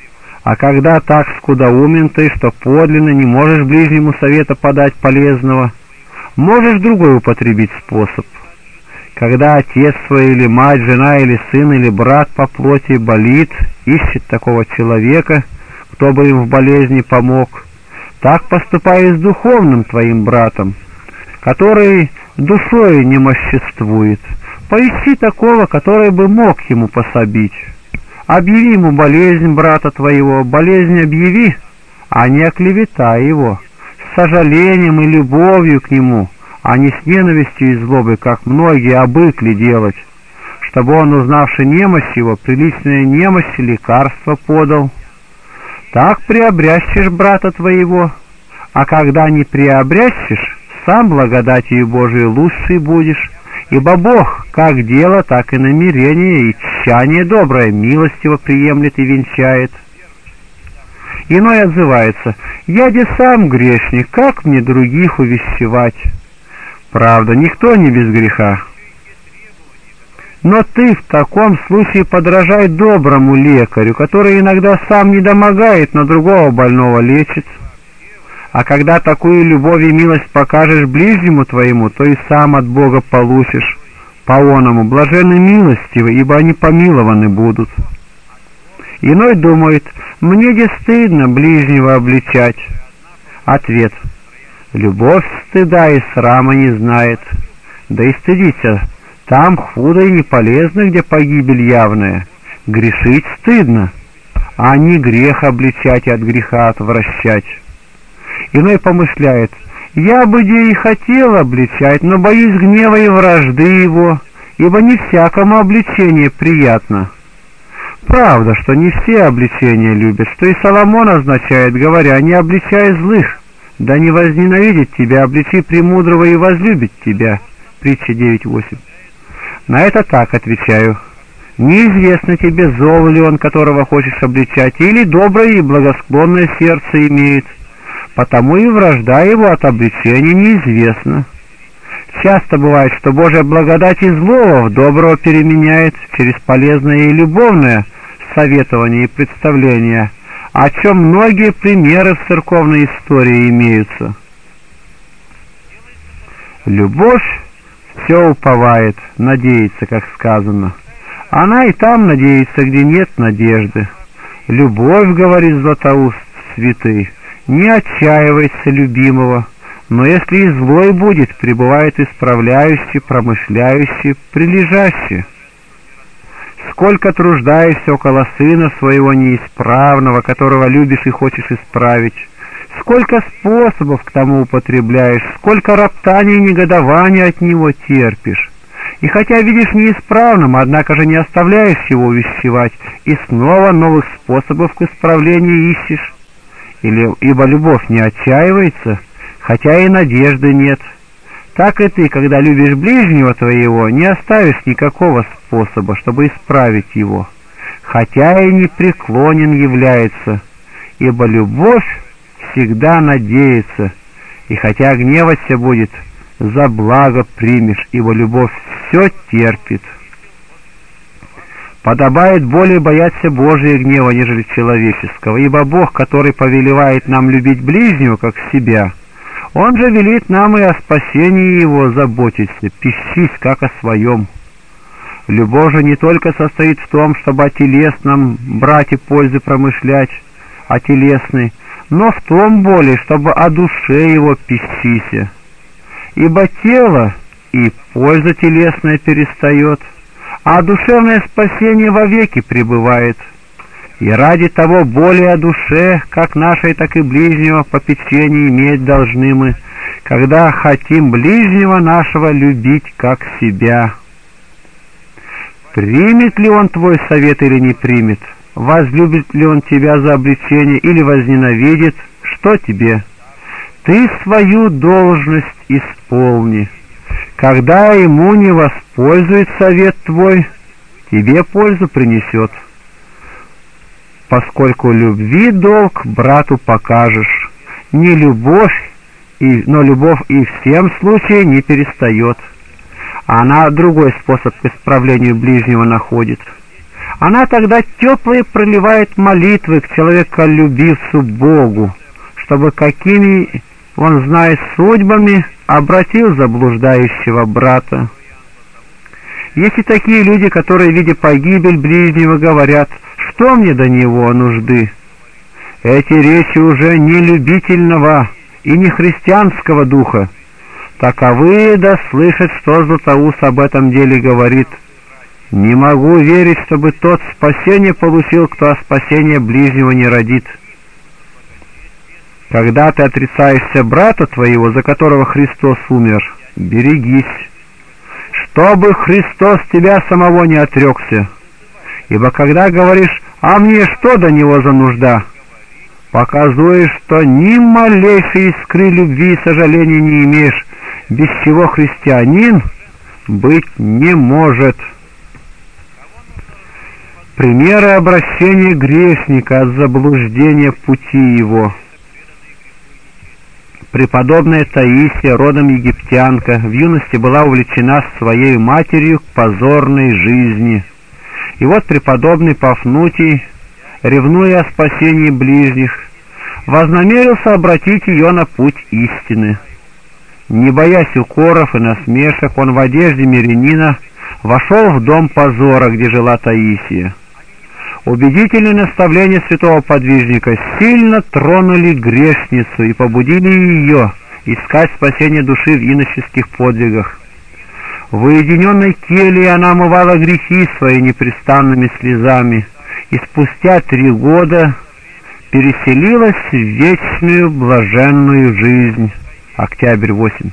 А когда так скудоумен ты, что подлинно не можешь ближнему совета подать полезного, можешь другой употребить способ. Когда отец свой или мать, жена или сын или брат по плоти болит, ищет такого человека, кто бы им в болезни помог, так поступай и с духовным твоим братом, который душой немоществует. Поищи такого, который бы мог ему пособить. Объяви ему болезнь брата твоего, болезнь объяви, а не оклеветай его, с сожалением и любовью к нему, а не с ненавистью и злобой, как многие обыкли делать, чтобы он, узнавши немощь его, приличная немощь лекарство подал. Так приобрящешь брата твоего, а когда не приобрящешь, сам благодатью Божией лучший будешь, ибо Бог как дело, так и намерение, и тщание доброе милостиво приемлет и венчает. Иной отзывается: «Я де сам грешник, как мне других увещевать?» Правда, никто не без греха. Но ты в таком случае подражай доброму лекарю, который иногда сам не домогает, но другого больного лечит. А когда такую любовь и милость покажешь ближнему твоему, то и сам от Бога получишь. По-оному блаженны милостивы, ибо они помилованы будут. Иной думает: мне де стыдно ближнего обличать. Ответ: любовь стыда и срама не знает. Да и стыдиться там худо и не полезно, где погибель явная. Грешить стыдно, а не грех обличать и от греха отвращать. Иной помышляет: я бы де и хотел обличать, но боюсь гнева и вражды его, ибо не всякому обличение приятно. Правда, что не все обличения любят, что и Соломон означает, говоря: не обличай злых, да не возненавидит тебя, обличи премудрого и возлюбит тебя. Притча девять восемь. На это так отвечаю: неизвестно тебе, зол ли он, которого хочешь обличать, или доброе и благосклонное сердце имеет, потому и вражда его от обличения неизвестна. Часто бывает, что Божья благодать и злого в доброго переменяет через полезное и любовное советование и представление, о чем многие примеры в церковной истории имеются. Любовь все уповает, надеется, как сказано. Она и там надеется, где нет надежды. Любовь, говорит Златоуст святый, не отчаивается любимого, но если и злой будет, пребывает исправляющий, промышляющий, прилежащий. Сколько труждаешься около сына своего неисправного, которого любишь и хочешь исправить, сколько способов к тому употребляешь, сколько роптаний и негодования от него терпишь. И хотя видишь неисправным, однако же не оставляешь его увещевать, и снова новых способов к исправлению ищешь. Или, ибо любовь не отчаивается, хотя и надежды нет. Так и ты, когда любишь ближнего твоего, не оставишь никакого способа, чтобы исправить его, хотя и непреклонен является, ибо любовь всегда надеется, и хотя гневаться будет, за благо примешь, ибо любовь все терпит. Подобает более бояться Божия гнева, нежели человеческого, ибо Бог, который повелевает нам любить ближнего, как себя, Он же велит нам и о спасении его заботиться, пищись, как о своем. Любовь же не только состоит в том, чтобы о телесном брате пользы промышлять, о телесной, но в том более, чтобы о душе его пищися. Ибо тело и польза телесная перестает, а душевное спасение вовеки пребывает. И ради того более о душе, как нашей, так и ближнего, попечения иметь должны мы, когда хотим ближнего нашего любить как себя. Примет ли он твой совет или не примет? Возлюбит ли он тебя за обличение или возненавидит? Что тебе? Ты свою должность исполни. Когда ему не воспользует совет твой, тебе пользу принесет. Поскольку любви долг брату покажешь, не любовь, и, но любовь и в всем случае не перестает. Она другой способ к исправлению ближнего находит. Она тогда теплые проливает молитвы к человеколюбивцу Богу, чтобы какими он, знает судьбами, обратил заблуждающего брата. Есть и такие люди, которые, видя погибель ближнего, говорят: «Что мне до него нужды?» Эти речи уже не любительного и не христианского духа. Таковые да слышат, что Златоуст об этом деле говорит. Не могу верить, чтобы тот спасение получил, кто о спасении ближнего не родит. Когда ты отрицаешься брата твоего, за которого Христос умер, берегись, чтобы Христос тебя самого не отрекся. Ибо когда говоришь: «А мне что до него за нужда?», показываешь, что ни малейшей искры любви и сожаления не имеешь, без чего христианин быть не может. Примеры обращения грешника от заблуждения в пути его. Преподобная Таисия, родом египтянка, в юности была увлечена своей матерью к позорной жизни. И вот преподобный Пафнутий, ревнуя о спасении ближних, вознамерился обратить ее на путь истины. Не боясь укоров и насмешек, он в одежде мирянина вошел в дом позора, где жила Таисия. Убедительные наставления святого подвижника сильно тронули грешницу и побудили ее искать спасение души в иноческих подвигах. В уединенной келье она омывала грехи свои непрестанными слезами и спустя три года переселилась в вечную блаженную жизнь. Октябрь восемь.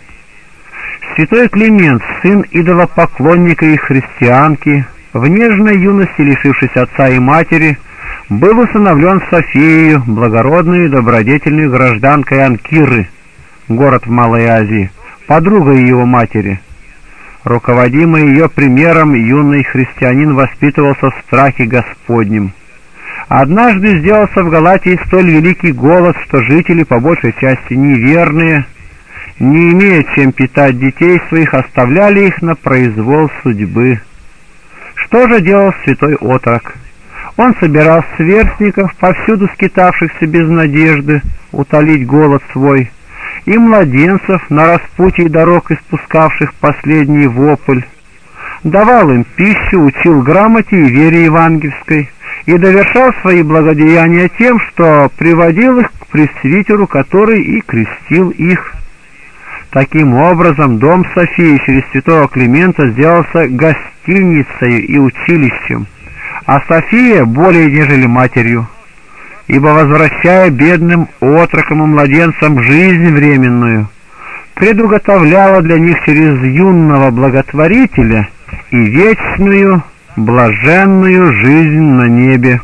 Святой Климент, сын идолопоклонника и христианки, в нежной юности, лишившись отца и матери, был усыновлен в Софию, благородную и добродетельную гражданкой Анкиры, город в Малой Азии, подругой его матери. Руководимый ее примером, юный христианин воспитывался в страхе Господнем. Однажды сделался в Галатии столь великий голод, что жители, по большей части неверные, не имея чем питать детей своих, оставляли их на произвол судьбы. Что же делал святой отрок? Он собирал сверстников, повсюду скитавшихся без надежды утолить голод свой, и младенцев, на распутье дорог испускавших последний вопль, давал им пищу, учил грамоте и вере евангельской, и довершал свои благодеяния тем, что приводил их к пресвитеру, который и крестил их. Таким образом, дом Софии через святого Климента сделался гостиницей и училищем, а София более нежели матерью, ибо, возвращая бедным отрокам и младенцам жизнь временную, предуготовляла для них через юного благотворителя и вечную блаженную жизнь на небе.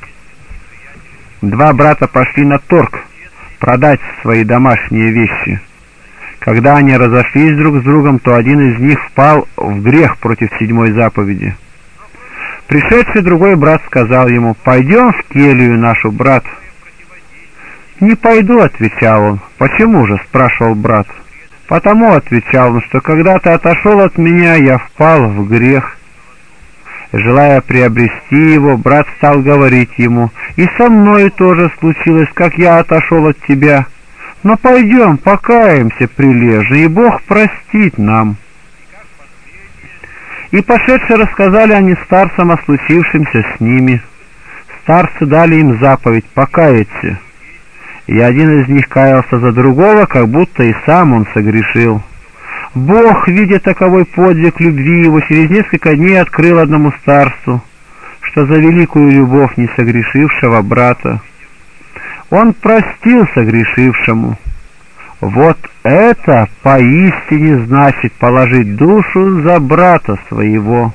Два брата пошли на торг продать свои домашние вещи. Когда они разошлись друг с другом, то один из них впал в грех против седьмой заповеди. Пришедший другой брат сказал ему: «Пойдем в келью нашу, брат». «Не пойду», — отвечал он. «Почему же?» — спрашивал брат. «Потому», — отвечал он, — «что когда ты отошел от меня, я впал в грех». Желая приобрести его, брат стал говорить ему: «И со мной тоже случилось, как я отошел от тебя. Но пойдем, покаемся прилежно, и Бог простит нам». И пошедшие рассказали они старцам о случившемся с ними. Старцы дали им заповедь покаяться, и один из них каялся за другого, как будто и сам он согрешил. Бог, видя таковой подвиг любви его, через несколько дней открыл одному старцу, что за великую любовь не согрешившего брата он простил согрешившему. Вот это поистине значит положить душу за брата своего.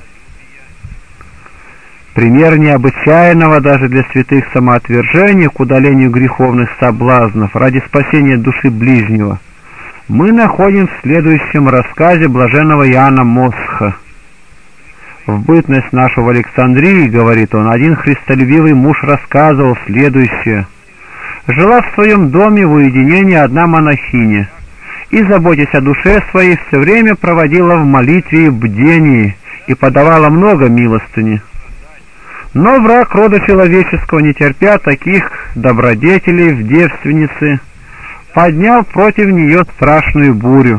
Пример необычайного даже для святых самоотвержения к удалению греховных соблазнов ради спасения души ближнего мы находим в следующем рассказе блаженного Иоанна Мосха. В бытность нашу в Александрии, говорит он, один христолюбивый муж рассказывал следующее. Жила в своем доме в уединении одна монахиня, и, заботясь о душе своей, все время проводила в молитве и бдении, и подавала много милостыни. Но враг рода человеческого, не терпя таких добродетелей в девственнице, поднял против нее страшную бурю.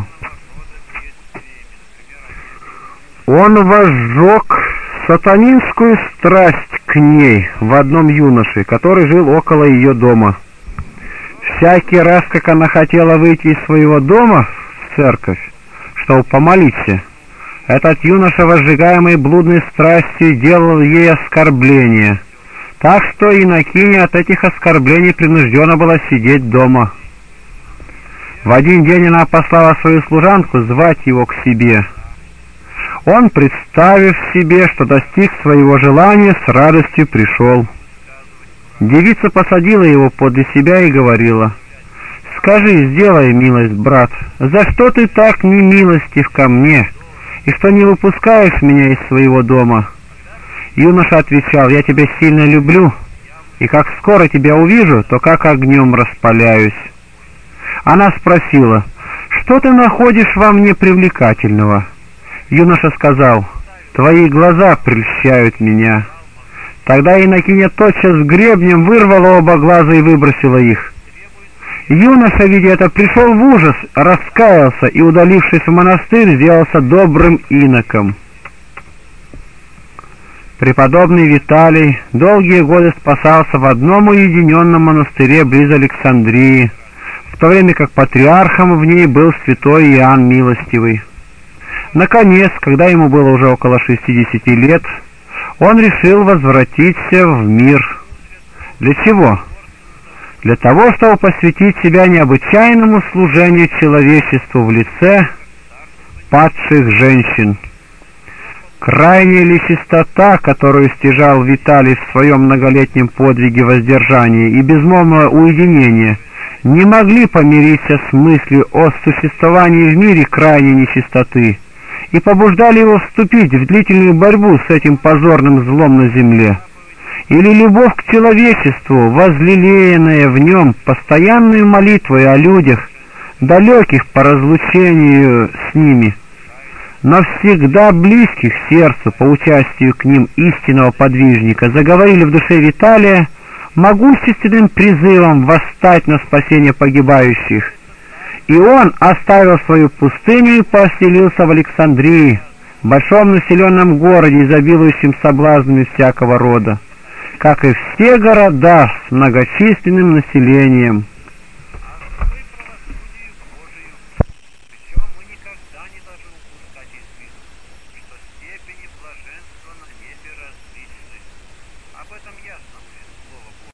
Он возжег сатанинскую страсть к ней в одном юноше, который жил около ее дома. Всякий раз, как она хотела выйти из своего дома в церковь, чтобы помолиться, этот юноша, возжигаемый блудной страстью, делал ей оскорбления, так что инокиня от этих оскорблений принуждена была сидеть дома. В один день она послала свою служанку звать его к себе. Он, представив себе, что достиг своего желания, с радостью пришел. Девица посадила его подле себя и говорила: «Скажи, сделай милость, брат, за что ты так немилостив ко мне, и что не выпускаешь меня из своего дома?» Юноша отвечал: «Я тебя сильно люблю, и как скоро тебя увижу, то как огнем распаляюсь». Она спросила: «Что ты находишь во мне привлекательного?» Юноша сказал: «Твои глаза прельщают меня». Тогда инокиня тотчас гребнем вырвала оба глаза и выбросила их. Юноша, видя это, пришел в ужас, раскаялся и, удалившись в монастырь, сделался добрым иноком. Преподобный Виталий долгие годы спасался в одном уединенном монастыре близ Александрии, в то время как патриархом в ней был святой Иоанн Милостивый. Наконец, когда ему было уже около шестидесяти лет, он решил возвратиться в мир. Для чего? Для того, чтобы посвятить себя необычайному служению человечеству в лице падших женщин. Крайняя ли чистота, которую стяжал Виталий в своем многолетнем подвиге воздержания, и безмолвное уединение не могли помириться с мыслью о существовании в мире крайней нечистоты и побуждали его вступить в длительную борьбу с этим позорным злом на земле. Или любовь к человечеству, возлелеянная в нем постоянной молитвой о людях, далеких по разлучению с ними, но всегда близких сердцу по участию к ним истинного подвижника, заговорили в душе Виталия могущественным призывом восстать на спасение погибающих. И он оставил свою пустыню и поселился в Александрии, большом населенном городе, изобилующем соблазнами всякого рода, как и все города с многочисленным населением.